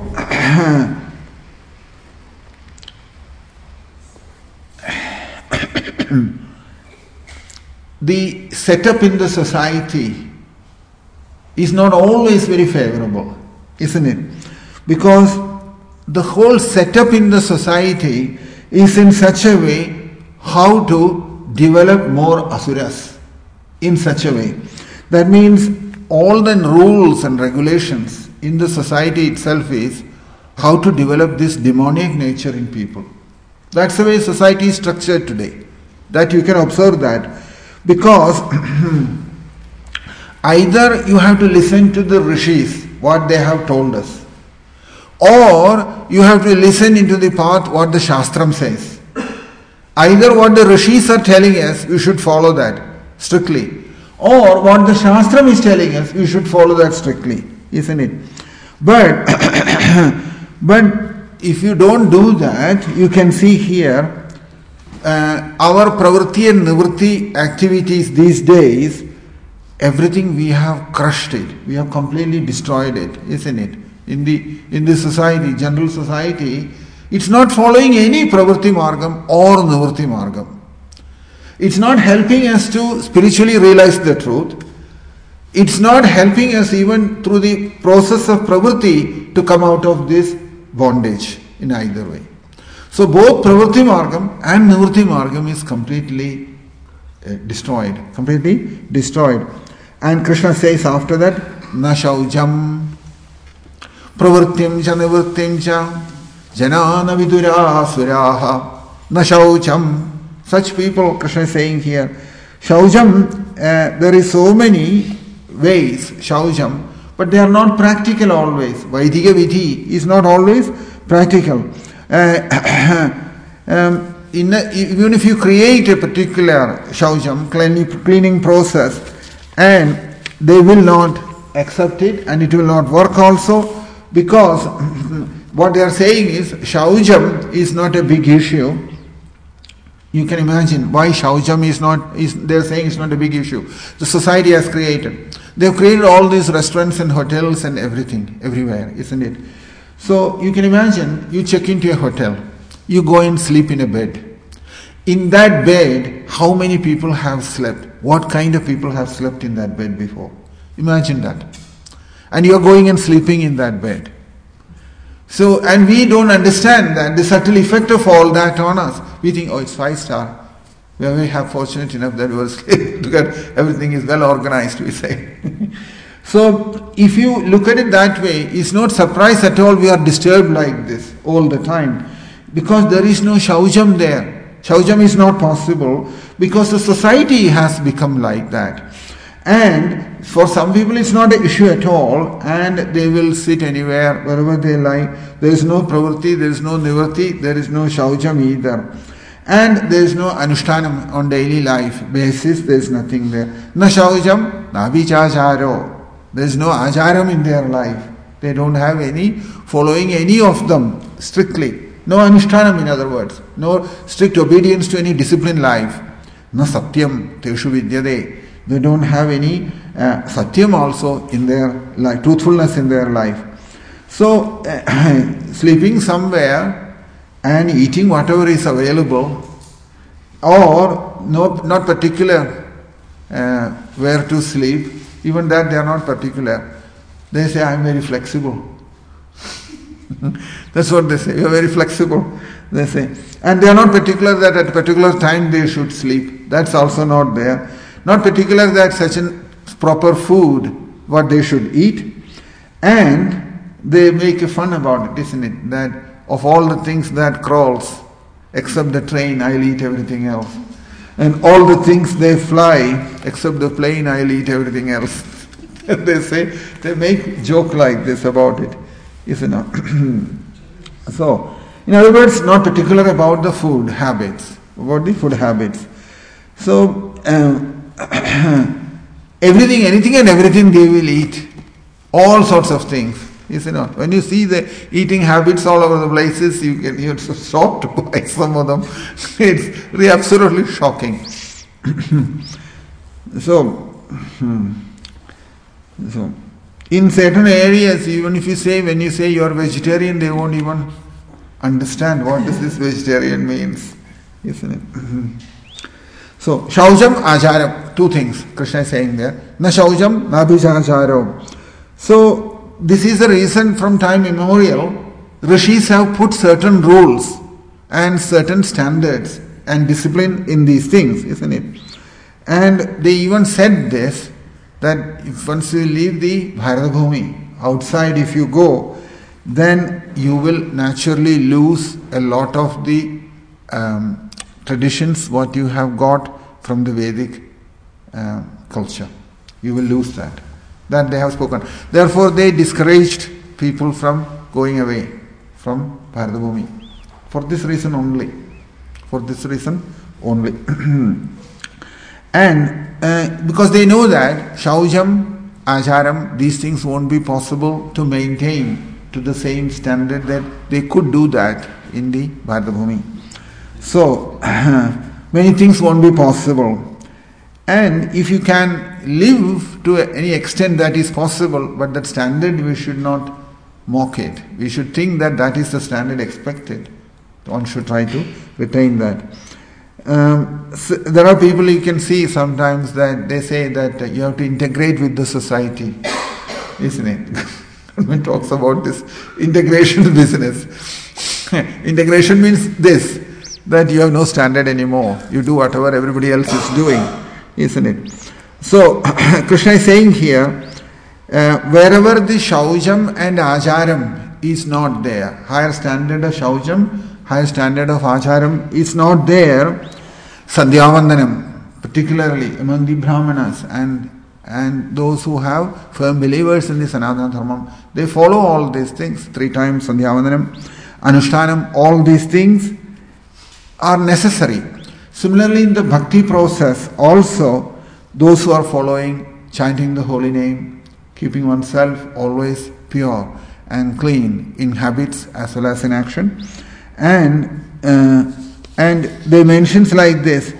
the setup in the society is not always very favorable, isn't it? Because the whole setup in the society is in such a way how to develop more asuras in such a way. That means all the rules and regulations in the society itself is how to develop this demoniac nature in people. That's the way society is structured today. That you can observe that. Because Either you have to listen to the rishis, what they have told us, or you have to listen into the path what the Shastram says. Either what the rishis are telling us, you should follow that strictly, or what the Shastram is telling us, you should follow that strictly, isn't it? But if you don't do that, you can see here our pravritti and nivritti activities these days, everything we have crushed it, we have completely destroyed it, isn't it? In the society, general society, it's not following any pravritti margam or nivritti margam. It's not helping us to spiritually realize the truth. It's not helping us even through the process of pravritti to come out of this bondage in either way. So both pravritti margam and nivritti margam is completely destroyed. And Krishna says after that, na shaujam pravrittim cha nivrittim cha janana vidura suraha na shaucham. Such people, Krishna is saying here, shaujam, there is so many ways, shaujam, but they are not practical always. Vaidika vidhi is not always practical. Even if you create a particular shaujam, cleaning process, and they will not accept it, and it will not work also, because what they are saying is shaujam is not a big issue. You can imagine why shaujam they are saying it's not a big issue. The society has created. They have created all these restaurants and hotels and everything, everywhere, isn't it? So you can imagine, you check into a hotel, you go and sleep in a bed. In that bed, how many people have slept? What kind of people have slept in that bed before? Imagine that. And you are going and sleeping in that bed. So, and we don't understand that the subtle effect of all that on us. We think, oh, it's 5-star. We are very fortunate enough that we were because everything is well organized, we say. So, if you look at it that way, it's not surprise at all we are disturbed like this all the time. Because there is no shaujam there. Shaujam is not possible because the society has become like that. And for some people it's not an issue at all, and they will sit anywhere, wherever they like. There is no pravritti, there is no nivritti, there is no shaujam either. And there is no anushtanam on daily life basis, there is nothing there. Na shaujam, na vichacharo. There is no acharam in their life. They don't have any following any of them strictly. No anushtanam, in other words. No strict obedience to any disciplined life. Na satyam, teshu vidyade. They don't have any satyam also in their life, truthfulness in their life. So, sleeping somewhere and eating whatever is available, or not particular where to sleep, even that they are not particular. They say, I am very flexible. That's what they say, you are very flexible, they say. And they are not particular that at a particular time they should sleep. That's also not there. Not particular that such a proper food, what they should eat. And they make a fun about it, isn't it? That of all the things that crawls, except the train, I'll eat everything else. And all the things they fly, except the plane, I'll eat everything else. They say, they make joke like this about it, isn't it? So, in other words, not particular about the food habits, about the food habits. So, everything, anything and everything they will eat. All sorts of things. Isn't it? When you see the eating habits all over the places, you're so shocked by some of them. It's really absolutely shocking. So, in certain areas, even if when you say you're vegetarian, they won't even understand what does this vegetarian means. Isn't it? So, shaujam, acharam, two things Krishna is saying there. Na shaujam, na bhichacharo. So, this is the reason from time immemorial, rishis have put certain rules and certain standards and discipline in these things, isn't it? And they even said this, that if once you leave the Bharatbhumi, outside if you go, then you will naturally lose a lot of the traditions what you have got from the Vedic culture. You will lose that. That they have spoken. Therefore, they discouraged people from going away from Bharatbhumi. For this reason only. For this reason only. And because they know that Shaujam, Acharam, these things won't be possible to maintain to the same standard that they could do that in the Bharatbhumi. So, many things won't be possible. And if you can live to any extent that is possible, but that standard we should not mock it. We should think that that is the standard expected. One should try to retain that. So there are people you can see sometimes that they say that you have to integrate with the society, isn't it? When talks about this integration business. Integration means this, that you have no standard anymore. You do whatever everybody else is doing, isn't it? So, Krishna is saying here, wherever the Shaujam and Acharam is not there, higher standard of Shaujam, higher standard of Acharam is not there, Sandhyavandanam, particularly among the Brahmanas and those who have firm believers in the Sanatana Dharma, they follow all these things, 3 times Sandhyavandanam, Anushtanam, all these things are necessary. Similarly, in the bhakti process also, those who are following, chanting the holy name, keeping oneself always pure and clean in habits as well as in action. And they mentions like this,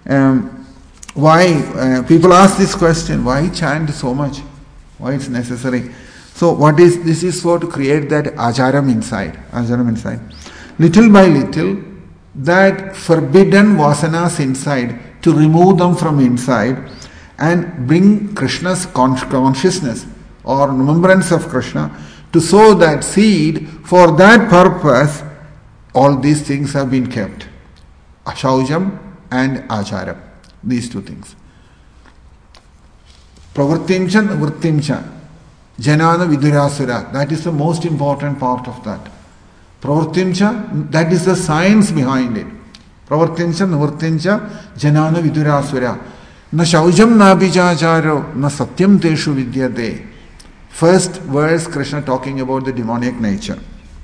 why people ask this question, why chant so much? Why it's necessary? So this is for to create that acharam inside. Little by little, that forbidden vasanas inside, to remove them from inside and bring Krishna's consciousness or remembrance of Krishna, to sow that seed. For that purpose, all these things have been kept. Ashaujam and Acharam. These 2 things. Pravrittimcha, Nivrittimcha. Janana Vidurasura. That is the most important part of that. Pravrittimcha, that is the science behind it. Pravrittimcha, Nivrittimcha, Janana Vidurasura. Na Shaujam na Bijacharo, na Satyam Teshu Vidyate. First verse, Krishna talking about the demonic nature.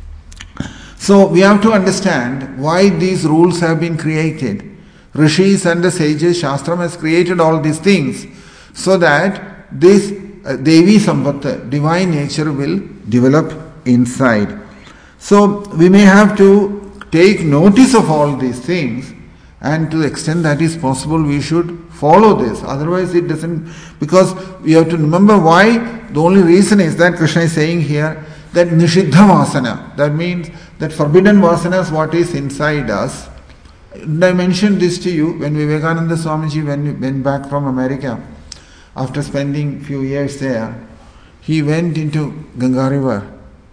So we have to understand why these rules have been created. Rishis and the sages, Shastram has created all these things so that this Devi Sampata, divine nature, will develop inside. So we may have to take notice of all these things, and to the extent that is possible we should follow this. Otherwise it doesn't, because we have to remember why. The only reason is that Krishna is saying here that Nishiddha Vasana, that means that forbidden vasanas, what is inside us. And I mentioned this to you when Vivekananda Swamiji went back from America. After spending few years there, he went into Ganga River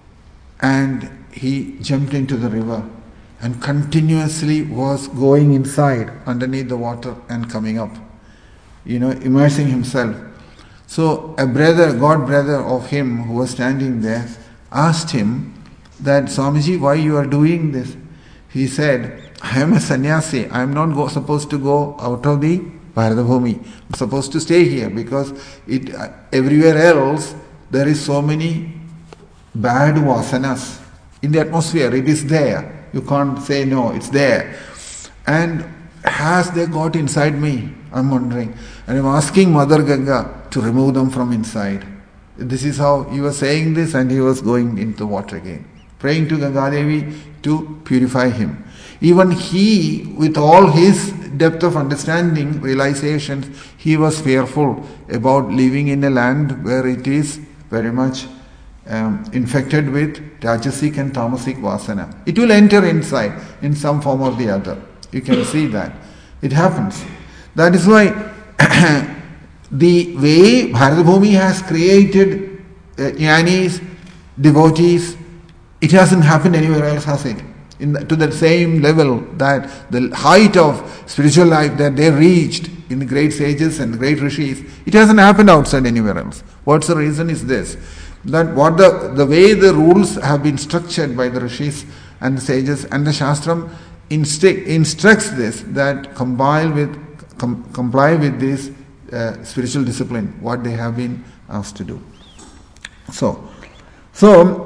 and he jumped into the river and continuously was going inside underneath the water and coming up, immersing himself. So a brother, God brother of him who was standing there, asked him that, Swamiji, why you are doing this? He said, I am a sannyasi. I am not supposed to go out of the Bharatbhumi. I am supposed to stay here because everywhere else there is so many bad vasanas in the atmosphere. It is there. You can't say no, it's there. And has they got inside me? I'm wondering. And I'm asking Mother Ganga to remove them from inside. This is how he was saying this, and he was going into the water again, praying to Ganga Devi to purify him. Even he, with all his depth of understanding, realizations, he was fearful about living in a land where it is very much infected with Rajasic and Tamasic Vasana. It will enter inside in some form or the other. You can see that. It happens. That is why the way Bharatbhumi has created jnanis, devotees, it hasn't happened anywhere else, has it? To the same level, that the height of spiritual life that they reached in the great sages and great rishis, it hasn't happened outside anywhere else. What's the reason is this, that what the way the rules have been structured by the rishis and the sages, and the Shastram instructs this, that comply with these spiritual discipline, what they have been asked to do. So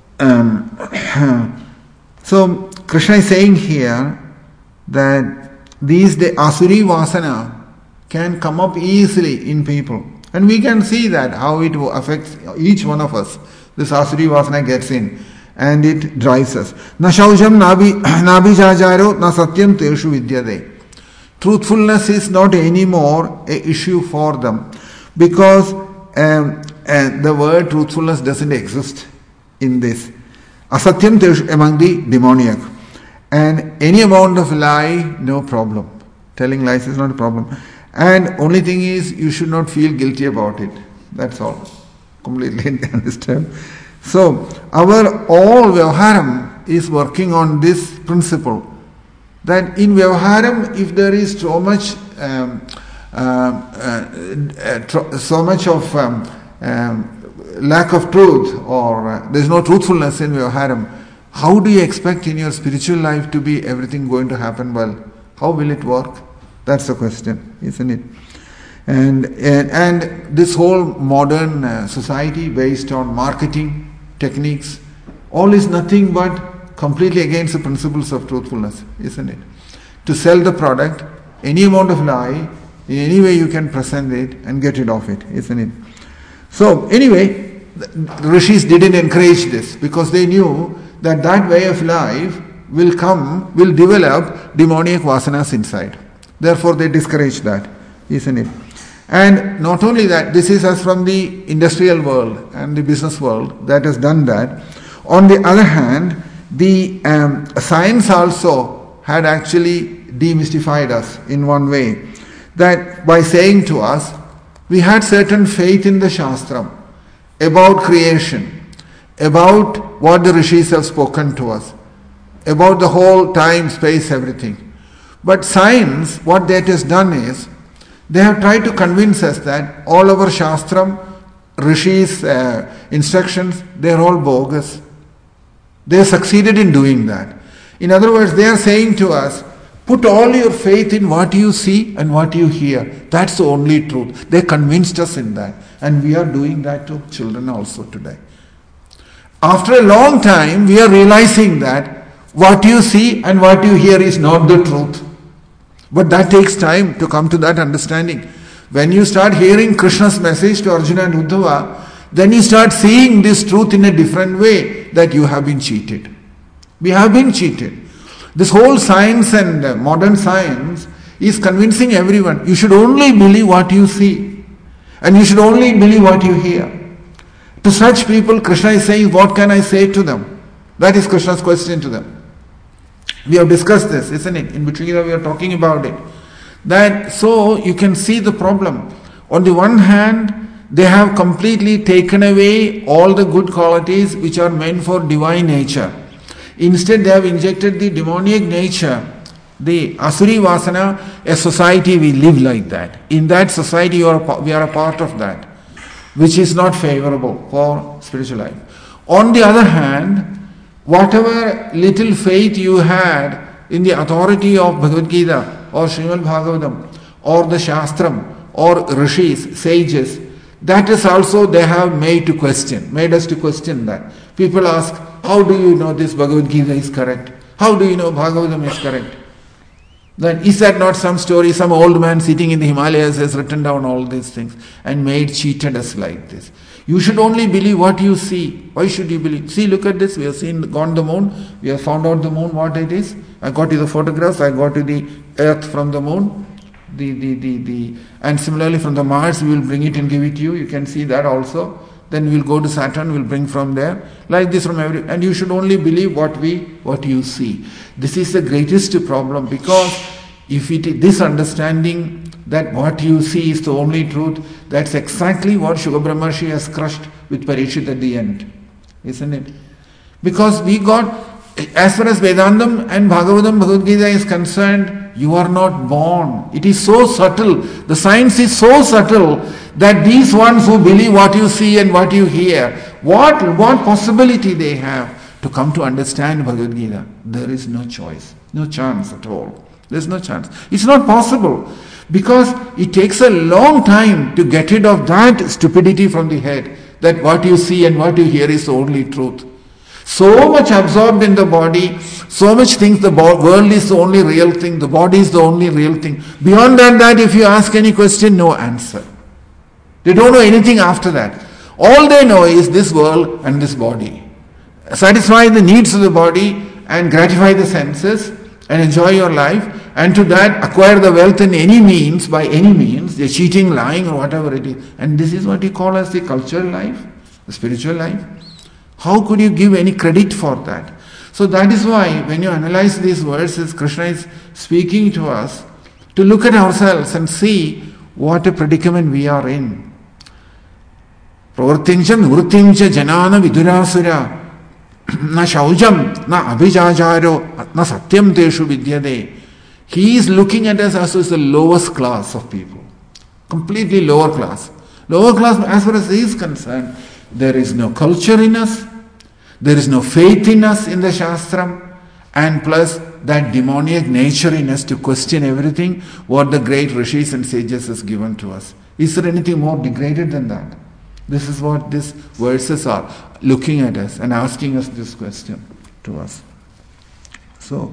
Krishna is saying here that the Asuri Vasana can come up easily in people. And we can see that, how it affects each one of us. This Asuri Vasana gets in and it drives us. Na shaujam nabhijajaro na satyam teshu vidyade. Truthfulness is not anymore a issue for them, because the word truthfulness doesn't exist in this. Asatyam teshu among the demoniac. And any amount of lie, no problem. Telling lies is not a problem. And only thing is, you should not feel guilty about it. That's all. Completely understand. So, our all Vyavaharam is working on this principle. That in Vyavaharam, if there is so much of lack of truth, or there is no truthfulness in Vyavaharam, how do you expect in your spiritual life to be everything going to happen well? How will it work? That's the question, isn't it? And this whole modern society based on marketing techniques, all is nothing but completely against the principles of truthfulness, isn't it? To sell the product, any amount of lie, in any way you can present it and get rid of it, isn't it? So anyway, the rishis didn't encourage this, because they knew that way of life will develop demoniac vasanas inside. Therefore, they discourage that, isn't it? And not only that, this is as from the industrial world and the business world that has done that. On the other hand, the science also had actually demystified us in one way. That by saying to us, we had certain faith in the Shastram about creation, about what the rishis have spoken to us, about the whole time, space, everything. But science, what that has done is, they have tried to convince us that all our Shastram, rishis' instructions, they are all bogus. They have succeeded in doing that. In other words, they are saying to us, put all your faith in what you see and what you hear. That's the only truth. They convinced us in that. And we are doing that to children also today. After a long time, we are realizing that what you see and what you hear is not the truth. But that takes time to come to that understanding. When you start hearing Krishna's message to Arjuna and Uddhava, then you start seeing this truth in a different way, that you have been cheated. We have been cheated. This whole science and modern science is convincing everyone, you should only believe what you see. And you should only believe what you hear. To such people, Krishna is saying, what can I say to them? That is Krishna's question to them. We have discussed this, isn't it? In between we are talking about it. That so you can see the problem. On the one hand, they have completely taken away all the good qualities which are meant for divine nature. Instead, they have injected the demoniac nature, the Asuri Vasana. A society we live like that. In that society, we are a part of that, which is not favorable for spiritual life. On the other hand, whatever little faith you had in the authority of Bhagavad Gita or Srimad Bhagavatam or the Shastram or rishis, sages, that is also they have made us to question that. People ask, how do you know this Bhagavad Gita is correct? How do you know Bhagavatam is correct? Then is that not some story, some old man sitting in the Himalayas has written down all these things and cheated us like this? You should only believe what you see. Why should you believe? See, look at this. We have gone the moon. We have found out the moon, what it is. I got you the photographs. I got you the earth from the moon. And similarly from the Mars, we will bring it and give it to you. You can see that also. Then we will go to Saturn, we will bring from there. Like this from and you should only believe what you see. This is the greatest problem, because if this understanding that what you see is the only truth, that's exactly what Shukha Brahmarshi has crushed with Parikshit at the end. Isn't it? Because we got, as far as Vedantam and Bhagavatam, Bhagavad Gita is concerned, you are not born. It is so subtle. The science is so subtle that these ones who believe what you see and what you hear, what possibility they have to come to understand Bhagavad Gita? There is no choice. No chance at all. There is no chance. It's not possible. Because it takes a long time to get rid of that stupidity from the head, that what you see and what you hear is the only truth. So much absorbed in the body, so much thinks the world is the only real thing, the body is the only real thing. Beyond that, if you ask any question, no answer. They don't know anything after that. All they know is this world and this body. Satisfy the needs of the body and gratify the senses and enjoy your life, and to that acquire the wealth in any means, by any means, they're cheating, lying or whatever it is. And this is what you call as the cultural life, the spiritual life. How could you give any credit for that? So that is why when you analyze these verses, Krishna is speaking to us to look at ourselves and see what a predicament we are in. Pravartincha nivrittincha janana vidurasura na shaujam na abhijajaro na satyam teshu vidyade. He is looking at us as the lowest class of people. Completely lower class. Lower class, as far as he is concerned, there is no culture in us, there is no faith in us in the Shastram, and plus that demoniac nature in us to question everything what the great rishis and sages has given to us. Is there anything more degraded than that? This is what these verses are, looking at us and asking us this question to us. So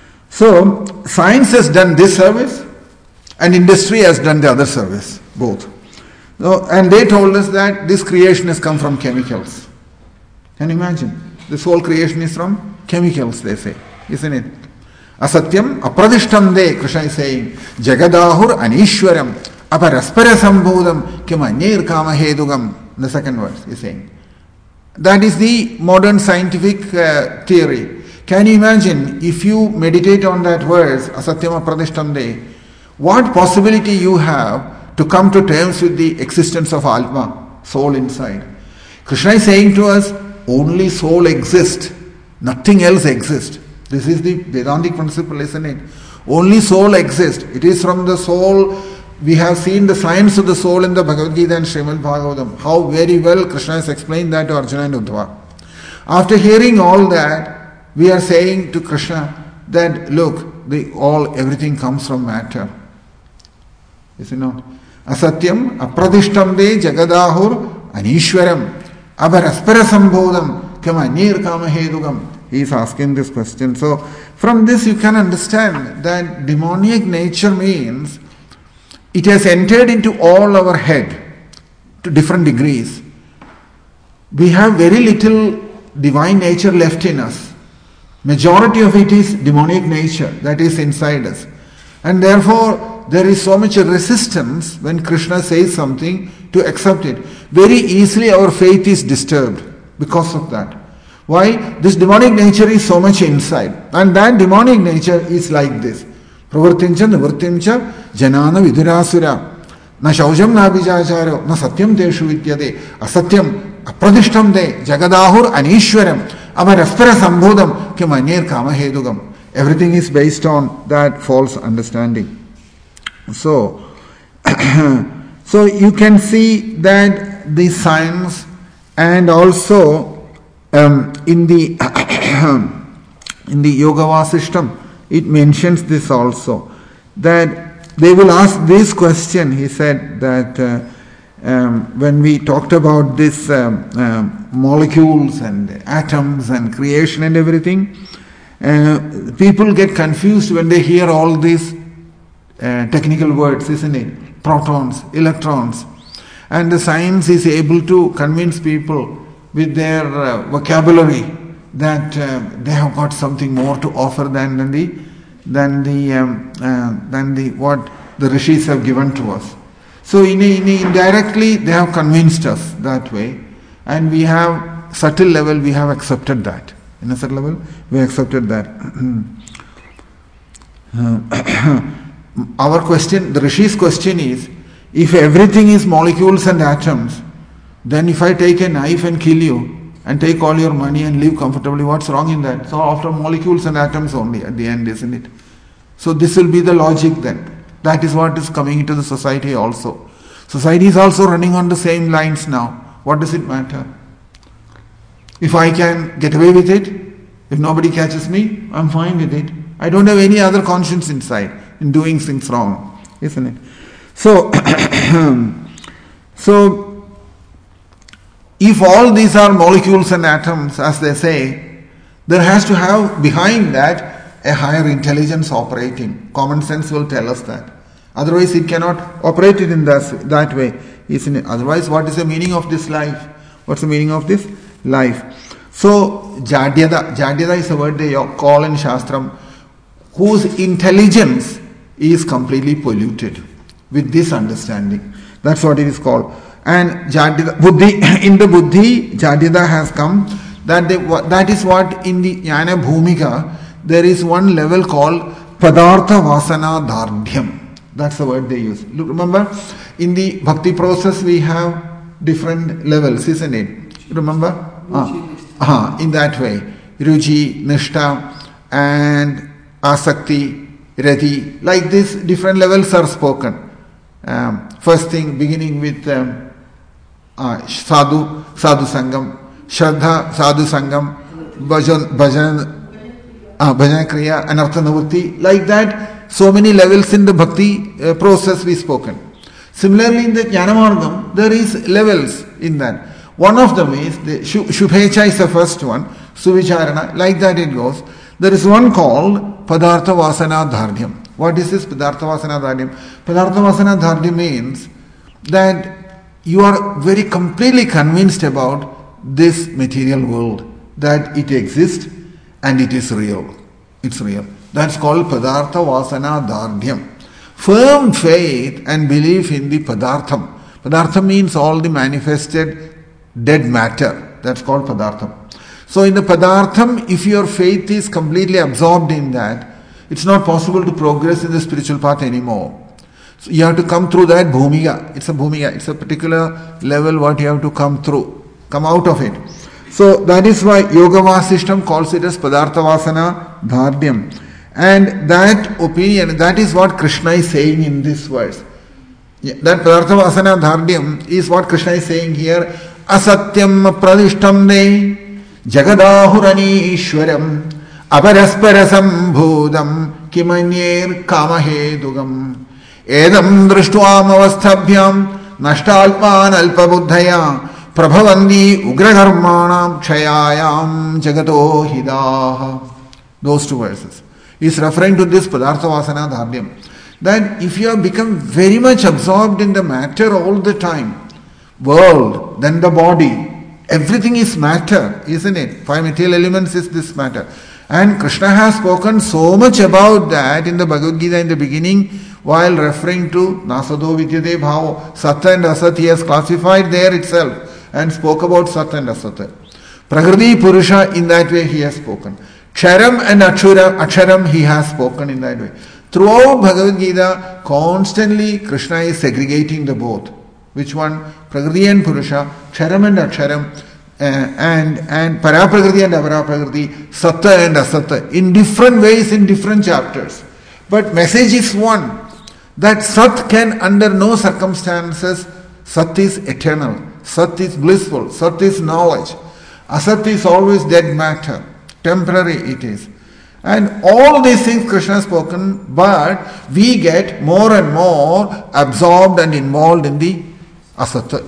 science has done this service and industry has done the other service, both. So, and they told us that this creation has come from chemicals. Can you imagine? This whole creation is from chemicals, they say, isn't it? Asatyam apradishtam de, Krishna is saying, Jagadahur anishwaram aparaspara sambodham kim anyir kama hedugam. The second verse is saying. That is the modern scientific theory. Can you imagine, if you meditate on that verse, Asatyam apradishtam de, what possibility you have to come to terms with the existence of Atma, soul inside. Krishna is saying to us, only soul exists, nothing else exists. This is the Vedantic principle, isn't it? Only soul exists. It is from the soul. We have seen the science of the soul in the Bhagavad Gita and Srimad Bhagavatam. How very well Krishna has explained that to Arjuna and Uddhava. After hearing all that, we are saying to Krishna that, look, everything comes from matter. Is it not? Asatyam apradishtam de jagadahur anishwaram abharaspara sambodham kama nir kama hedugam. He is asking this question. So from this you can understand that demoniac nature means it has entered into all our head to different degrees. We have very little divine nature left in us. Majority of it is demonic nature that is inside us. And therefore there is so much resistance when Krishna says something to accept it. Very easily our faith is disturbed because of that. Why? This demonic nature is so much inside. And that demonic nature is like this. Pravartincha nivrittincha janana vidurasura na shaujam na abhijacharo na satyam teshu vidyade asatyam apradishtam de jagadahur anishwaram amaraspara sambodham kim anyir kama hedugam. Everything is based on that false understanding. So you can see that the science and also in the Yoga Vasishtam, it mentions this also, that they will ask this question. He said that when we talked about this molecules and atoms and creation and everything, people get confused when they hear all these technical words, isn't it? Protons, electrons. And the science is able to convince people with their vocabulary that they have got something more to offer than what the rishis have given to us. So indirectly they have convinced us that way, and we have subtle level we have accepted that. In a subtle level we accepted that. Our question, the rishis' question is, if everything is molecules and atoms, then if I take a knife and kill you and take all your money and live comfortably, what's wrong in that? So after molecules and atoms only at the end, isn't it? So this will be the logic then. That is what is coming into the society also. Society is also running on the same lines now. What does it matter? If I can get away with it, if nobody catches me, I'm fine with it. I don't have any other conscience inside in doing things wrong. isn't it? So, so if all these are molecules and atoms, as they say, there has to have behind that a higher intelligence operating. Common sense will tell us that. Otherwise, it cannot operate it in that way, isn't it? Otherwise, what is the meaning of this life? What's the meaning of this life? So, Jadyada. Jadyada is a word they call in Shastram, whose intelligence is completely polluted with this understanding. That's what it is called. And Jadyada, Buddhi, in the Buddhi, Jadyada has come. That is what in the Jnana Bhumika, there is one level called Padartha Vasana Dardhyam. That's the word they use. Look, remember, in the bhakti process we have different levels, isn't it? Remember? In that way. Ruchi, Nishta, and Asakti, Rati. Like this, different levels are spoken. First thing, beginning with Sadhu Sangam, Shraddha, Sadhu Sangam, Bhajan Kriya, Anartha Nivritti. Like that, so many levels in the bhakti process we spoken. Similarly, in the Jnanamargam, there is levels in that. One of them is, the Shubhecha is the first one, Suvicharana, like that it goes. There is one called Padartha Vasana Dhardyam. What is this Padartha Vasana Dhardyam? Padartha Vasana Dhardyam means that you are very completely convinced about this material world, that it exists and it is real. It's real. That's called Padartha Vasana Dhardyam. Firm faith and belief in the Padartham. Padartham means all the manifested dead matter. That's called Padartham. So in the Padartham, if your faith is completely absorbed in that, it's not possible to progress in the spiritual path anymore. So you have to come through that Bhumika. It's a Bhumika. It's a particular level what you have to come through. Come out of it. So that is why Yoga Vasishtam calls it as Padartha Vasana Dhardyam. And that opinion, that is what Krishna is saying in this verse. That Padartha Vasana Dhardyam is what Krishna is saying here. Asatyam pradishtam ne jagadahurani ishwaram aparasparasam bhudam kimanyer kamahedugam edam drishtuam avasthabhyam nashtalpan alpabuddhaya prabhavandi ugrakarmanam kshayayam jagato hidaha. Those two verses is referring to this Padartha Vasana Dhardyam. That if you have become very much absorbed in the matter all the time, world, then the body, everything is matter, isn't it? 5 material elements is this matter. And Krishna has spoken so much about that in the Bhagavad Gita in the beginning, while referring to Nasado Vidyate Bhava, Sata and Asat, he has classified there itself and spoke about Sat and Asat. Prakriti Purusha, in that way he has spoken. Ksharam and Aksharam he has spoken in that way. Throughout Bhagavad Gita, constantly Krishna is segregating the both. Which one? Prakriti and Purusha, Ksharam and Aksharam, and Paraprakriti and Aparaprakriti, Satta and Asata, in different ways, in different chapters. But message is one, that Sat can under no circumstances, Sat is eternal, Sat is blissful, Sat is knowledge. Asat is always dead matter, temporary it is. And all these things Krishna has spoken, but we get more and more absorbed and involved in the Asata.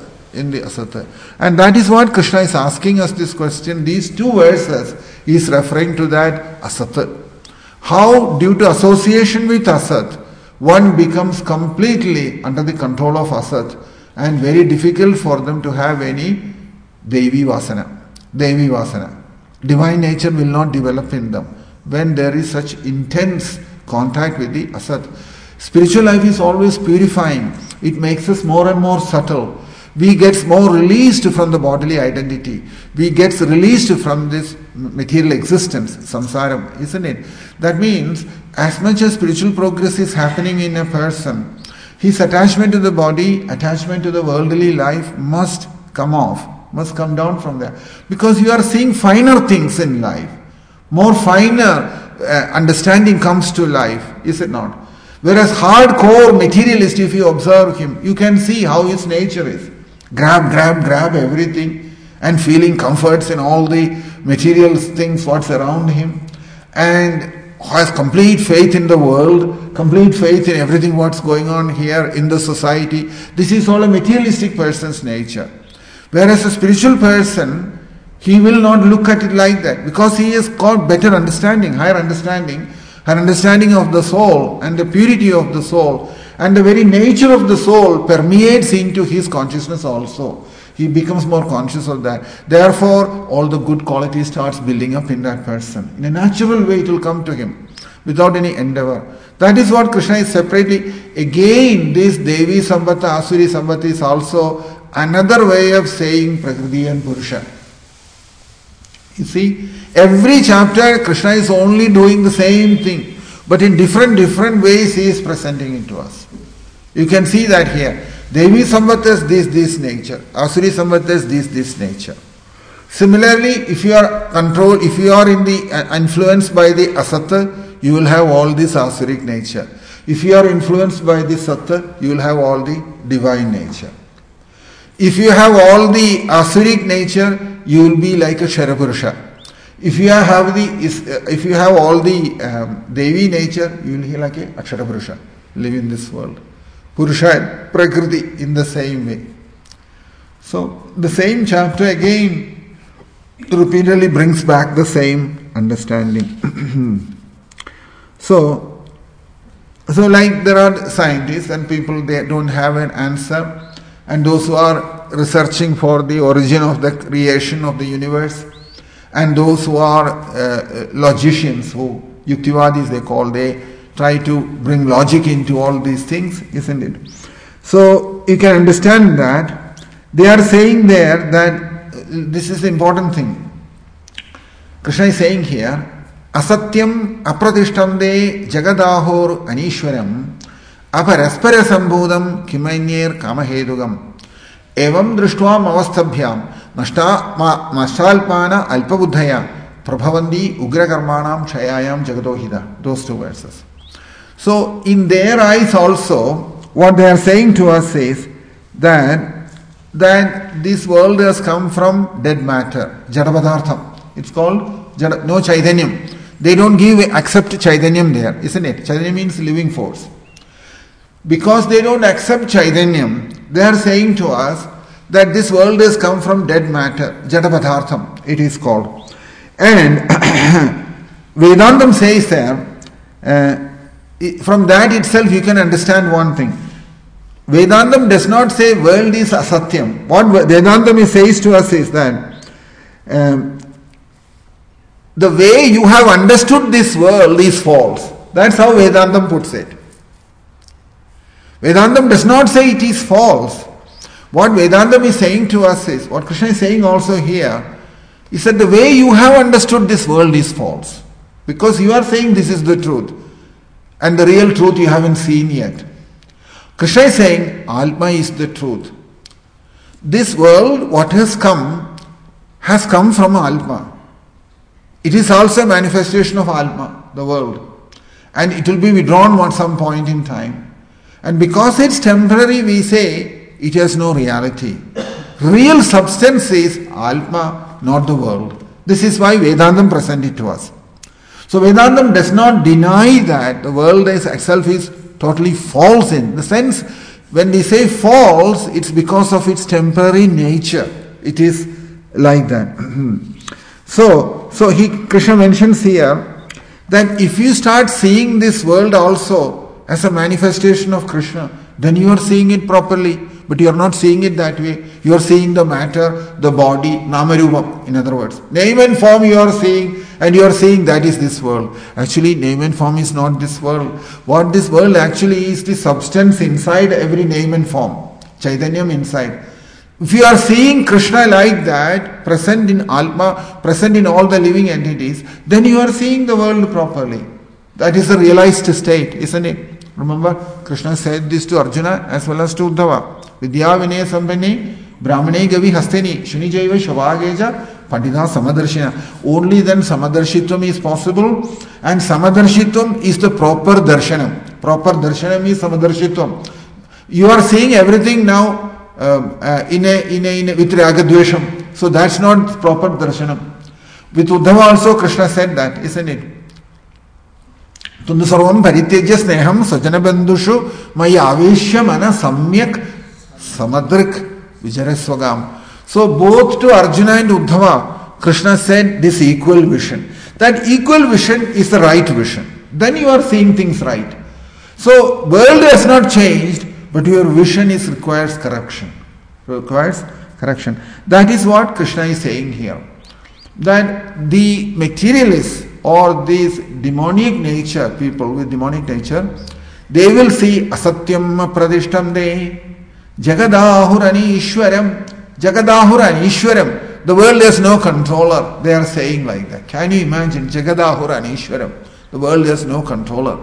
And that is what Krishna is asking us this question. These two verses is referring to that Asata. How due to association with Asat, one becomes completely under the control of Asat and very difficult for them to have any Devi Vasana. Divine nature will not develop in them when there is such intense contact with the Asat. Spiritual life is always purifying. It makes us more and more subtle. We get more released from the bodily identity. We get released from this material existence, samsara, isn't it? That means as much as spiritual progress is happening in a person, his attachment to the body, attachment to the worldly life must come off, must come down from there. Because you are seeing finer things in life. More finer understanding comes to life, is it not? Whereas hardcore materialist, if you observe him, you can see how his nature is. Grab everything and feeling comforts in all the material things what's around him. And has complete faith in the world, complete faith in everything what's going on here in the society. This is all a materialistic person's nature. Whereas a spiritual person, he will not look at it like that, because he has got better understanding, higher understanding, her understanding of the soul and the purity of the soul, and the very nature of the soul permeates into his consciousness also. He becomes more conscious of that. Therefore, all the good qualities starts building up in that person. In a natural way, it will come to him without any endeavor. That is what Krishna is separately. Again, this Devi Sambhata, Asuri Sambhata is also another way of saying Prakriti and Purusha. You see, every chapter Krishna is only doing the same thing, but in different ways he is presenting it to us. You can see that here. Devi Sambhata is this nature. Asuri Sambhata is this nature. Similarly, if you are in the influenced by the Asata, you will have all this Asuric nature. If you are influenced by the Satta, you will have all the divine nature. If you have all the Asuric nature, you will be like a Sharapurusha. If you have all the Devi nature, you will be like a Aksharapurusha, live in this world. Purusha and Prakriti in the same way. So the same chapter again repeatedly brings back the same understanding. So like there are scientists and people, they don't have an answer, and those who are researching for the origin of the creation of the universe, and those who are logicians, who Yuktivadis they try to bring logic into all these things, isn't it? So you can understand that they are saying there that this is the important thing. Krishna is saying here, Asatyam apratishtamde jagadahor anishwaram aparaspara sambodham kimanyir kamahedugam evam drishtvam avasthabhyam mashalpana alpabuddhaya prabhavandi ugrakarmanam shayayam jagadohida. Those two verses. So in their eyes also, what they are saying to us is that this world has come from dead matter, Jadapadartham. It's called no Chaitanyam. They don't accept Chaitanyam there, isn't it? Chaitanyam means living force. Because they don't accept Chaitanyam, they are saying to us that this world has come from dead matter, Jadapadartham, it is called. And Vedantam says there, from that itself you can understand one thing. Vedantam does not say world is asatyam. What Vedantam says to us is that the way you have understood this world is false. That's how Vedantam puts it. Vedantam does not say it is false. What Vedantam is saying to us is, what Krishna is saying also here, is that the way you have understood this world is false. Because you are saying this is the truth. And the real truth you haven't seen yet. Krishna is saying, Atma is the truth. This world, what has come from Atma. It is also a manifestation of Atma, the world. And it will be withdrawn at some point in time. And because it's temporary, we say it has no reality. Real substance is Atma, not the world. This is why Vedantam presented to us. So Vedantam does not deny that the world itself is totally false in the sense, when we say false, it's because of its temporary nature. It is like that. So Krishna mentions here that if you start seeing this world also as a manifestation of Krishna, then you are seeing it properly. But you are not seeing it that way. You are seeing the matter, the body, namarupam, in other words. Name and form you are seeing, and you are saying that is this world. Actually, name and form is not this world. What this world actually is, the substance inside every name and form. Chaitanyam inside. If you are seeing Krishna like that, present in Atma, present in all the living entities, then you are seeing the world properly. That is the realized state, isn't it? Remember, Krishna said this to Arjuna as well as to Uddhava. Vidya vinaya sampane brahmane gavi hasteni shunijaiva shavageja pandita samadarshina. Only then samadarshitvam is possible, and samadarshitvam is the proper darshanam. Proper darshanam is samadarshitvam. You are seeing everything now with ragadvesham. So that's not proper darshanam. With Uddhava also Krishna said that, isn't it? Tundu sarvam parityaja sneham sajanabandhushu maya aveshya mana samyak samadrik vijaraswagam. So both to Arjuna and Uddhava, Krishna said this equal vision. That equal vision is the right vision. Then you are seeing things right. So world has not changed, but your vision requires correction. That is what Krishna is saying here. That the materialists or these demonic nature, people with demonic nature, they will see asatyam pradishtam de jagadahurani ishwaram. Jagadahurani ishwaram. The world has no controller. They are saying like that. Can you imagine? Jagadahurani ishwaram. The world has no controller.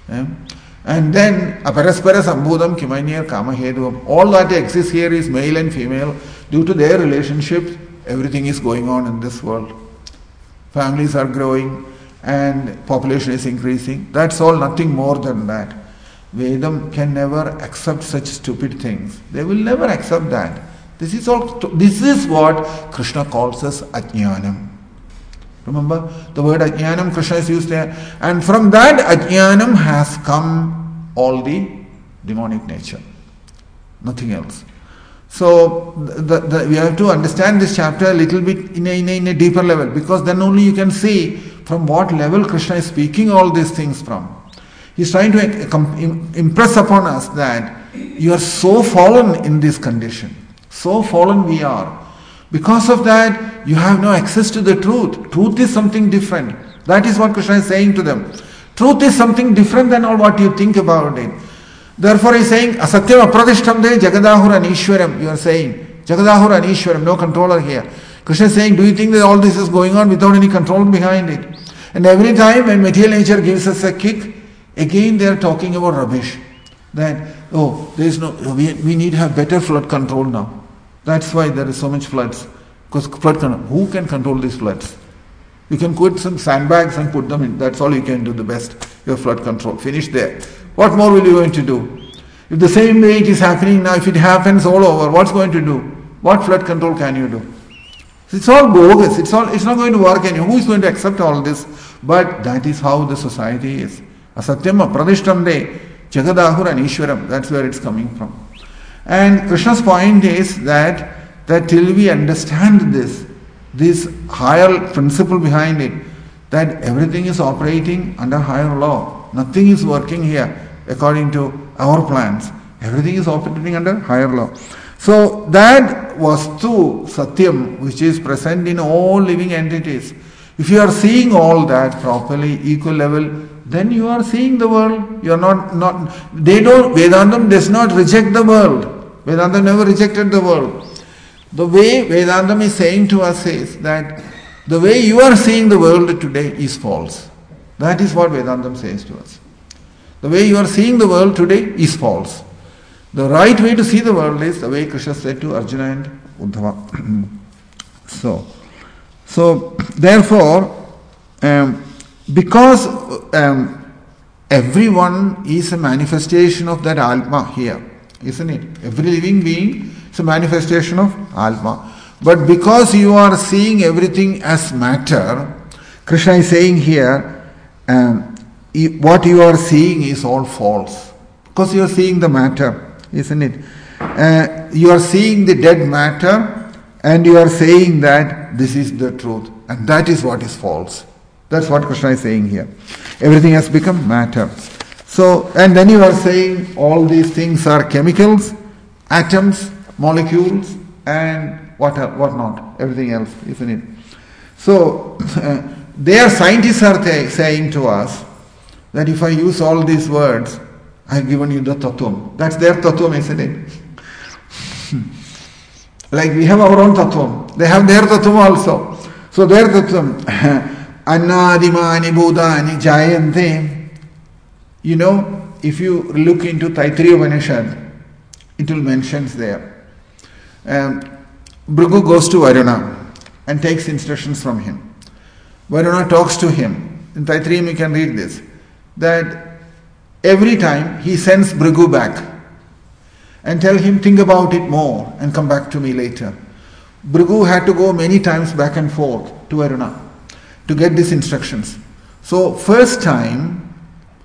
And then aparaspara sambhudam kimanyar kamaheduvam. All that exists here is male and female. Due to their relationship, everything is going on in this world. Families are growing and population is increasing. That's all, nothing more than that. Vedam can never accept such stupid things. They will never accept that. This is what Krishna calls as ajnanam. Remember the word ajnanam, Krishna is used there. And from that ajnanam has come all the demonic nature. Nothing else. So we have to understand this chapter a little bit in a deeper level, because then only you can see from what level Krishna is speaking all these things from. He's trying to impress upon us that you are so fallen in this condition. So fallen we are. Because of that, you have no access to the truth. Truth is something different. That is what Krishna is saying to them. Truth is something different than all what you think about it. Therefore he is saying, asatyam apradishtam de jagadahura nishwaram. You are saying, jagadahura nishwaram, no controller here. Krishna is saying, do you think that all this is going on without any control behind it? And every time when material nature gives us a kick, again they are talking about rubbish. That, we need to have better flood control now. That's why there is so much floods. Because flood control, who can control these floods? You can put some sandbags and put them in. That's all you can do the best. Your flood control. Finish there. What more will you going to do? If the same way it is happening now, if it happens all over, what's going to do? What flood control can you do? It's all bogus. It's not going to work anymore. Who is going to accept all this? But that is how the society is. Asatyam pradishtam de jagadahura nishwaram. That's where it's coming from. And Krishna's point is that till we understand this higher principle behind it, that everything is operating under higher law. Nothing is working here according to our plans. Everything is operating under higher law. So that vastu satyam, which is present in all living entities, if you are seeing all that properly, equal level, then you are seeing the world. You are not Vedantam does not reject the world. Vedanta never rejected the world. The way Vedantam is saying to us is that the way you are seeing the world today is false. That is what Vedantam says to us. The way you are seeing the world today is false. The right way to see the world is the way Krishna said to Arjuna and Uddhava. So therefore, because everyone is a manifestation of that Atma here, isn't it? Every living being is a manifestation of Atma. But because you are seeing everything as matter, Krishna is saying here, what you are seeing is all false. Because you are seeing the matter, isn't it? You are seeing the dead matter and you are saying that this is the truth. And that is what is false. That's what Krishna is saying here. Everything has become matter. So, and then you are saying all these things are chemicals, atoms, molecules, and what not, everything else, isn't it? So, their scientists are saying to us that if I use all these words, I have given you the tattvam. That's their tattvam, isn't it? Like we have our own tattvam. They have their tattvam also. So their tattvam, annadimani bhudani jayante. You know, if you look into Taittiriya Upanishad, it will mention there. Bhrigu goes to Varuna and takes instructions from him. Varuna talks to him. In Taittiriya you can read this. That every time he sends Bhrigu back and tell him, think about it more and come back to me later. Bhrigu had to go many times back and forth to Varuna to get these instructions. So first time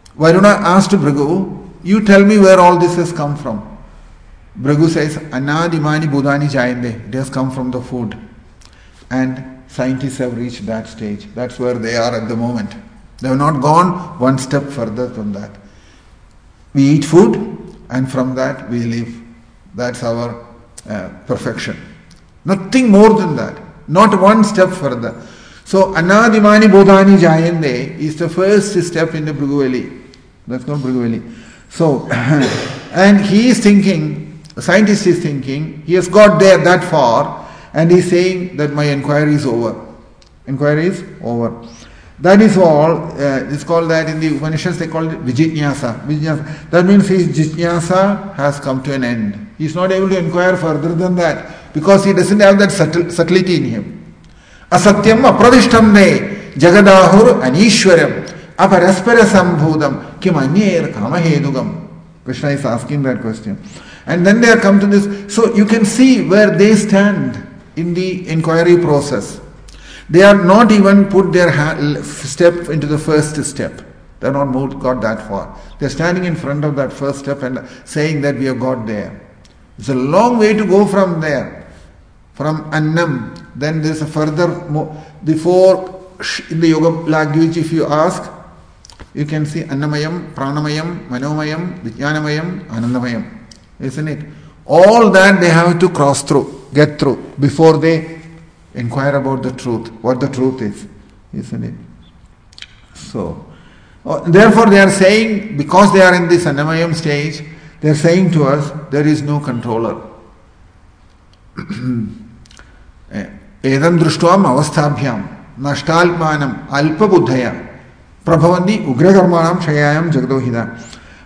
Varuna asked Bhrigu, you tell me where all this has come from. Bhrigu says, Anadimani Budhani Jayande. It has come from the food. And scientists have reached that stage. That's where they are at the moment. They have not gone one step further than that. We eat food and from that we live. That's our perfection. Nothing more than that. Not one step further. So Anadimani Bodhani Jayande is the first step in the Bhriguveli. That's not Bhriguveli. So, and he is thinking, the scientist is thinking, he has got there that far and he is saying that my inquiry is over. Inquiry is over. That is all. It's called that in the Upanishads, they call it Vijnasa. That means his Jijnasa has come to an end. He is not able to inquire further than that because he doesn't have that subtlety in him. Asatyam apradishtam ne jagadahur anishwaram aparaspara sambhudam kim anyer kamahedugam. Krishna is asking that question. And then they are come to this. So you can see where they stand in the inquiry process. They are not even put their step into the first step. They are not got that far. They are standing in front of that first step and saying that we have got there. It's a long way to go from there. From Annam, then there is a further, before in the yoga language if you ask, you can see Annamayam, Pranamayam, Manomayam, Vijnanamayam, Anandamayam. Isn't it? All that they have to cross through, get through, before they inquire about the truth, what the truth is. Isn't it? So, therefore they are saying, because they are in this Annamayam stage, they are saying to us, there is no controller. Edam društvam avasthabhyam nashtalmanam alpa buddhaya prabhavandi ugrakarmanam shayayam jagadohida.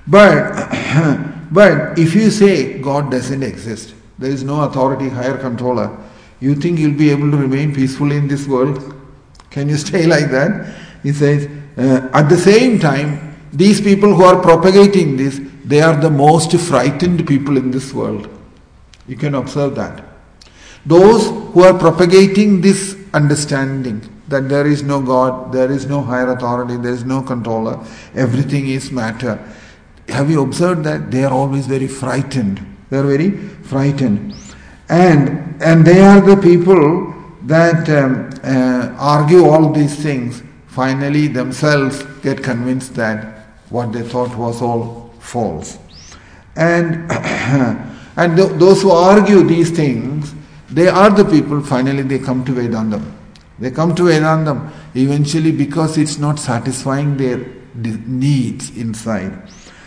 But if you say God doesn't exist, there is no authority, higher controller, you think you'll be able to remain peacefully in this world? Can you stay like that? He says, at the same time, these people who are propagating this, they are the most frightened people in this world. You can observe that. Those who are propagating this understanding that there is no God, there is no higher authority, there is no controller, everything is matter. Have you observed that? They are always very frightened. They are very frightened. And they are the people that argue all these things, finally themselves get convinced that what they thought was all false. And those who argue these things, they are the people, finally they come to Vedantam. They come to Vedantam eventually because it's not satisfying their needs inside.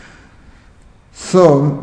So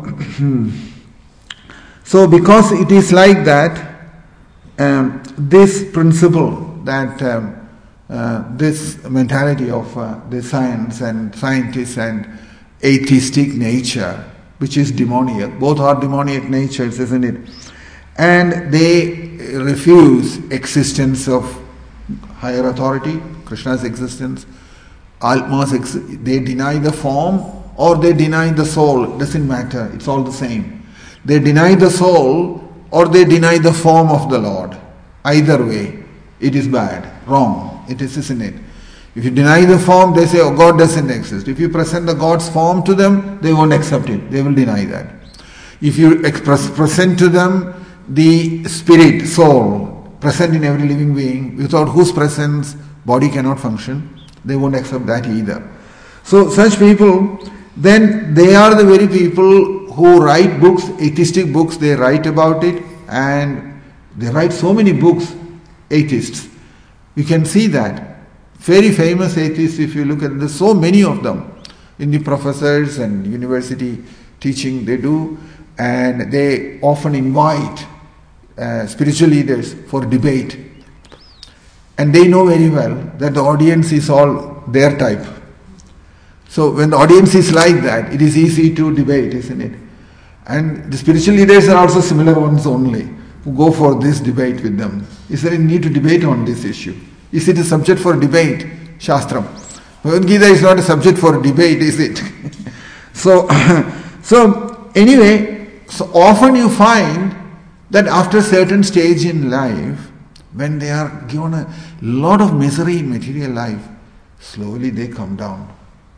because it is like that, this principle, that this mentality of the science and scientists and atheistic nature, which is demoniac, both are demoniac natures, isn't it? And they refuse existence of higher authority, Krishna's existence, Atma's they deny the form or they deny the soul, it doesn't matter, it's all the same. They deny the soul or they deny the form of the Lord. Either way, it is bad, wrong, it is, isn't it? If you deny the form, they say, oh, God doesn't exist. If you present the God's form to them, they won't accept it, they will deny that. If you present to them the spirit, soul, present in every living being, without whose presence body cannot function, they won't accept that either. So such people, then they are the very people who write books, atheistic books, they write about it, and they write so many books, atheists. You can see that. Very famous atheists, if you look at, there's so many of them in the professors and university teaching they do, and they often invite spiritual leaders for debate, and they know very well that the audience is all their type. So when the audience is like that, it is easy to debate, isn't it? And the spiritual leaders are also similar ones only, who go for this debate with them. Is there a need to debate on this issue? Is it a subject for debate? Shastram. Bhagavad Gita is not a subject for debate, is it? So anyway, so often you find that after a certain stage in life, when they are given a lot of misery in material life, slowly they come down.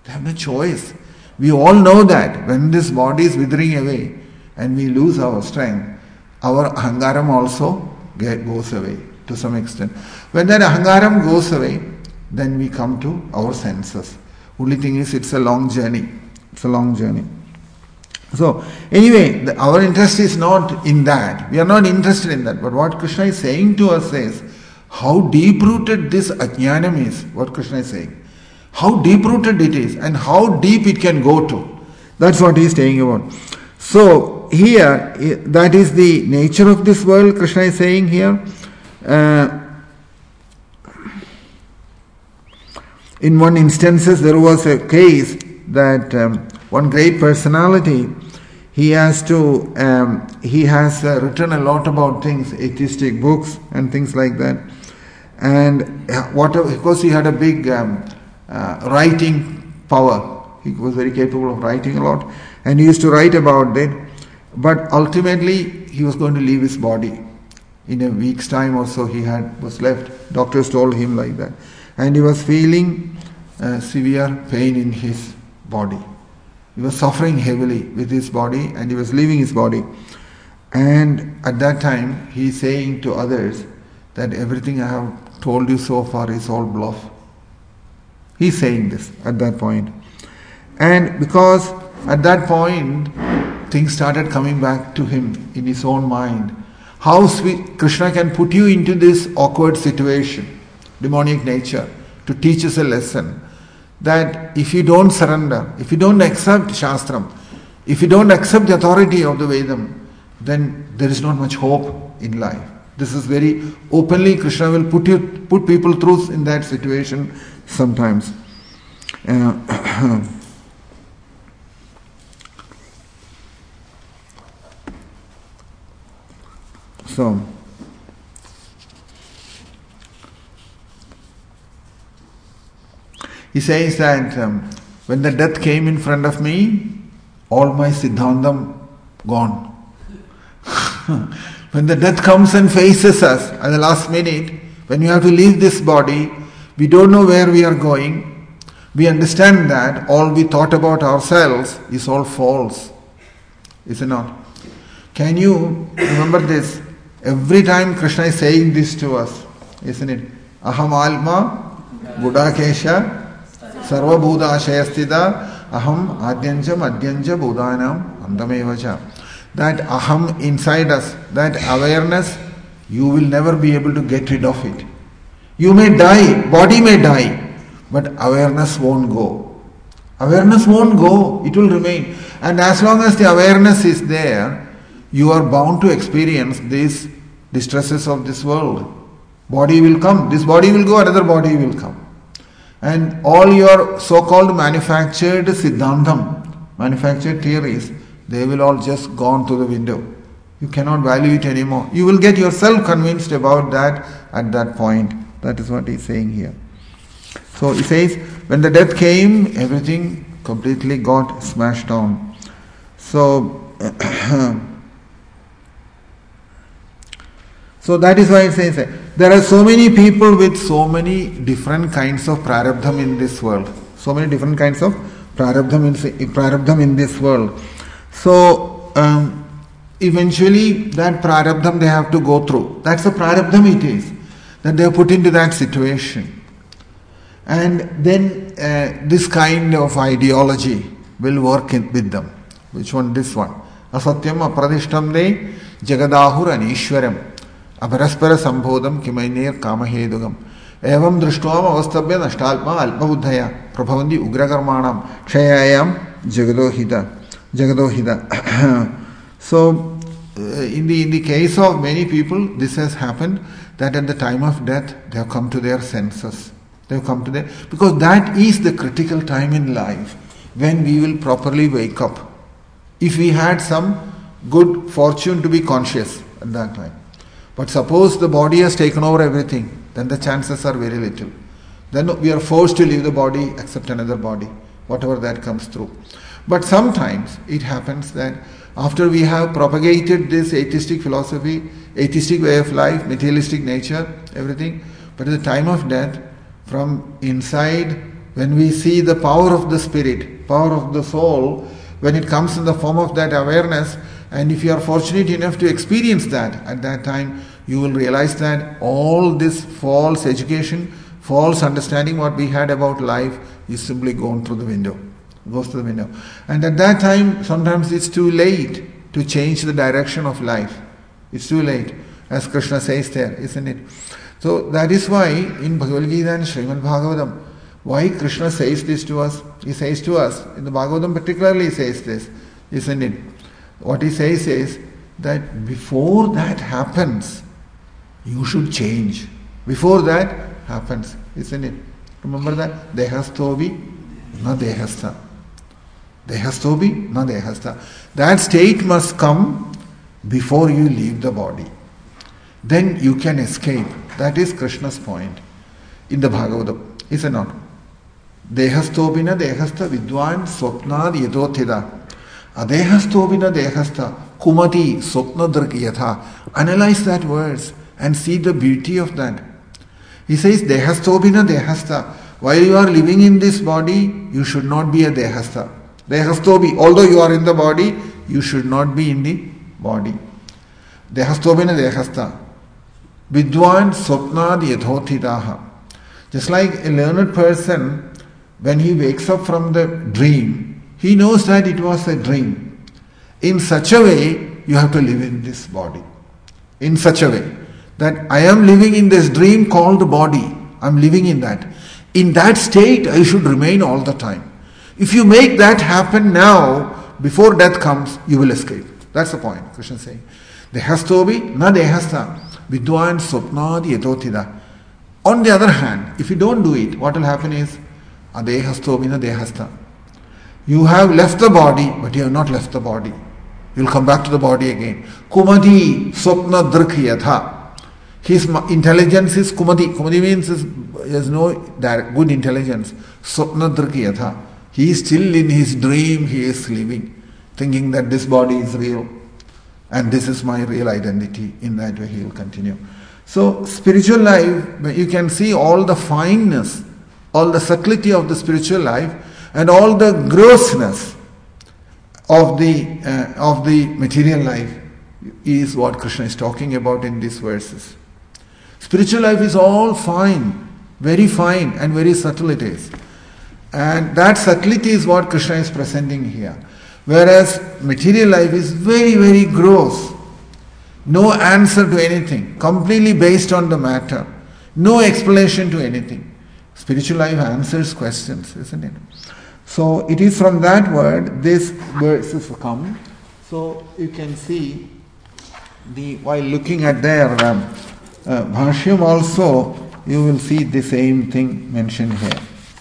They have no choice. We all know that when this body is withering away and we lose our strength, our ahangaram also goes away to some extent. When that ahangaram goes away, then we come to our senses. Only thing is, it's a long journey. It's a long journey. So, anyway, our interest is not in that. We are not interested in that. But what Krishna is saying to us is, how deep-rooted this ajnanam is, what Krishna is saying. How deep-rooted it is and how deep it can go to. That's what he is saying about. So, here, that is the nature of this world, Krishna is saying here. In one instances, there was a case that one great personality, he has written a lot about things, atheistic books and things like that. And because he had a big writing power, he was very capable of writing a lot, and he used to write about it. But ultimately, he was going to leave his body. In a week's time or so, was left. Doctors told him like that. And he was feeling severe pain in his body. He was suffering heavily with his body and he was leaving his body. And at that time, he is saying to others that everything I have told you so far is all bluff. He is saying this at that point. And because at that point, things started coming back to him in his own mind. How sweet Krishna can put you into this awkward situation, demonic nature, to teach us a lesson. That if you don't surrender, if you don't accept Shastram, if you don't accept the authority of the Vedam, then there is not much hope in life. This is very openly, Krishna will put people through in that situation sometimes. So, he says that when the death came in front of me, all my Siddhantam gone. When the death comes and faces us at the last minute, when we have to leave this body, we don't know where we are going. We understand that all we thought about ourselves is all false. Is it not? Can you remember this? Every time Krishna is saying this to us, isn't it? Aham alma budakesha sarva bhuda ashayastida aham adyanja madhyanja bhudanam andamevacha. That aham inside us, that awareness, you will never be able to get rid of it. You may die, body may die, but awareness won't go. Awareness won't go, it will remain. And as long as the awareness is there, you are bound to experience these distresses of this world. Body will come, this body will go, another body will come. And all your so-called manufactured Siddhantam, manufactured theories, they will all just gone to the window. You cannot value it anymore. You will get yourself convinced about that at that point. That is what he is saying here. So he says, when the death came, everything completely got smashed down. So, so that is why it says there are so many people with so many different kinds of prarabdham in this world. So many different kinds of prarabdham in this world. So eventually that prarabdham they have to go through. That's the prarabdham it is, that they are put into that situation. And then this kind of ideology will work with them. Which one? This one. Asatyam apradishtam de jagadahur anishwaram abharaspara sambodham kimainir kamahedugam evam drishtvam avastabhya nashtalpa alpabuddhaya prabhavandi ugrakarmanam kshayayam jagadohida. So, in the case of many people, this has happened, that at the time of death, they have come to their senses. They have come to their, because that is the critical time in life when we will properly wake up. If we had some good fortune to be conscious at that time. But suppose the body has taken over everything, then the chances are very little. Then we are forced to leave the body, accept another body, whatever that comes through. But sometimes it happens that after we have propagated this atheistic philosophy, atheistic way of life, materialistic nature, everything, but at the time of death, from inside when we see the power of the spirit, power of the soul, when it comes in the form of that awareness, and if you are fortunate enough to experience that, at that time you will realize that all this false education, false understanding what we had about life is simply gone through the window, goes through the window. And at that time, sometimes it's too late to change the direction of life. It's too late, as Krishna says there, isn't it? So that is why in Bhagavad Gita and Srimad Bhagavatam, why Krishna says this to us. He says to us, in the Bhagavatam particularly he says this, isn't it? What he says is that before that happens, you should change. Before that happens, isn't it? Remember that? Dehastobi na dehastha. Dehastobi na dehastha. That state must come before you leave the body. Then you can escape. That is Krishna's point in the Bhagavatam, is it not? Dehastobina dehastha vidwan swapnad yadothida. Adehastobina dehastha kumati swapna drakiyatha. Analyze that verse and see the beauty of that. He says, Dehastobina dehastha. While you are living in this body, you should not be a dehastha. Dehastobi, although you are in the body, you should not be in the body. Dehastobina dehastha. Vidwan swapnad yadhothidaha. Just like a learned person, when he wakes up from the dream, he knows that it was a dream. In such a way, you have to live in this body. In such a way that I am living in this dream called body. I am living in that. In that state, I should remain all the time. If you make that happen now, before death comes, you will escape. That's the point, Krishna is saying. Dehastobi na dehastha. Vidwan swapnad yadotida. On the other hand, if you don't do it, what will happen is adehastobi na dehastha. You have left the body, but you have not left the body. You will come back to the body again. Kumati swapna drakiyatha. His intelligence is kumati. Kumati means he has no good intelligence. Swapna drakiyatha. He is still in his dream, he is living, thinking that this body is real. And this is my real identity. In that way he will continue. So spiritual life, you can see all the fineness, all the subtlety of the spiritual life, and all the grossness of the material life is what Krishna is talking about in these verses. Spiritual life is all fine, very fine and very subtle it is. And that subtlety is what Krishna is presenting here. Whereas material life is very, very gross. No answer to anything. Completely based on the matter. No explanation to anything. Spiritual life answers questions, isn't it? So it is from that word this verses come. So you can see while looking at their Bhashyam also, you will see the same thing mentioned here.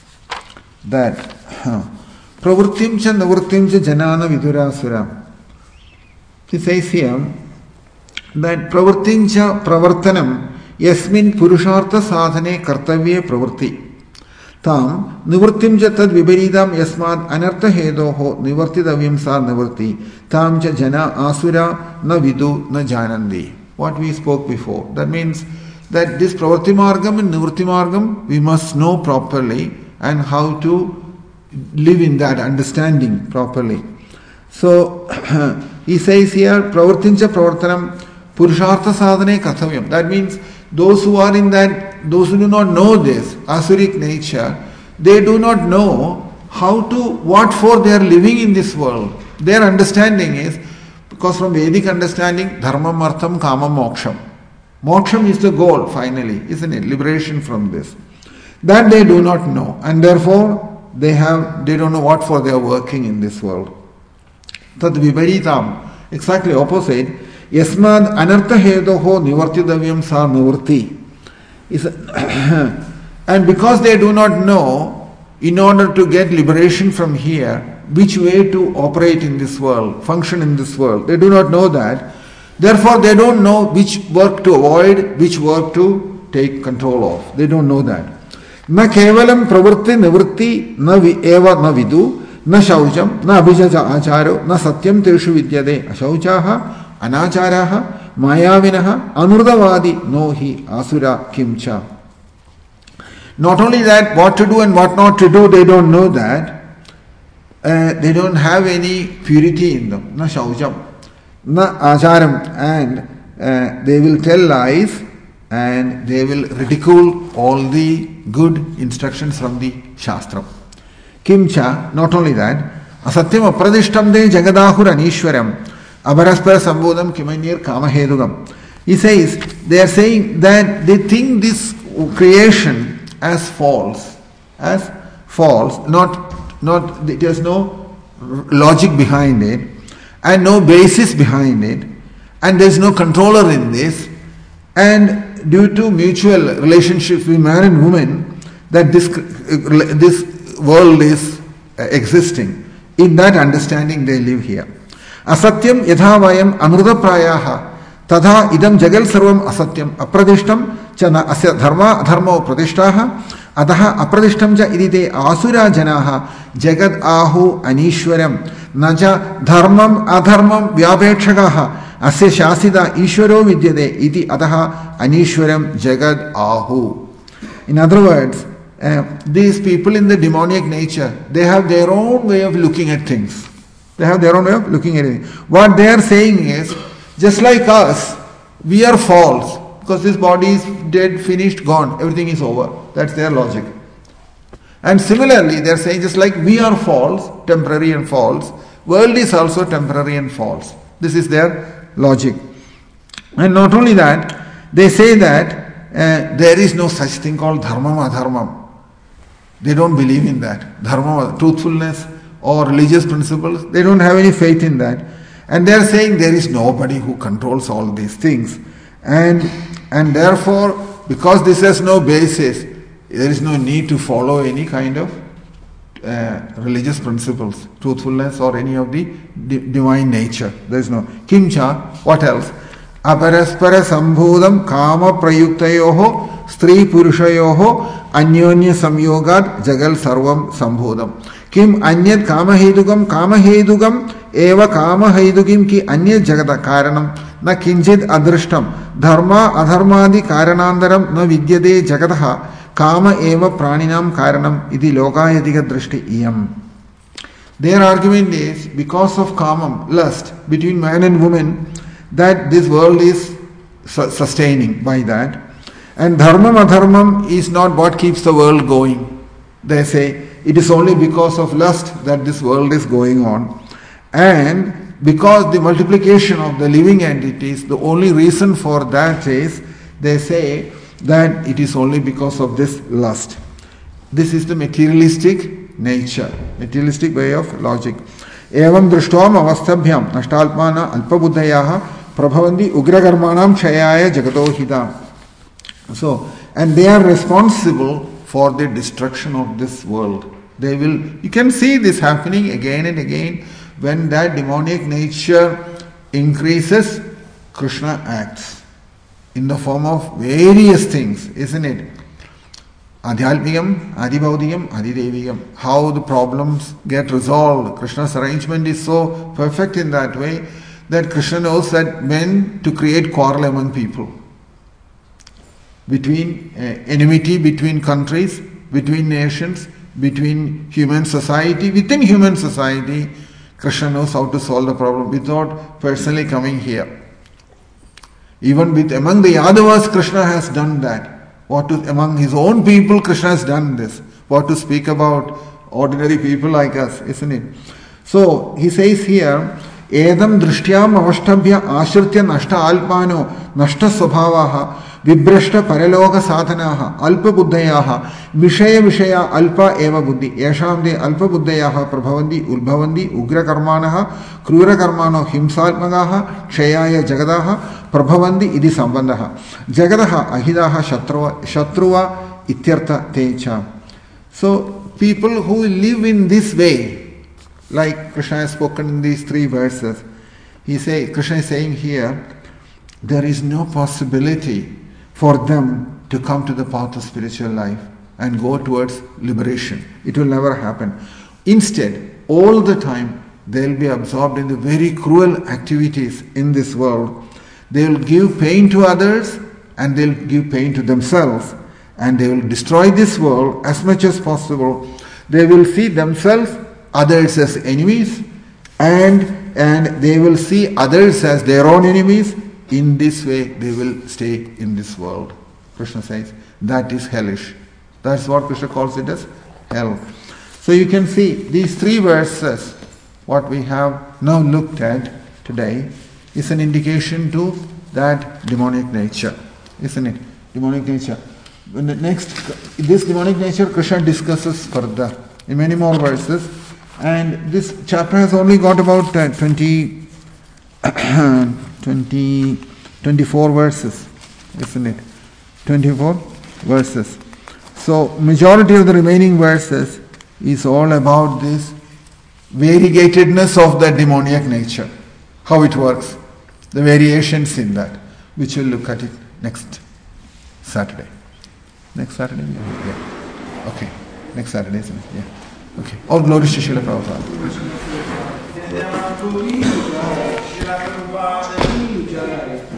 That Pravrittim cha navrittim cha janana vidurasura. He says here that pravrittim cha pravartanam yasmin purushartha sadhane kartavye pravritti. Tam nivrittim cha tad viparidam yasmad anartha hedoho nivartidavyam sa nivritti. Tam cha jana asura na vidu na janandi. What we spoke before. That means that this pravritti margam and nivritti margam we must know properly and how to live in that understanding properly. So he says here, pravartincha pravartanam purushartha sadhane kathavyam. That means those who are in that, those who do not know this asuric nature, they do not know what for they are living in this world. Their understanding is, because from Vedic understanding, dharmam, artham, kamam, moksham. Moksham is the goal finally, isn't it? Liberation from this. That they do not know, and therefore they don't know what for they are working in this world. Tad viparitam, exactly opposite. Yasmad anartha hedoho nivartidavyam sa nivarti. And because they do not know, in order to get liberation from here, which way to operate in this world, function in this world, they do not know that. Therefore they don't know which work to avoid, which work to take control of. They don't know that. Na kevalam pravritti nivritti na eva na vidu na shaucham na abhijaja acharo na satyam teshu vidyade ashauchaha anacharaha mayavinaha anurdavadi no hi asura kimcha. Not only that, what to do and what not to do, they don't know that. They don't have any purity in them. Na shaujam, na acharam, and they will tell lies and they will ridicule all the good instructions from the Shastra. Kimcha, not only that, asatyam apradishtam de jagadahur anishwaram abharaspara sambodham kimanyir kamahedugam. He says, they are saying that they think this creation as false, not there's no logic behind it and no basis behind it, and there's no controller in this, and due to mutual relationships between man and woman, that this world is existing. In that understanding they live here. Asatyam yatha vayam amrita prayaha tadha idam jagal sarvam asatyam apradishtam cha na asya dharma adharma pradishtaha adaha apradishtam cha idite asura janaha jagad ahu anishwaram naja dharmam adharmam vyapekshakaha asya shasida ishwaro vidyade iti adaha anishwaram jagad ahu. In other words, these people in the demonic nature, they have their own way of looking at things. What they are saying is, just like us, we are false because this body is dead, finished, gone, everything is over. That's their logic. And similarly, they are saying just like we are false, temporary and false, world is also temporary and false. This is their logic. And not only that, they say that there is no such thing called dharmam adharmam. They don't believe in that. Dharma, truthfulness or religious principles, they don't have any faith in that. And they are saying there is nobody who controls all these things. And therefore, because this has no basis, there is no need to follow any kind of religious principles, truthfulness or any of the divine nature. There is no. Kimcha, what else? Aparaspara sambhudam kama prayuktayoho stri purushayoho anyonya samyogad jagal sarvam sambhodam. Kim anyat kamahedugam eva kamahedugim ki anyat jagata karanam na kinchit adrishtam dharma adharmadi karanandaram na vidyade jagataha kama eva praninam karanam iti lokayadika drishti iyam. Their argument is, because of kamam, lust between man and woman, that this world is sustaining by that. And dharmam adharmam is not what keeps the world going. They say it is only because of lust that this world is going on. And because the multiplication of the living entities, the only reason for that is, they say that it is only because of this lust. This is the materialistic nature, materialistic way of logic. Evam drishtvam avasthabhyam nashtalpmana alpabuddhayaha prabhavanti ugrakarmanam kshayaya jagato hidam. So, and they are responsible for the destruction of this world. You can see this happening again and again. When that demonic nature increases, Krishna acts in the form of various things, isn't it? Adhyalmikam, Adibhaudiyam, Adideviyam. How the problems get resolved. Krishna's arrangement is so perfect in that way that Krishna knows that when to create quarrel among people. Between enmity between countries, between nations, between human society, within human society, Krishna knows how to solve the problem without personally coming here. Even among the Yadavas, Krishna has done that. Among his own people, Krishna has done this. What to speak about ordinary people like us, isn't it? So he says here, Edam drishyam avashtabhya ashritya nashta alpano nashta swabhavaha vibrashta paraloka sadhanaha alpa buddhayaha vishaya alpa eva buddhi yasham de alpa buddhayaha prabhavanti ulbhavanti ugra karmanaha krura karmano himsalmagaha kshayaya jagadaha prabhavanti idi sambandaha jagadaha ahidaha shatruva ityartha techa. So people who live in this way, like Krishna has spoken in these 3 verses, Krishna is saying here, there is no possibility for them to come to the path of spiritual life and go towards liberation. It will never happen. Instead, all the time, they will be absorbed in the very cruel activities in this world. They will give pain to others and they will give pain to themselves. and they will destroy this world as much as possible. They will see themselves, others as enemies, and they will see others as their own enemies. In this way, they will stay in this world. Krishna says that is hellish. That's what Krishna calls it as hell. So you can see these three verses, what we have now looked at today, is an indication to that demonic nature, isn't it? Demonic nature. When this demonic nature Krishna discusses further in many more verses, and this chapter has only got about 24 verses, isn't it? 24 verses. So majority of the remaining verses is all about this variegatedness of the demoniac nature, how it works, the variations in that, which we'll look at it next Saturday. Next Saturday? Yeah. Okay. Next Saturday, isn't it? Yeah. Okay. All glory to Srila Prabhupada.